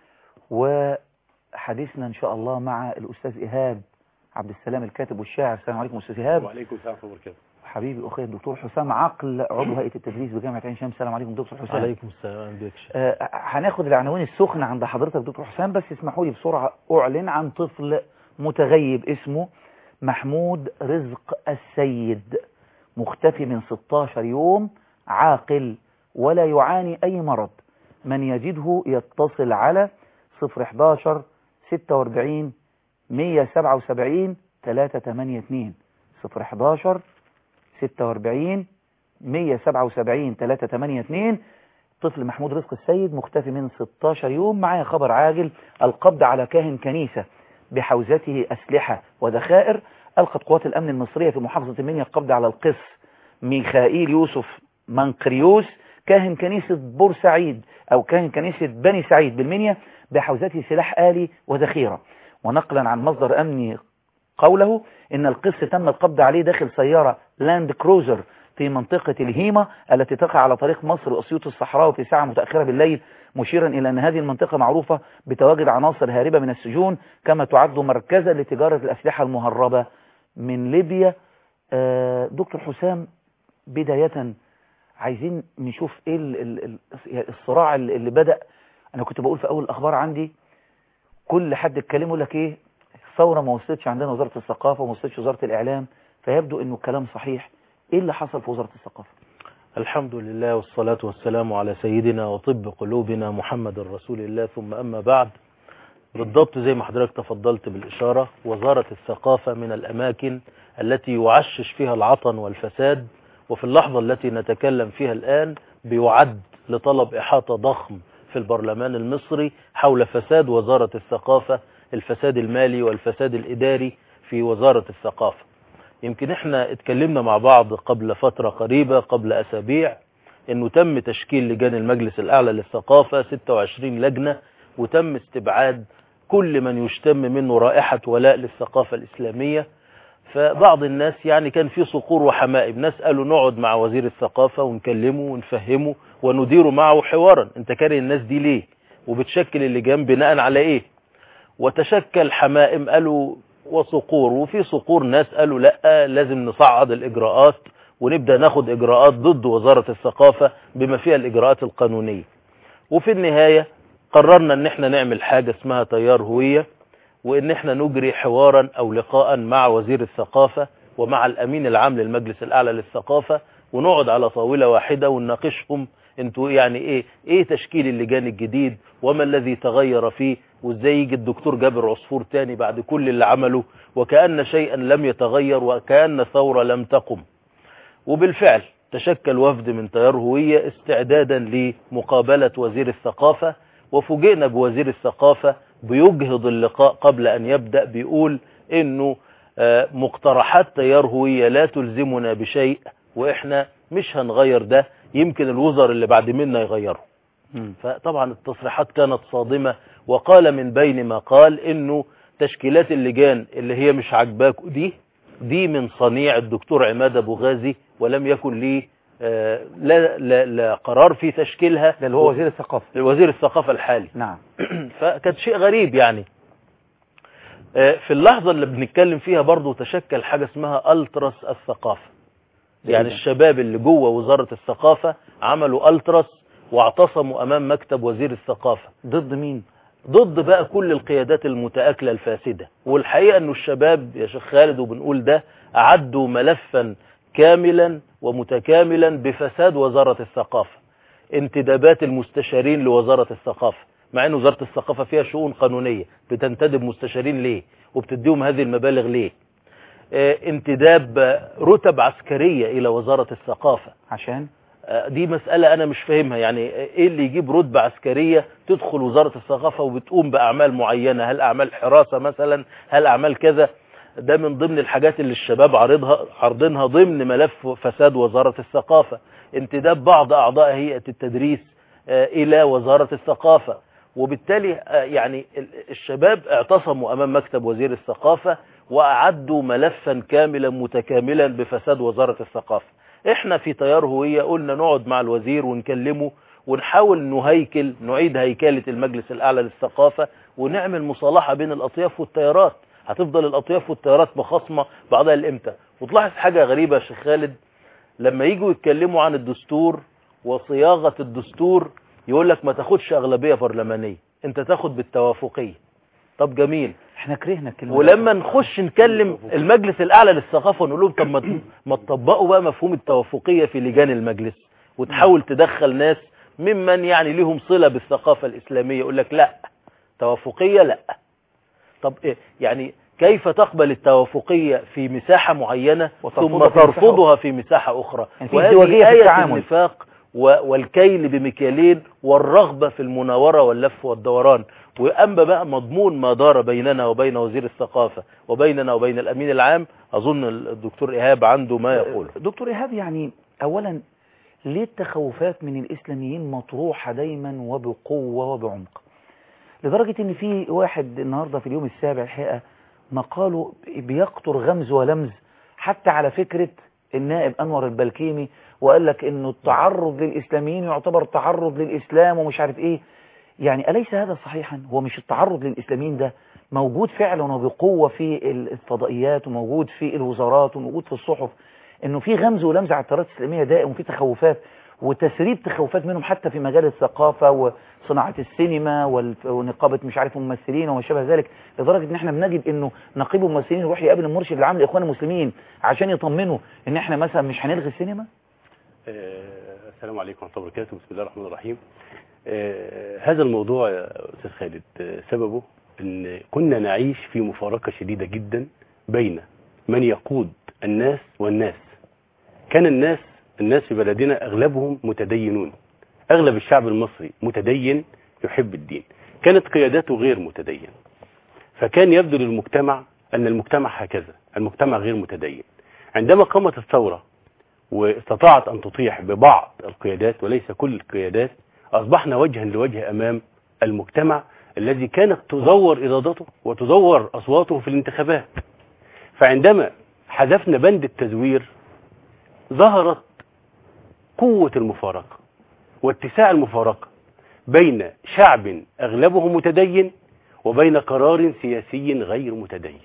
وحديثنا إن شاء الله مع الأستاذ إيهاب عبد السلام الكاتب والشاعر. السلام عليكم أستاذ إيهاب. وعليكم السلام ورحمة الله وبركاته. حبيبي أخي الدكتور حسام عقل عضو هيئة التدريس بجامعة عين شمس. السلام عليكم دكتور حسام. وعليكم السلام. هناخد العناوين السخنة عند حضرتك دكتور حسام، بس اسمحوا لي بسرعة أعلن عن طفل متغيب اسمه محمود رزق السيد، مختفي من 16 يوم، عاقل ولا يعاني أي مرض. من يجده يتصل على 011 46 177 382 011 46 177 382. طفل محمود رزق السيد مختفي من 16 يوم. معايا خبر عاجل: القبض على كاهن كنيسة بحوزته أسلحة وذخائر. ألقت قوات الأمن المصرية في محافظة المنيا القبض على القس ميخائيل يوسف منقريوس، كاهن كنيسة بورسعيد أو كاهن كنيسة بني سعيد بالمنيا، بحوزته سلاح آلي وذخيرة. ونقلا عن مصدر أمني قوله إن القس تم القبض عليه داخل سيارة لاند كروزر في منطقة الهيمة التي تقع على طريق مصر وأسيوط الصحراوي في ساعة متأخرة بالليل، مشيرا إلى أن هذه المنطقة معروفة بتواجد عناصر هاربة من السجون، كما تعد مركزا لتجارة الأسلحة المهربة من ليبيا. دكتور حسام، بداية عايزين نشوف ايه الصراع اللي بدأ. انا كنت بقول في اول الاخبار عندي كل حد اتكلمه يقول لك ايه الثورة ما وصلتش عندنا وزارة الثقافة وما وصلتش وزارة الإعلام، فيبدو انه الكلام صحيح. ايه اللي حصل في وزارة الثقافة؟ الحمد لله والصلاة والسلام على سيدنا وطب قلوبنا محمد رسول الله، ثم أما بعد. بالضبط زي ما حضرتك تفضلت بالإشارة، وزارة الثقافة من الأماكن التي يعشش فيها العطن والفساد، وفي اللحظة التي نتكلم فيها الآن بيعد لطلب إحاطة ضخم في البرلمان المصري حول فساد وزارة الثقافة، الفساد المالي والفساد الإداري في وزارة الثقافة. يمكن احنا اتكلمنا مع بعض قبل فترة قريبة، قبل أسابيع، انه تم تشكيل لجان المجلس الأعلى للثقافة 26 لجنة، وتم استبعاد كل من يشتم منه رائحة ولاء للثقافة الإسلامية. فبعض الناس يعني كان في صقور وحمائم، ناس قالوا نقعد مع وزير الثقافة ونكلمه ونفهمه وندير معه حوارا، انت كاره الناس دي ليه وبتشكل اللجان بناء على ايه؟ وتشكل حمائم قالوا وصقور، وفي صقور ناس قالوا لا لازم نصعد الإجراءات ونبدأ ناخد إجراءات ضد وزارة الثقافة بما فيها الإجراءات القانونية. وفي النهاية قررنا ان احنا نعمل حاجة اسمها تيار هوية، وان احنا نجري حوارا او لقاء مع وزير الثقافة ومع الامين العام للمجلس الاعلى للثقافة، ونقعد على طاولة واحدة ونناقشهم انتوا يعني ايه تشكيل اللجان الجديد وما الذي تغير فيه، وازاي يجي الدكتور جابر عصفور تاني بعد كل اللي عمله وكأن شيئا لم يتغير وكأن ثورة لم تقم. وبالفعل تشكل وفد من تيار هوية استعدادا لمقابلة وزير الثقافة، وفوجئنا بوزير الثقافة بيجهض اللقاء قبل أن يبدأ، بيقول إنه مقترحات تيار هوية لا تلزمنا بشيء وإحنا مش هنغير ده، يمكن الوزراء اللي بعد منا يغيروا. فطبعا التصريحات كانت صادمة، وقال من بين ما قال إنه تشكيلات اللجان اللي هي مش عجباكوا دي من صنيع الدكتور عماد أبو غازي، ولم يكن لي لا قرار في تشكيلها، ده اللي هو وزير الثقافة، وزير الثقافة الحالي. نعم. فكانت شيء غريب يعني. في اللحظة اللي بنتكلم فيها برضو تشكل حاجة اسمها ألتراس الثقافة، يعني الشباب اللي جوه وزارة الثقافة عملوا ألتراس واعتصموا أمام مكتب وزير الثقافة. ضد مين؟ ضد بقى كل القيادات المتآكلة الفاسدة. والحقيقة أنه الشباب يا شيخ خالد، وبنقول ده، أعدوا ملفا كاملا ومتكاملا بفساد وزارة الثقافة، انتدابات المستشارين لوزارة الثقافة، مع أن وزارة الثقافة فيها شؤون قانونية، بتنتدب مستشارين ليه وبتديهم هذه المبالغ ليه؟ انتداب رتب عسكرية إلى وزارة الثقافة عشان دي مسألة أنا مش فاهمها. يعني إيه اللي يجيب رتبة عسكرية تدخل وزارة الثقافة وبتقوم بأعمال معينة؟ هل أعمال حراسة مثلا؟ هل أعمال كذا؟ ده من ضمن الحاجات اللي الشباب عرضينها ضمن ملف فساد وزارة الثقافة. انتداب بعض أعضاء هيئة التدريس إلى وزارة الثقافة. وبالتالي يعني الشباب اعتصموا أمام مكتب وزير الثقافة وأعدوا ملفا كاملا متكاملا بفساد وزارة الثقافة. احنا في تيار هوية قلنا نقعد مع الوزير ونكلمه ونحاول نعيد هيكلة المجلس الأعلى للثقافة ونعمل مصالحة بين الأطياف والتيارات. هتفضل الأطياف والتيارات مخاصمة بعضها الإمتى؟ وتلاحظ حاجة غريبة يا شيخ خالد، لما يجوا يتكلموا عن الدستور وصياغة الدستور يقول لك ما تاخدش أغلبية برلمانية، انت تاخد بالتوافقية. طب جميل، احنا كرهنا الكلمة. ولما نخش نكلم المجلس الأعلى للثقافة ونقول لهم طب ما تطبقوا بقى مفهوم التوافقية في لجان المجلس وتحاول تدخل ناس ممن يعني لهم صلة بالثقافة الإسلامية، يقول لك لا توافقية لا. طب إيه يعني كيف تقبل التوافقية في مساحة معينة ثم ترفضها في مساحة أخرى؟ يعني وهذه آية النفاق والكيل بمكيالين والرغبة في المناورة واللف والدوران. وأما بقى مضمون ما دار بيننا وبين وزير الثقافة وبيننا وبين الأمين العام، أظن الدكتور إيهاب عنده ما يقول. دكتور إيهاب، يعني أولا ليه التخوفات من الإسلاميين مطروحة دايما وبقوة وبعمق، لدرجة ان في واحد النهاردة في اليوم السابع الحقيقة مقاله بيقطر غمز ولمز حتى على فكرة النائب أنور البلكيمي، وقال لك انه التعرض للإسلاميين يعتبر تعرض للإسلام ومش عارف ايه. يعني أليس هذا صحيحا؟ هو مش التعرض للإسلاميين ده موجود فعلا وبقوة في الفضائيات وموجود في الوزارات وموجود في الصحف، انه في غمز ولمز على التيارات الإسلامية دائم وفي تخوفات، وتسريب تخوفات منهم حتى في مجال الثقافة وصناعة السينما ونقابة مش عارف ممثلين وما شابه ذلك، لدرجة ان احنا بنجد انه نقيب الممثلين يروح يقابل المرشد العام للاخوان المسلمين عشان يطمنوا ان احنا مثلا مش هنلغي السينما. السلام عليكم ورحمة الله وبركاته. بسم الله الرحمن الرحيم. هذا الموضوع يا أستاذ خالد سببه ان كنا نعيش في مفارقة شديدة جدا بين من يقود الناس والناس. كان الناس في بلدنا أغلبهم متدينون، أغلب الشعب المصري متدين يحب الدين، كانت قياداته غير متدين، فكان يبدو للمجتمع أن المجتمع هكذا، المجتمع غير متدين. عندما قامت الثورة واستطاعت أن تطيح ببعض القيادات وليس كل القيادات، أصبحنا وجها لوجه أمام المجتمع الذي كانت تزور إرادته وتزور أصواته في الانتخابات. فعندما حذفنا بند التزوير ظهرت قوة المفارقة واتساع المفارقة بين شعب أغلبه متدين وبين قرار سياسي غير متدين.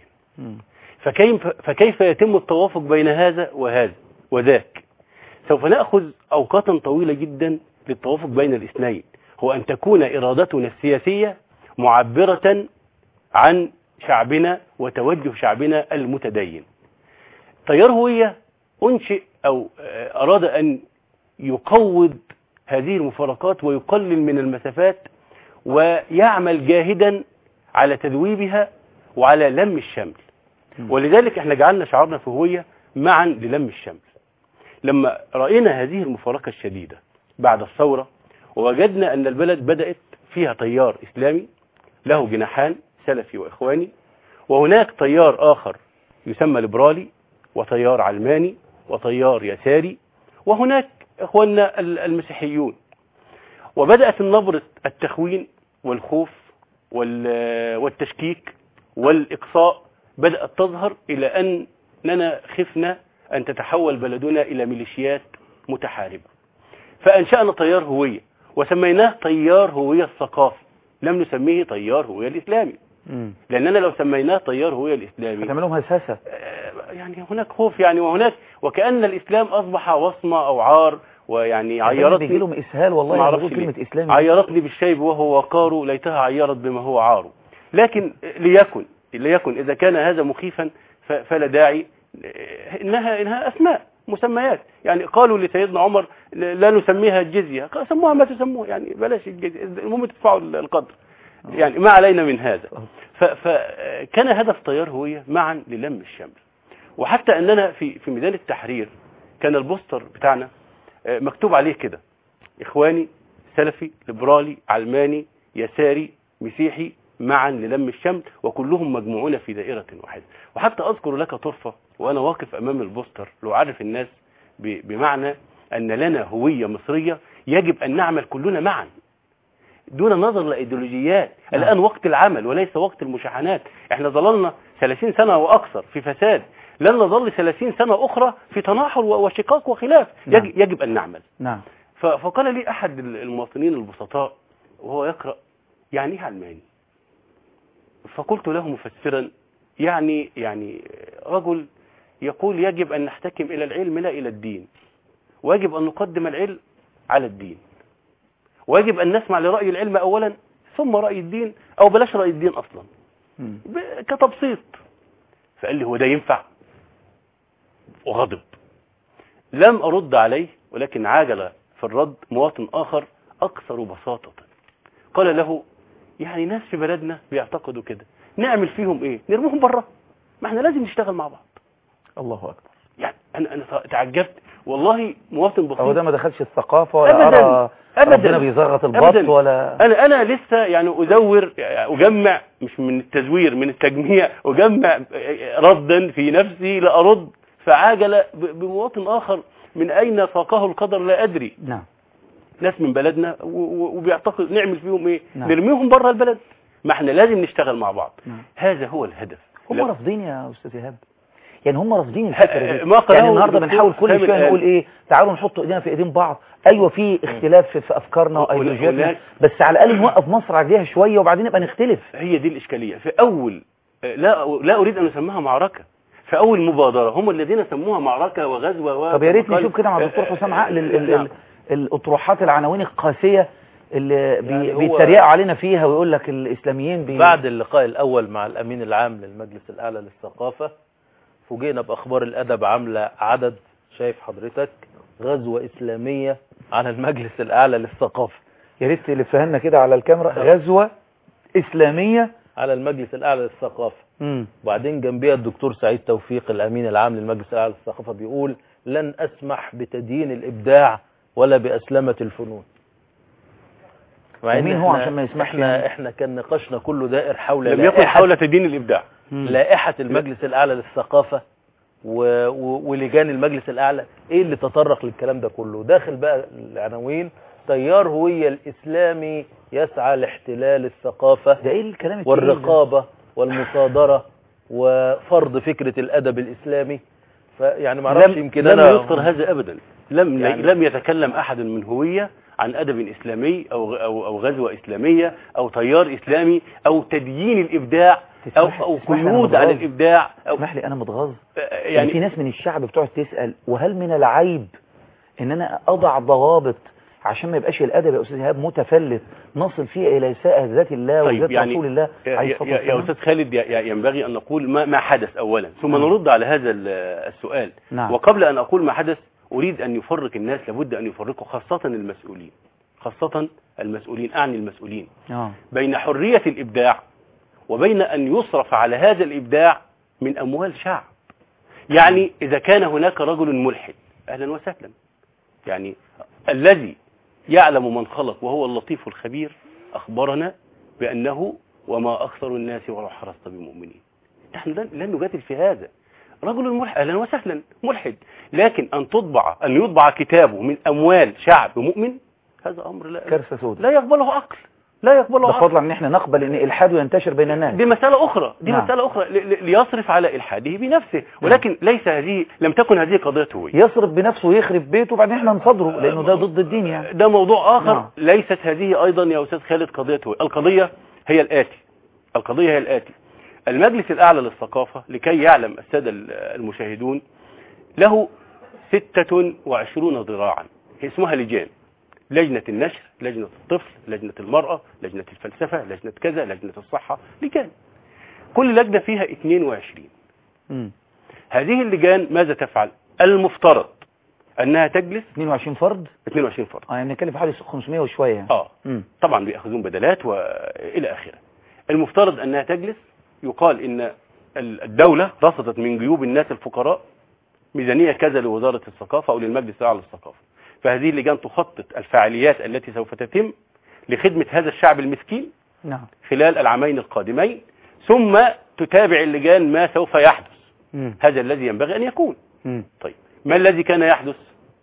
فكيف يتم التوافق بين هذا وهذا وذاك؟ سوف نأخذ أوقاتا طويلة جدا للتوافق بين الاثنين، هو أن تكون إرادتنا السياسية معبرة عن شعبنا وتوجه شعبنا المتدين. تيار هوية أنشئ أو أراد أن يقوض هذه المفارقات ويقلل من المسافات ويعمل جاهدا على تذويبها وعلى لم الشمل. ولذلك احنا جعلنا شعارنا في هوية معا للم الشمل. لما رأينا هذه المفارقة الشديدة بعد الثورة ووجدنا أن البلد بدأت فيها تيار إسلامي له جناحان، سلفي وإخواني، وهناك تيار آخر يسمى ليبرالي وتيار علماني وتيار يساري، وهناك إخواننا المسيحيون، وبدأت النبرة التخوين والخوف والتشكيك والإقصاء بدأت تظهر إلى أننا خفنا أن تتحول بلدنا إلى ميليشيات متحاربة. فأنشأنا تيار هوية وسميناه تيار هوية الثقافي، لم نسميه تيار هوية الإسلامي، لأننا لو سميناه تيار هوية الإسلامي هتعملهم هساسة، يعني هناك خوف يعني، وكأن الإسلام أصبح وصمة أو عار. ويعني عيرتني بيجي لهم إسهال والله يقول كلمة إسلامي، عيرتني بالشيب وهو وقار ليتها عيرت بما هو عار. لكن ليكن إذا كان هذا مخيفا فلا داعي، إنها أسماء مسميات. يعني قالوا لسيدنا عمر لا نسميها الجزية، سموها ما تسموها، يعني بلاش الجزية، المهم تدفعوا القدر، يعني ما علينا من هذا. فكان هدف تيار هوية معا للم الشمل. وحتى أننا في ميدان التحرير كان البوستر بتاعنا مكتوب عليه كده: إخواني، سلفي، ليبرالي، علماني، يساري، مسيحي، معا للم الشمل، وكلهم مجموعون في دائرة واحدة. وحتى أذكر لك طرفة وأنا واقف أمام البوستر لو عارف الناس بمعنى أن لنا هوية مصرية يجب أن نعمل كلنا معا دون نظر لأيديولوجيات. الآن وقت العمل وليس وقت المشاحنات. احنا ظللنا 30 سنة وأكثر في فساد، لن نظل 30 سنة أخرى في تناحر وشقاق وخلاف. يجب أن نعمل. فقال لي أحد المواطنين البسطاء وهو يقرأ: يعني ايه علماني؟ فقلت له مفسرا: يعني رجل يقول يجب أن نحتكم إلى العلم لا إلى الدين، ويجب أن نقدم العلم على الدين، ويجب أن نسمع لرأي العلم أولا ثم رأي الدين، أو بلاش رأي الدين أصلا كتبسيط. فقال لي: هو ده ينفع؟ وغضب. لم أرد عليه، ولكن عاجل في الرد مواطن آخر أكثر بساطة. قال له: يعني ناس في بلدنا بيعتقدوا كده، نعمل فيهم إيه؟ نرموهم بره؟ ما احنا لازم نشتغل مع بعض. الله أكبر. يعني أنا تعجبت والله. مواطن بسيط. هو ده ما دخلش الثقافة ولا أرى ربنا بيزغط البط ولا أنا لسه يعني أجمع مش من التزوير، من التجميع، أجمع ردا في نفسي لأرد، فعاجل بمواطن آخر من أين ساقه القدر لا أدري. نعم. ناس من بلدنا وبيعتقد نعمل فيهم إيه؟ نرميهم بره البلد؟ ما احنا لازم نشتغل مع بعض. هذا هو الهدف. هم رافضين يا أستاذ إيهاب، يعني هم رافضين الفكرة دي. يعني النهارده بنحاول كل شويه نقول ايه، تعالوا نحط ايدينا في ايدين بعض. ايوه في اختلاف في افكارنا وايديولوجياتنا، بس على الاقل نوقف مصر عليها شويه وبعدين نبقى نختلف. هي دي الاشكاليه. في اول لا اريد ان اسميها معركه، في اول مبادره هم الذين سموها معركه وغزوه طب يا ريت نشوف كده مع الدكتور حسام عقل الأطروحات العناوين القاسية اللي يعني هو بيتريقوا علينا فيها ويقول لك الإسلاميين بعد اللقاء الأول مع الأمين العام للمجلس الأعلى للثقافة فوجئنا بأخبار الأدب عاملة عدد، شايف حضرتك، غزوة إسلامية على المجلس الأعلى للثقافة. يا ريت تلفها لنا كده على الكاميرا. غزوة إسلامية على المجلس الأعلى للثقافة. وبعدين جنبيها الدكتور سعيد توفيق الأمين العام للمجلس الأعلى للثقافة بيقول لن أسمح بتدين الإبداع ولا بأسلمة الفنون. ومين هو عشان ما يسمحش؟ احنا كان نقاشنا كله دائر حول لم يكن حول تدين الإبداع، لائحة المجلس الأعلى للثقافة ولجان المجلس الأعلى. ايه اللي تطرق للكلام ده كله؟ داخل بقى العناوين: تيار هوية الإسلامي يسعى لاحتلال الثقافة، ده ايه الكلام والرقابة والمصادرة وفرض فكرة الأدب الإسلامي. فيعني ما اعرفش، يمكن لم أنا يذكر هذا أبدا. لم يتكلم أحد من هوية عن أدب إسلامي أو غزوة إسلامية أو تيار إسلامي أو تديين الإبداع أو قيود على الإبداع. اسمح لي، أنا متغاظ. يعني في ناس من الشعب بتقعد تسأل وهل من العيب إن أنا أضع ضوابط عشان ما يبقاش الأدب يا أستاذ إيهاب متفلت نصل فيه إلى إساءة ذات الله وذات رسول الله. يا أستاذ خالد، ينبغي أن نقول ما حدث أولا ثم نرد على هذا السؤال. وقبل أن أقول ما حدث أريد أن يفرق الناس، لابد أن يفرقوا خاصة المسؤولين أعني المسؤولين بين حرية الإبداع وبين أن يصرف على هذا الإبداع من أموال شعب. يعني إذا كان هناك رجل ملحد أهلا وسهلا، يعني الذي يعلم من خلق وهو اللطيف الخبير أخبرنا بأنه وما أكثر الناس ولو حرصت بمؤمنين. نحن لن نجادل في هذا. رجل ملحد أهلا وسهلا ملحد، لكن أن يطبع كتابه من أموال شعب مؤمن، هذا أمر كارثة سوداء لا يقبله عقل، لا يقبله عقل. فضلا ان احنا نقبل ان الحاده ينتشر بين الناس، دي مسألة أخرى، مسألة أخرى ليصرف على إلحاده بنفسه، ولكن لم تكن هذه قضيته. يصرف بنفسه ويخرب بيته وبعدين احنا نصدره لأنه ده ضد الدين. يعني ده موضوع آخر. ليست هذه أيضا يا أستاذ خالد قضيته. القضية هي الآتي: المجلس الأعلى للثقافة، لكي يعلم السادة المشاهدون، له 26 ذراعا، اسمها لجان: لجنة النشر، لجنة الطفل، لجنة المرأة، لجنة الفلسفة، لجنة كذا، لجنة الصحة، لجان. كل لجنة فيها 22. هذه اللجان ماذا تفعل؟ المفترض أنها تجلس 22 فرد. يعني نتكلم في حوالي 500 وشوية. طبعا بيأخذون بدلات وإلى آخره. المفترض أنها تجلس، يقال إن الدولة رصدت من جيوب الناس الفقراء ميزانية كذا لوزارة الثقافة أو للمجلس الأعلى للثقافة، فهذه اللجان تخطط الفعاليات التي سوف تتم لخدمة هذا الشعب المسكين خلال العامين القادمين، ثم تتابع اللجان ما سوف يحدث. هذا الذي ينبغي أن يكون. طيب، ما الذي كان يحدث؟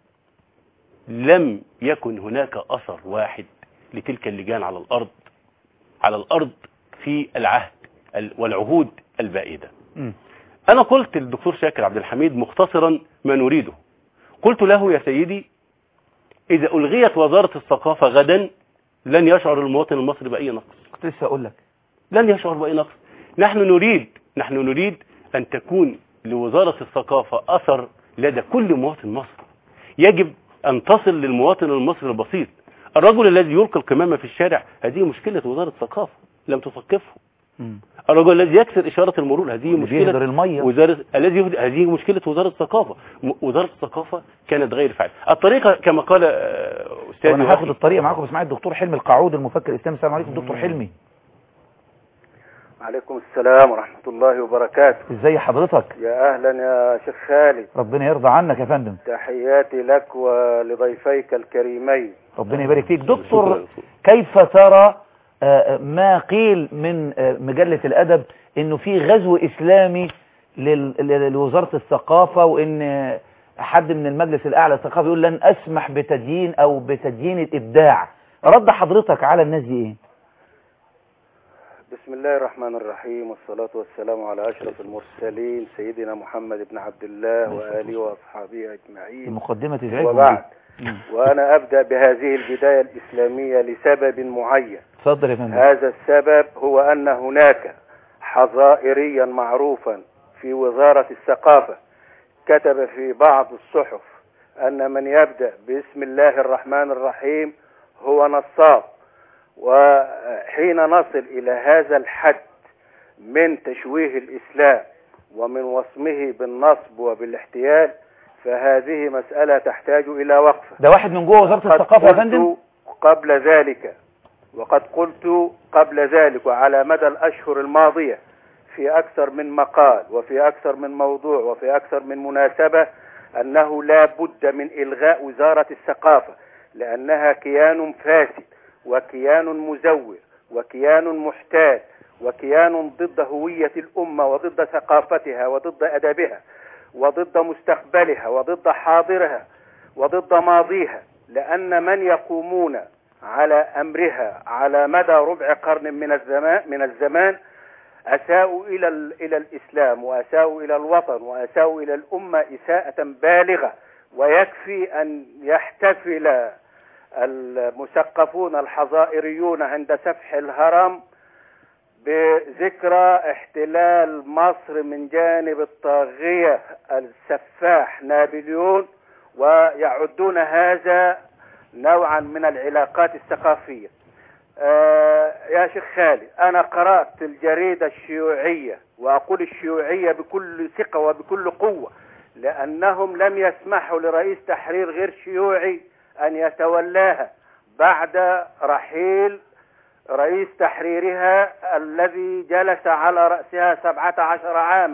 لم يكن هناك أثر واحد لتلك اللجان على الأرض في العهد والعهود البائدة. أنا قلت للدكتور شاكر عبد الحميد مختصرا ما نريده. قلت له: يا سيدي، إذا ألغيت وزارة الثقافة غدا لن يشعر المواطن المصري بأي نقص. كنت لسه أقول لك لن يشعر بأي نقص. نحن نريد أن تكون لوزارة الثقافة أثر لدى كل مواطن مصري. يجب أن تصل للمواطن المصري البسيط، الرجل الذي يلقي القمامة في الشارع، هذه مشكلة وزارة الثقافة لم تثقفه. الرجل الذي يكسر إشارة المرور، هذه مشكلة هذه مشكلة وزارة الثقافة. وزارة الثقافة كانت غير فاعلة. الطريقة كما قال أستاذ، أنا هاخد الطريقة معاكم، بس معايا الدكتور حلمي القعود المفكر الإسلامي. السلام عليكم دكتور حلمي. وعليكم السلام ورحمة الله وبركاته. ازي حضرتك؟ يا أهلا يا شيخ خالد. ربنا يرضى عنك يا فندم. تحياتي لك ولضيفيك الكريمين. ربنا يبارك فيك. دكتور، كيف ترى ما قيل من مجلة الأدب انه في غزو إسلامي لوزارة الثقافة، وان حد من المجلس الأعلى للثقافة يقول لن أسمح بتدين أو بتدين الإبداع؟ رد حضرتك على الناس دي ايه؟ بسم الله الرحمن الرحيم، والصلاة والسلام على أشرف المرسلين سيدنا محمد بن عبد الله وآله وأصحابه أجمعين. المقدمة تزعجهم. وبعد، وأنا أبدأ بهذه البداية الإسلامية لسبب معين. تفضل يا فندم. هذا السبب هو أن هناك حظائريا معروفا في وزارة الثقافة كتب في بعض الصحف أن من يبدأ بسم الله الرحمن الرحيم هو نصاب. وحين نصل إلى هذا الحد من تشويه الإسلام ومن وصمه بالنصب وبالاحتيال فهذه مسألة تحتاج إلى وقفة. ده واحد من جوه وزارة الثقافة يا فندم. وقد قلت قبل ذلك وعلى مدى الأشهر الماضية في أكثر من مقال وفي أكثر من موضوع وفي أكثر من مناسبة أنه لا بد من إلغاء وزارة الثقافة، لأنها كيان فاسد وكيان مزور وكيان محتال وكيان ضد هوية الأمة وضد ثقافتها وضد أدبها وضد مستقبلها وضد حاضرها وضد ماضيها، لأن من يقومون على أمرها على مدى ربع قرن من الزمان أساءوا إلى الإسلام وأساءوا إلى الوطن وأساءوا إلى الأمة إساءة بالغة. ويكفي أن يحتفل المثقفون الحظائريون عند سفح الهرم بذكرى احتلال مصر من جانب الطاغية السفاح نابليون، ويعدون هذا نوعا من العلاقات الثقافية. يا شيخ خالد، أنا قرأت الجريدة الشيوعية، وأقول الشيوعية بكل ثقة وبكل قوة، لأنهم لم يسمحوا لرئيس تحرير غير شيوعي أن يتولاها بعد رحيل رئيس تحريرها الذي جلس على رأسها 17 عاما.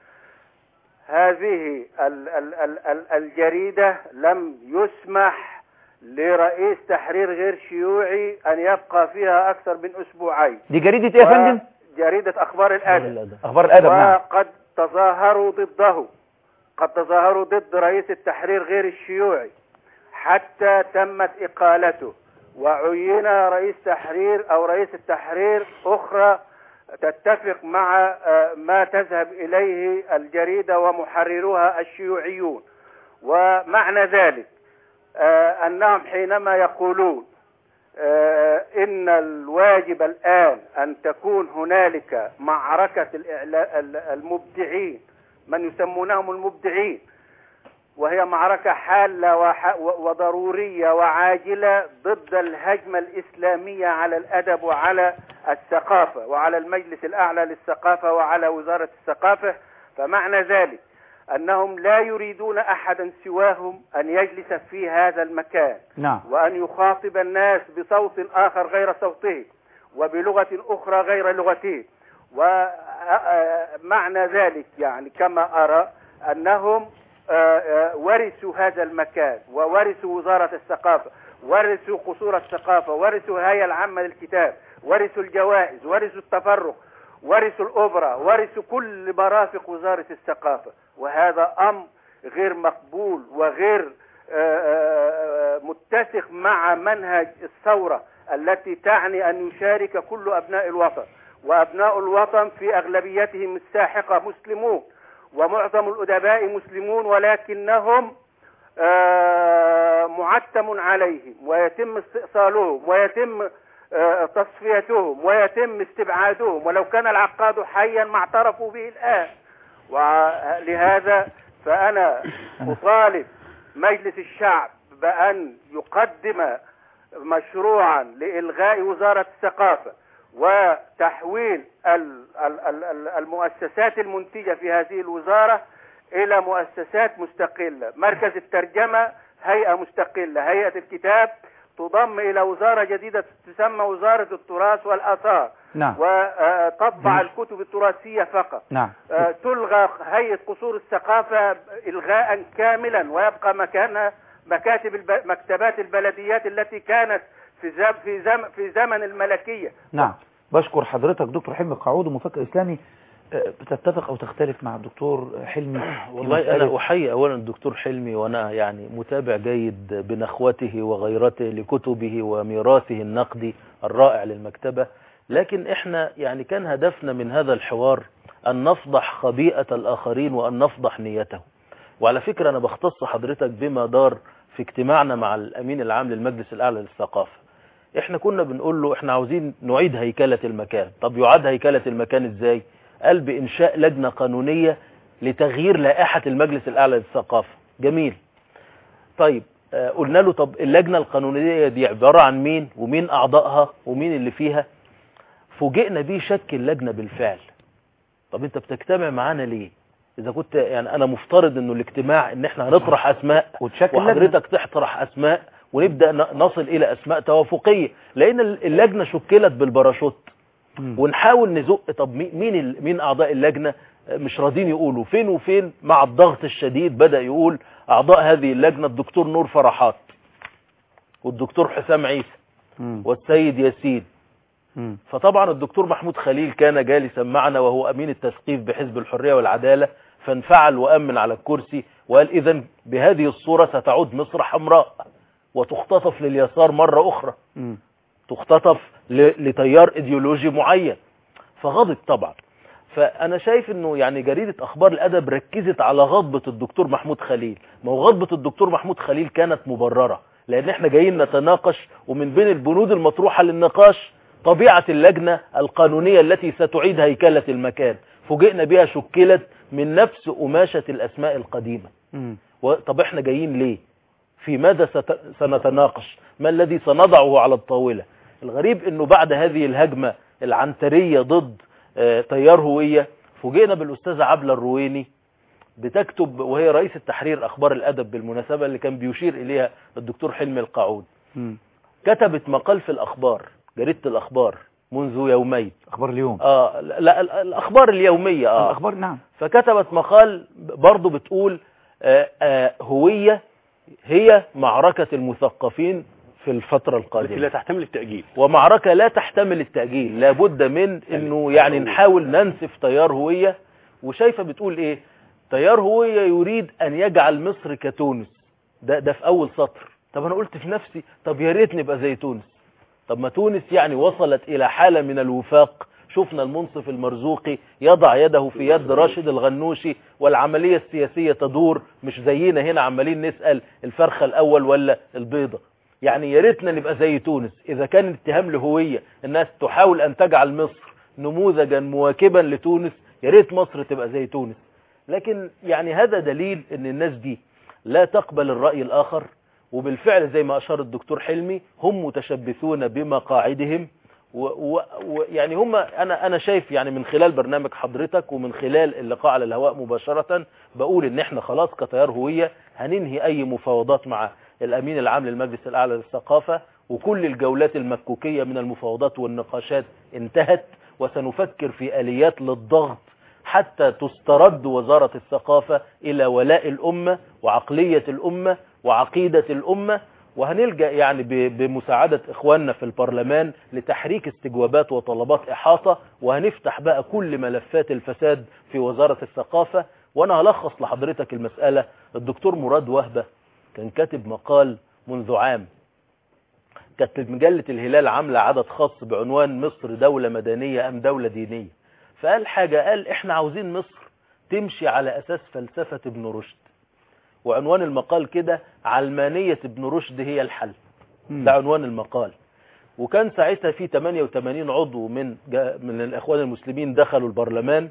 هذه الجريدة لم يسمح لرئيس تحرير غير شيوعي أن يبقى فيها أكثر من أسبوعين. دي جريدة إيه يا فندم؟ جريدة أخبار الأدب. أخبار الأدب، نعم. وقد تظاهروا ضده، قد تظاهروا ضد رئيس التحرير غير الشيوعي حتى تمت إقالته، وعين رئيس تحرير أو رئيس التحرير أخرى تتفق مع ما تذهب إليه الجريدة ومحرروها الشيوعيون. ومعنى ذلك أنهم حينما يقولون إن الواجب الآن أن تكون هنالك معركة المبدعين، من يسمونهم المبدعين، وهي معركة حالة وضرورية وعاجلة ضد الهجمة الإسلامية على الأدب وعلى الثقافة وعلى المجلس الأعلى للثقافة وعلى وزارة الثقافة. فمعنى ذلك أنهم لا يريدون أحدا سواهم أن يجلس في هذا المكان، نعم، وأن يخاطب الناس بصوت آخر غير صوته وبلغة أخرى غير لغته. ومعنى ذلك يعني كما أرى أنهم ورثوا هذا المكان وورثوا وزارة الثقافة، ورثوا قصور الثقافة، ورثوا الهيئة العامة للكتاب، ورثوا الجوائز، ورثوا التفرغ، ورثوا الأوبرا، ورثوا كل مرافق وزارة الثقافة. وهذا أمر غير مقبول وغير متسق مع منهج الثورة التي تعني أن يشارك كل أبناء الوطن، وأبناء الوطن في أغلبيتهم الساحقة مسلمون ومعظم الأدباء مسلمون، ولكنهم معتم عليهم ويتم استئصالهم ويتم تصفيتهم ويتم استبعادهم، ولو كان العقاد حيا ما اعترفوا به الآن. ولهذا فأنا أطالب مجلس الشعب بأن يقدم مشروعا لإلغاء وزارة الثقافة وتحويل المؤسسات المنتجة في هذه الوزارة إلى مؤسسات مستقلة. مركز الترجمة هيئة مستقلة، هيئة الكتاب تضم إلى وزارة جديدة تسمى وزارة التراث والآثار، نعم، وتطبع الكتب التراثية فقط. نعم. تلغى هيئة قصور الثقافة إلغاء كاملا، ويبقى مكانها مكتبات البلديات التي كانت في زمن الملكية. نعم. بشكر حضرتك دكتور حلمي القعود، مفكر إسلامي. بتتفق أو تختلف مع الدكتور حلمي؟ والله أنا أحيي أولا الدكتور حلمي، وأنا يعني متابع جيد بنخوته وغيرته لكتبه وميراثه النقدي الرائع للمكتبة، لكن إحنا يعني كان هدفنا من هذا الحوار أن نفضح خبيئة الآخرين وأن نفضح نيته. وعلى فكرة أنا بختص حضرتك بما دار في اجتماعنا مع الأمين العام للمجلس الأعلى للثقافة. إحنا كنا بنقول له إحنا عاوزين نعيد هيكلة المكان. طب يعاد هيكلة المكان إزاي؟ قال بإنشاء لجنة قانونية لتغيير لائحة المجلس الأعلى للثقافة. جميل. طيب قلنا له طب اللجنة القانونية دي عبارة عن مين ومين أعضائها ومين اللي فيها؟ فوجئنا بيه شك اللجنة بالفعل. طب انت بتجتمع معانا ليه؟ إذا كنت يعني أنا مفترض إنه الاجتماع إن احنا هنطرح أسماء وحضرتك تطرح أسماء ونبدأ نصل إلى أسماء توافقية، لأن اللجنة شكلت بالباراشوت ونحاول نزق. طب مين أعضاء اللجنة؟ مش راضين يقولوا. فين وفين مع الضغط الشديد بدأ يقول أعضاء هذه اللجنة الدكتور نور فرحات والدكتور حسام عيسى والسيد ياسين. فطبعا الدكتور محمود خليل كان جالسا معنا وهو أمين التثقيف بحزب الحرية والعدالة، فانفعل وأمن على الكرسي وقال إذن بهذه الصورة ستعود مصر حمراء وتختطف لليسار مرة أخرى، تختطف لتيار إيديولوجي معين. فغضب طبعا. فأنا شايف أنه يعني جريدة أخبار الأدب ركزت على غضبة الدكتور محمود خليل. ما هو غضبة الدكتور محمود خليل كانت مبررة، لأن احنا جايين نتناقش، ومن بين البنود المطروحة للنقاش طبيعة اللجنة القانونية التي ستعيد هيكلة المكان. فوجئنا بها شكلت من نفس قماشة الأسماء القديمة. طب احنا جايين ليه؟ في ماذا سنتناقش؟ ما الذي سنضعه على الطاولة؟ الغريب أنه بعد هذه الهجمة العنترية ضد تيار هوية فوجئنا بالأستاذة عبلة الرويني بتكتب، وهي رئيس التحرير أخبار الأدب بالمناسبة اللي كان بيشير إليها الدكتور حلمي القاعود. كتبت مقال في الأخبار، جريدة الأخبار منذ يومين. أخبار اليوم؟ لا الأخبار اليومية. الأخبار نعم. فكتبت مقال برضو بتقول هوية هي معركة المثقفين في الفترة القادمة، لا تحتمل التأجيل، ومعركة لا تحتمل التأجيل. لابد من انه يعني نحاول ننسف تيار هوية. وشايفة بتقول ايه؟ تيار هوية يريد ان يجعل مصر كتونس. ده في اول سطر. طب انا قلت في نفسي طب يا ريت نبقى زي تونس. طب ما تونس يعني وصلت الى حالة من الوفاق. شفنا المنصف المرزوقي يضع يده في يد راشد الغنوشي والعملية السياسية تدور، مش زينا هنا عمالين نسأل الفرخة الاول ولا البيضة. يعني يا ريتنا نبقى زي تونس. إذا كان اتهام لهوية الناس تحاول أن تجعل مصر نموذجا مواكبا لتونس، يا ريت مصر تبقى زي تونس. لكن يعني هذا دليل أن الناس دي لا تقبل الرأي الآخر، وبالفعل زي ما أشار الدكتور حلمي هم متشبثون بمقاعدهم. ويعني هم أنا شايف يعني من خلال برنامج حضرتك ومن خلال اللقاء على الهواء مباشرة بقول إن احنا خلاص كتيار هوية هننهي أي مفاوضات مع الأمين العام للمجلس الأعلى للثقافة، وكل الجولات المكوكية من المفاوضات والنقاشات انتهت، وسنفكر في آليات للضغط حتى تسترد وزارة الثقافة إلى ولاء الأمة وعقلية الأمة وعقيدة الأمة. وهنلجأ يعني بمساعدة إخواننا في البرلمان لتحريك استجوابات وطلبات إحاطة، وهنفتح بقى كل ملفات الفساد في وزارة الثقافة. وأنا هلخص لحضرتك المسألة. الدكتور مراد وهبة كان كاتب مقال منذ عام، كانت مجلة الهلال عاملة عدد خاص بعنوان مصر دولة مدنية أم دولة دينية. فقال حاجة، قال احنا عاوزين مصر تمشي على أساس فلسفة ابن رشد، وعنوان المقال كده علمانية ابن رشد هي الحل. ده عنوان المقال. وكان ساعتها في 88 عضو من الإخوان المسلمين دخلوا البرلمان.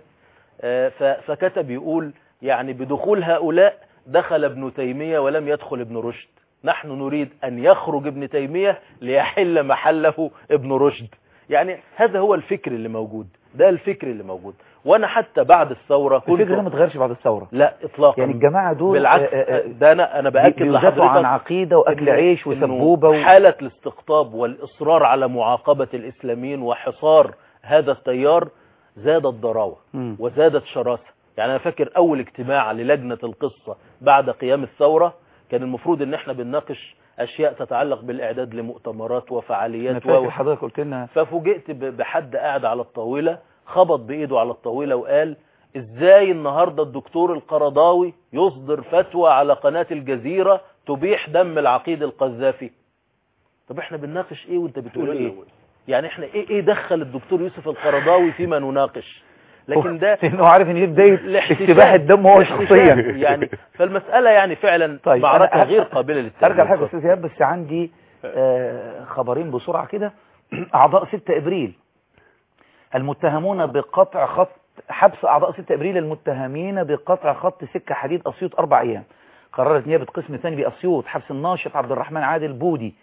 فكتب يقول يعني بدخول هؤلاء دخل ابن تيمية ولم يدخل ابن رشد. نحن نريد أن يخرج ابن تيمية ليحل محله ابن رشد. يعني هذا هو الفكر اللي موجود، ده الفكر اللي موجود. وانا حتى بعد الثورة كنت الفكر ده ما اتغيرش بعد الثورة، لا اطلاقا. يعني الجماعة دول بالعكس، ده انا باكد لحضرتك عن عقيدة واكل عيش وسبوبة حالة الاستقطاب والاصرار على معاقبة الاسلاميين وحصار هذا التيار زادت ضراوة وزادت شراسة. يعني انا فاكر اول اجتماع للجنة القصة بعد قيام الثورة كان المفروض ان احنا بنناقش اشياء تتعلق بالاعداد لمؤتمرات وفعاليات حضرتك قلت لنا. ففوجئت بحد قاعد على الطاولة خبط بايده على الطاولة وقال ازاي النهاردة الدكتور القرضاوي يصدر فتوى على قناة الجزيرة تبيح دم العقيد القذافي. طب احنا بنناقش ايه وانت بتقول ايه؟ يعني احنا ايه دخل الدكتور يوسف القرضاوي فيما نناقش؟ لكن ده انه عارف ان دي بدايه اشتباه الدم هو شخصيا يعني. فالمساله يعني فعلا طيب معركه غير قابله للتأجيل. ارجع لحاجه استاذ ايهاب، بس عندي خبرين بسرعه كده. اعضاء 6 ابريل المتهمون بقطع خط حبس اعضاء 6 ابريل المتهمين بقطع خط سكه حديد اسيوط 4 ايام. قررت نيابة قسم ثاني بأسيوط حبس الناشط عبد الرحمن عادل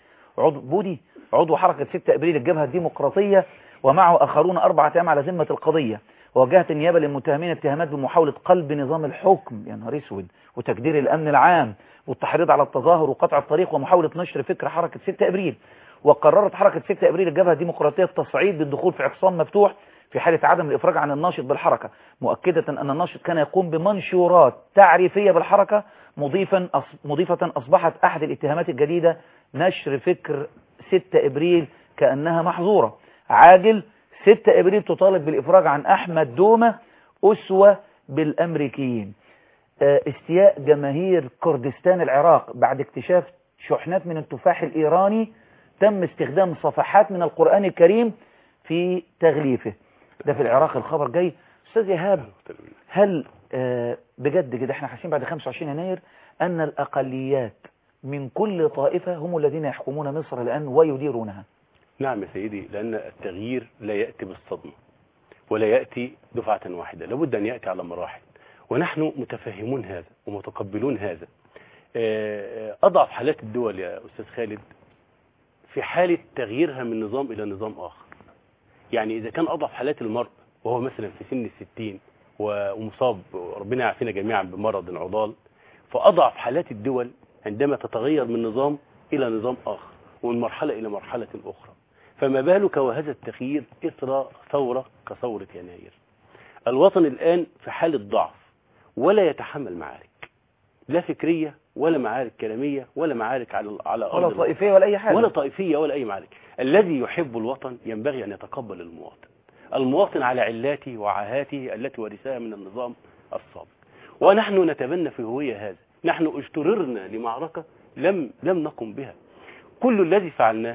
عضو حركة 6 أبريل الجبهة الديمقراطية ومعه آخرون 4 أيام على ذمة القضية. ووجهت النيابة للمتهمين اتهامات بمحاولة قلب نظام الحكم، يا نهار اسود، وتكدير الأمن العام والتحريض على التظاهر وقطع الطريق ومحاولة نشر فكر حركة 6 أبريل. وقررت حركة 6 أبريل الجبهة الديمقراطية التصعيد بالدخول في اعتصام مفتوح في حالة عدم الإفراج عن الناشط بالحركة، مؤكدة أن الناشط كان يقوم بمنشورات تعريفية بالحركة، مضيفة أصبحت أحد الاتهامات الجديدة نشر فكر 6 أبريل كأنها محظورة. عاجل 6 أبريل تطالب بالإفراج عن أحمد دومة أسوة بالأمريكيين. استياء جماهير كردستان العراق بعد اكتشاف شحنات من التفاح الإيراني تم استخدام صفحات من القرآن الكريم في تغليفه. ده في العراق الخبر جاي. أستاذ إيهاب، هل بجد كده احنا حاسين بعد 25 يناير أن الأقليات من كل طائفة هم الذين يحكمون مصر الآن ويديرونها؟ نعم يا سيدي، لأن التغيير لا يأتي بالصدمة ولا يأتي دفعة واحدة، لابد أن يأتي على مراحل، ونحن متفهمون هذا ومتقبلون هذا. أضعف حالات الدول يا أستاذ خالد في حالة تغييرها من نظام إلى نظام آخر. يعني إذا كان أضعف حالات المرء وهو مثلا في سن 60 ومصاب ربنا يعافينا جميعا بمرض عضال، فأضعف حالات الدول عندما تتغير من نظام إلى نظام آخر ومن مرحلة إلى مرحلة أخرى. فما بالك وهذا التغيير إثر ثورة كثورة يناير. الوطن الآن في حالة ضعف ولا يتحمل معارك، لا فكرية ولا معارك كلامية ولا معارك على أرض ولا طائفية ولا أي حاجة، ولا طائفية ولا أي معارك. الذي يحب الوطن ينبغي أن يتقبل المواطن على علاته وعاهاته التي ورثها من النظام السابق. ونحن نتبنى في هوية هذا. نحن اجتررنا لمعركة لم نقم بها. كل الذي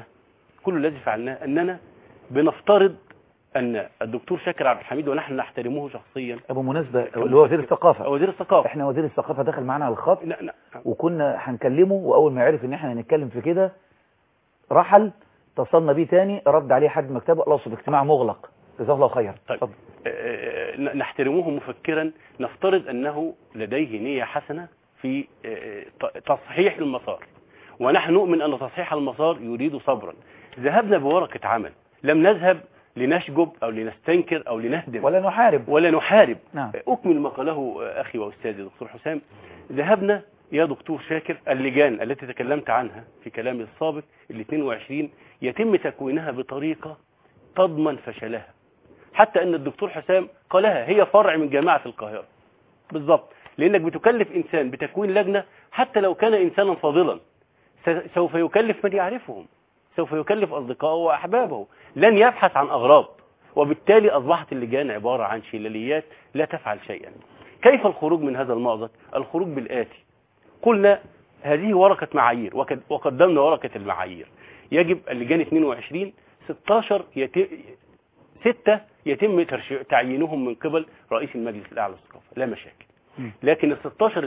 فعلناه أننا بنفترض أن الدكتور شاكر عبد الحميد، ونحن نحترمه شخصيا، أبو مناسبة اللي هو وزير الثقافة، احنا وزير الثقافة دخل معنا على الخط وكنا هنكلمه، وأول ما عرف ان احنا هنتكلم في كده رحل، اتصلنا بيه تاني، رد عليه حد مكتبه، الله في اجتماع مغلق، جزاه الله خير. طيب. نحترمه مفكرا، نفترض أنه لديه نية حسنة في تصحيح المسار، ونحن نؤمن أن تصحيح المسار يريد صبرا. ذهبنا بورقة عمل، لم نذهب لنشجب أو لنستنكر أو لنهدم ولا نحارب. نعم. أكمل ما قاله أخي وأستاذي دكتور حسام. ذهبنا يا دكتور شاكر، اللجان التي تكلمت عنها في كلامي السابق ال 22 يتم تكوينها بطريقة تضمن فشلها، حتى أن الدكتور حسام قالها هي فرع من جامعة القاهرة بالضبط، لأنك بتكلف إنسان بتكوين لجنة حتى لو كان إنسانا فاضلا سوف يكلف من يعرفهم، سوف يكلف أصدقائه وأحبابه، لن يبحث عن أغراض، وبالتالي أصبحت اللجان عبارة عن شلاليات لا تفعل شيئا. كيف الخروج من هذا المأزق؟ الخروج بالآتي: قلنا هذه ورقة معايير وقدمنا ورقة المعايير، يجب اللجان 22 6 يتم تعيينهم من قبل رئيس المجلس الأعلى للثقافة، لا مشاكل. لكن ال 16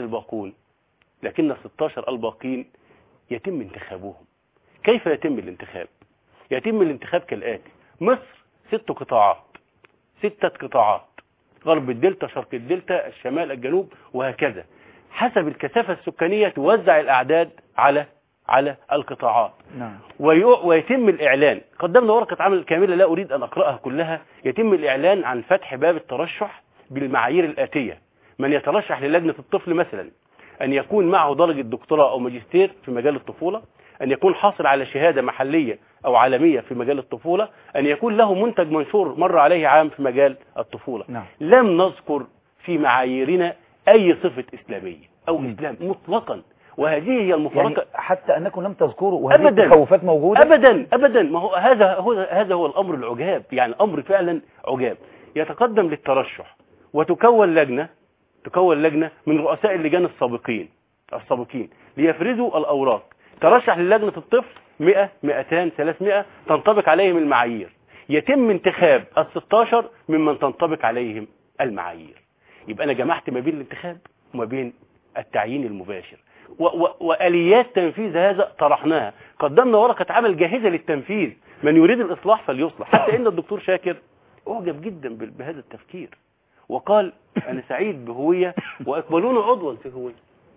الباقين يتم انتخابهم. كيف يتم الانتخاب؟ يتم الانتخاب كالآتي: مصر 6 قطاعات، غرب الدلتا، شرق الدلتا، الشمال، الجنوب، وهكذا، حسب الكثافة السكانية توزع الأعداد على القطاعات. نعم. ويتم الإعلان. قدمنا ورقة عمل كاملة لا أريد أن أقرأها كلها. يتم الإعلان عن فتح باب الترشح بالمعايير الآتية: من يترشح للجنة الطفل مثلا أن يكون معه درجة دكتوراه أو ماجستير في مجال الطفولة، أن يكون حاصل على شهادة محلية أو عالمية في مجال الطفولة، أن يكون له منتج منشور مر عليه عام في مجال الطفولة. نعم. لم نذكر في معاييرنا أي صفة إسلامية أو إسلام مطلقا، وهذه هي المفارقة. يعني حتى أنكم لم تذكروا وهذه التخوفات موجودة؟ أبدا. ما هو هذا هو الأمر العجاب، يعني أمر فعلا عجاب. يتقدم للترشح وتكون لجنة من رؤساء اللجان السابقين ليفرزوا الأوراق. ترشح للجنة الطفل 100 200 300 تنطبق عليهم المعايير، يتم انتخاب ال 16 ممن تنطبق عليهم المعايير. يبقى أنا جمعت ما بين الانتخاب وما بين التعيين المباشر، وآليات تنفيذ هذا طرحناها. قدمنا ورقة عمل جاهزة للتنفيذ، من يريد الإصلاح فليصلح. حتى إن الدكتور شاكر أعجب جدا بهذا التفكير، وقال أنا سعيد بهوية وأقبلون عضوا في هوية.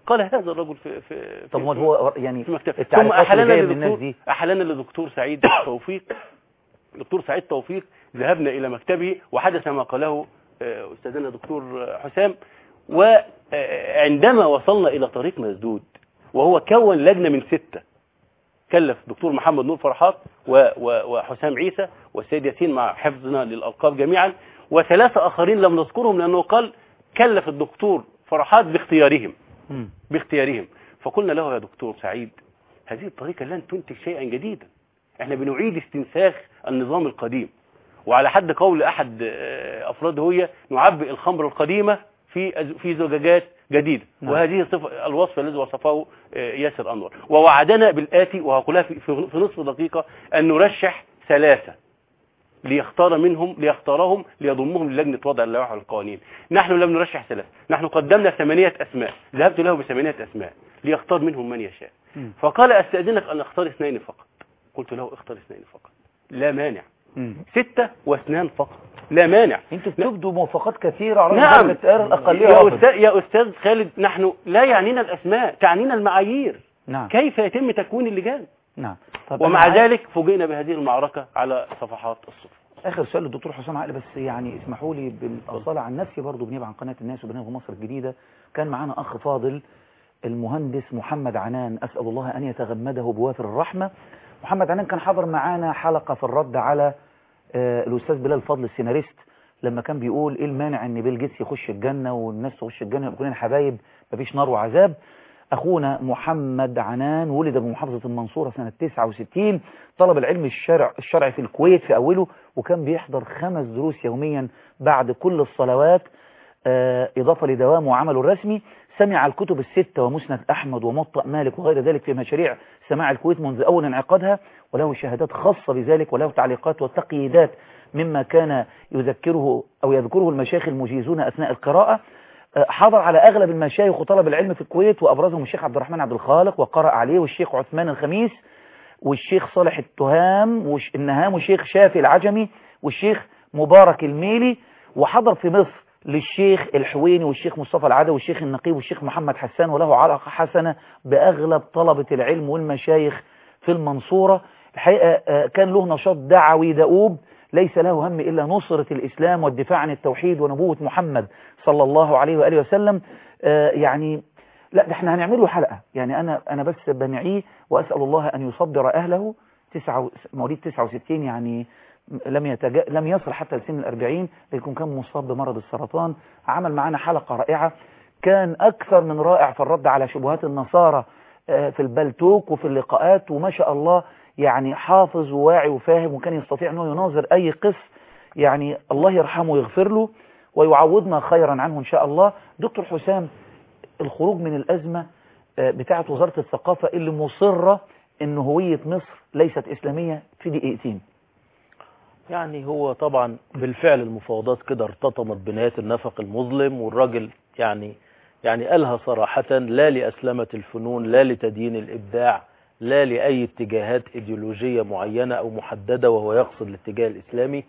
قال هذا الرجل في طب ما هو يعني في مكتب. ثم التعليقات اللي جايه من الناس دي أحلنا للدكتور سعيد توفيق. دكتور سعيد توفيق ذهبنا إلى مكتبه وحدث ما قاله أستاذنا دكتور حسام. وعندما وصلنا إلى طريق مسدود وهو كون لجنة من 6، كلف دكتور محمد نور فرحات وحسام عيسى والسيد ياسين مع حفظنا للألقاب جميعا، و3 آخرين لم نذكرهم لأنه قال كلف الدكتور فرحات باختيارهم. فقلنا له يا دكتور سعيد هذه الطريقة لن تنتج شيئا جديدا، احنا بنعيد استنساخ النظام القديم، وعلى حد قول أحد أفراد هي نعبئ الخمر القديمة في زجاجات جديدة. وهذه الوصف الذي وصفه ياسر أنور، ووعدنا بالآتي وهقولها في نصف دقيقة أن نرشح 3 ليختارهم ليضمهم للجنة وضع اللوائح والقوانين. نحن لم نرشح 3، نحن قدمنا 8 أسماء، ذهبت له ب8 أسماء ليختار منهم من يشاء. فقال أستأذنك أن أختار 2 فقط. قلت له اختار 2 فقط لا مانع. 6 و2 فقط لا مانع. انتوا بتبدوا موافقات كثيرة على نعم الأقلية. يا أستاذ خالد، نحن لا يعنينا الأسماء، تعنينا المعايير. نعم. كيف يتم تكوين اللجان؟ نعم. ومع ذلك فوجئنا بهذه المعركة على صفحات الصفر. آخر سؤال للدكتور حسام عقل، بس يعني اسمحوا لي بالأصالة عن نفسي برضو بنيابة عن قناة الناس وبرنامج مصر الجديدة. كان معنا أخ فاضل المهندس محمد عنان، أسأل الله أن يتغمده بوافر الرحمة. محمد عنان كان حضر معانا حلقة في الرد على الأستاذ بلال فضل السيناريست لما كان بيقول إيه المانع أن بيل جيتس يخش الجنة والناس تخش الجنة كلنا حبايب مفيش نار وعذاب. أخونا محمد عنان ولد بمحافظة المنصورة سنة 69، طلب العلم الشرعي في الكويت في أوله، وكان بيحضر 5 دروس يوميا بعد كل الصلوات إضافة لدوامه وعمله الرسمي. سمع الكتب ال6 ومسند أحمد وموطأ مالك وغير ذلك في مشاريع سماع الكويت منذ أول انعقادها، وله شهادات خاصة بذلك وله تعليقات وتقييدات مما كان يذكره أو يذكره المشايخ المجيزون أثناء القراءة. حضر على أغلب المشايخ وطلب العلم في الكويت، وأبرزهم الشيخ عبد الرحمن عبد الخالق وقرأ عليه، والشيخ عثمان الخميس، والشيخ صالح النهام، والشيخ شافي العجمي، والشيخ مبارك الميلي. وحضر في مصر للشيخ الحويني والشيخ مصطفى العدوي والشيخ النقيب والشيخ محمد حسان، وله علاقة حسنة بأغلب طلبة العلم والمشايخ في المنصورة. الحقيقة كان له نشاط دعوي دؤوب ليس له هم إلا نصرة الإسلام والدفاع عن التوحيد ونبوة محمد صلى الله عليه وآله وسلم. يعني لا ده احنا هنعمل له حلقة، يعني أنا بس بنعيه وأسأل الله أن يصبر أهله. مواليد 69 يعني لم يصل حتى لسن 40، لكن كان مصاب بمرض السرطان. عمل معنا حلقة رائعة، كان أكثر من رائع في الرد على شبهات النصارى في البلتوك وفي اللقاءات، وما شاء الله يعني حافظ وواعي وفاهم، وكان يستطيع أنه يناظر أي قس. يعني الله يرحمه ويغفر له ويعوضنا خيرا عنه إن شاء الله. دكتور حسام، الخروج من الأزمة بتاعة وزارة الثقافة اللي مصرة أن هوية مصر ليست إسلامية في دقيقتين. يعني هو طبعا بالفعل المفاوضات كده ارتطمت بنهاية النفق المظلم، والراجل يعني قالها صراحة، لا لأسلمة الفنون، لا لتدين الإبداع، لا لأي اتجاهات إيديولوجية معينة أو محددة، وهو يقصد الاتجاه الإسلامي.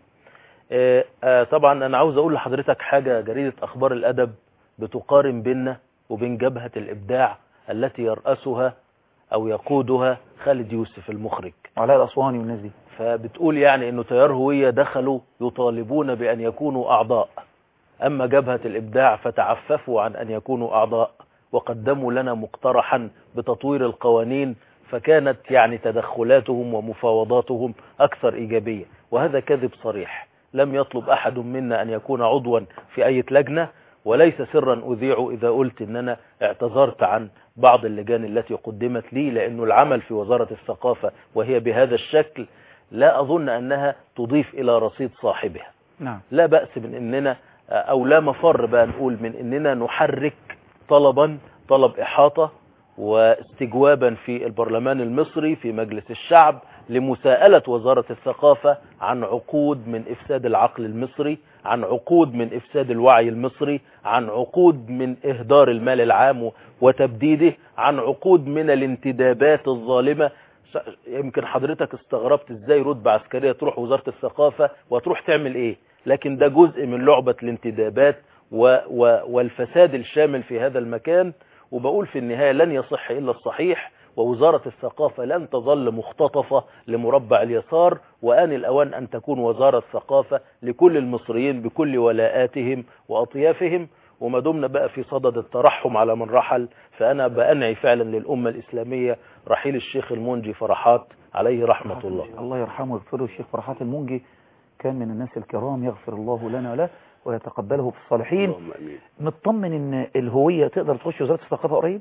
طبعا أنا عاوز أقول لحضرتك حاجة، جريدة أخبار الأدب بتقارن بيننا وبين جبهة الإبداع التي يرأسها أو يقودها خالد يوسف المخرج وعلاء الأسواني والناس دي، فبتقول يعني إنه تيار هوية دخلوا يطالبون بأن يكونوا أعضاء، أما جبهة الإبداع فتعففوا عن أن يكونوا أعضاء وقدموا لنا مقترحا بتطوير القوانين، فكانت يعني تدخلاتهم ومفاوضاتهم أكثر إيجابية، وهذا كذب صريح. لم يطلب أحد منا أن يكون عضوا في أي لجنة، وليس سرا أذيع إذا قلت أن أنا اعتذرت عن بعض اللجان التي قدمت لي، لأنه العمل في وزارة الثقافة وهي بهذا الشكل لا أظن أنها تضيف إلى رصيد صاحبها. نعم. لا بأس من أننا أو لا مفر بقى نقول من أننا نحرك طلب إحاطة واستجوابا في البرلمان المصري في مجلس الشعب لمساءلة وزارة الثقافة عن عقود من إفساد العقل المصري، عن عقود من إفساد الوعي المصري، عن عقود من إهدار المال العام وتبديده، عن عقود من الانتدابات الظالمة. يمكن حضرتك استغربت ازاي رتبة عسكرية تروح وزارة الثقافة وتروح تعمل ايه، لكن ده جزء من لعبة الانتدابات والفساد الشامل في هذا المكان. وبقول في النهاية لن يصح إلا الصحيح، ووزارة الثقافة لن تظل مختطفة لمربع اليسار، وآن الأوان أن تكون وزارة ثقافة لكل المصريين بكل ولاءاتهم وأطيافهم. وما دمنا بقى في صدد الترحم على من رحل، فأنا بأنعي فعلا للأمة الإسلامية رحيل الشيخ المنجي فرحات عليه رحمة الله. الله يرحمه ويغفر له. الشيخ فرحات المنجي كان من الناس الكرام، يغفر الله لنا وله ويتقبله في الصالحين. اللهم امين. نطمن ان الهوية تقدر تخش وزارة الثقافة قريب؟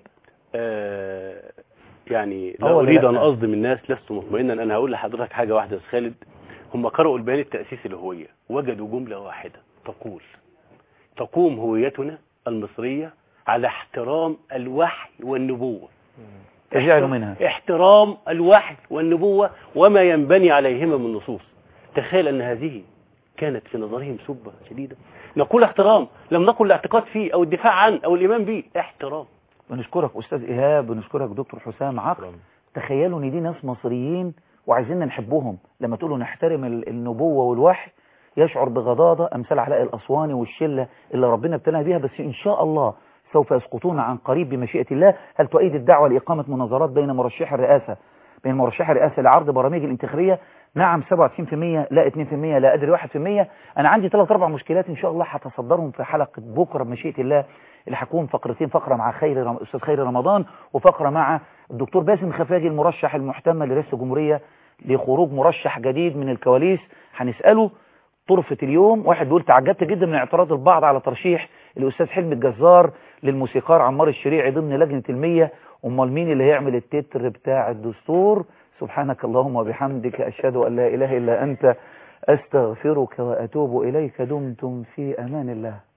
يعني لا اريد ان اصدم الناس، لست مطمئنا. انا هقول لحضرتك حاجة واحدة يا أستاذ خالد. هم قرأوا البيان التأسيسي للهوية وجدوا جملة واحدة تقول: تقوم هويتنا المصرية على احترام الوحي والنبوة. تجعلوا منها احترام الوحي والنبوة وما ينبني عليهما من نصوص. تخيل أن هذه كانت في نظرهم سبة شديدة. نقول احترام، لم نقل الاعتقاد فيه أو الدفاع عنه أو الإيمان به، احترام. بنشكرك أستاذ إيهاب، بنشكرك دكتور حسام عقل. تخيلوا ان دي ناس مصريين وعايزين نحبهم، لما تقولوا نحترم النبوة والوحي يشعر بغضاضة أمثال علاء الأسواني والشلة اللي ربنا ابتلى بها، بس إن شاء الله سوف يسقطون عن قريب بمشيئة الله. هل تؤيد الدعوة لإقامة مناظرات بين مرشح الرئاسة لعرض برامج الانتخابية؟ نعم 97%، لا 2%، لا أدري 1%. أنا عندي 3-4 مشكلات إن شاء الله هتصدرهم في حلقة بكرة بمشيئة الله، اللي هتكون فقرتين، فقرة مع أستاذ خيري رمضان، وفقرة مع الدكتور باسم خفاجي المرشح المحتمل لرئاسة الجمهورية لخروج مرشح جديد من الكواليس. هنسأله طرفة اليوم. واحد بيقول: تعجبت جدا من اعتراض البعض على ترشيح الأستاذ حلمي الجزار للموسيقار عمار الشريعي ضمن لجنة ال100. أمال مين اللي هيعمل التتر بتاع الدستور؟ سبحانك اللهم وبحمدك، أشهد أن لا إله إلا أنت، أستغفرك وأتوب إليك. دمتم في أمان الله.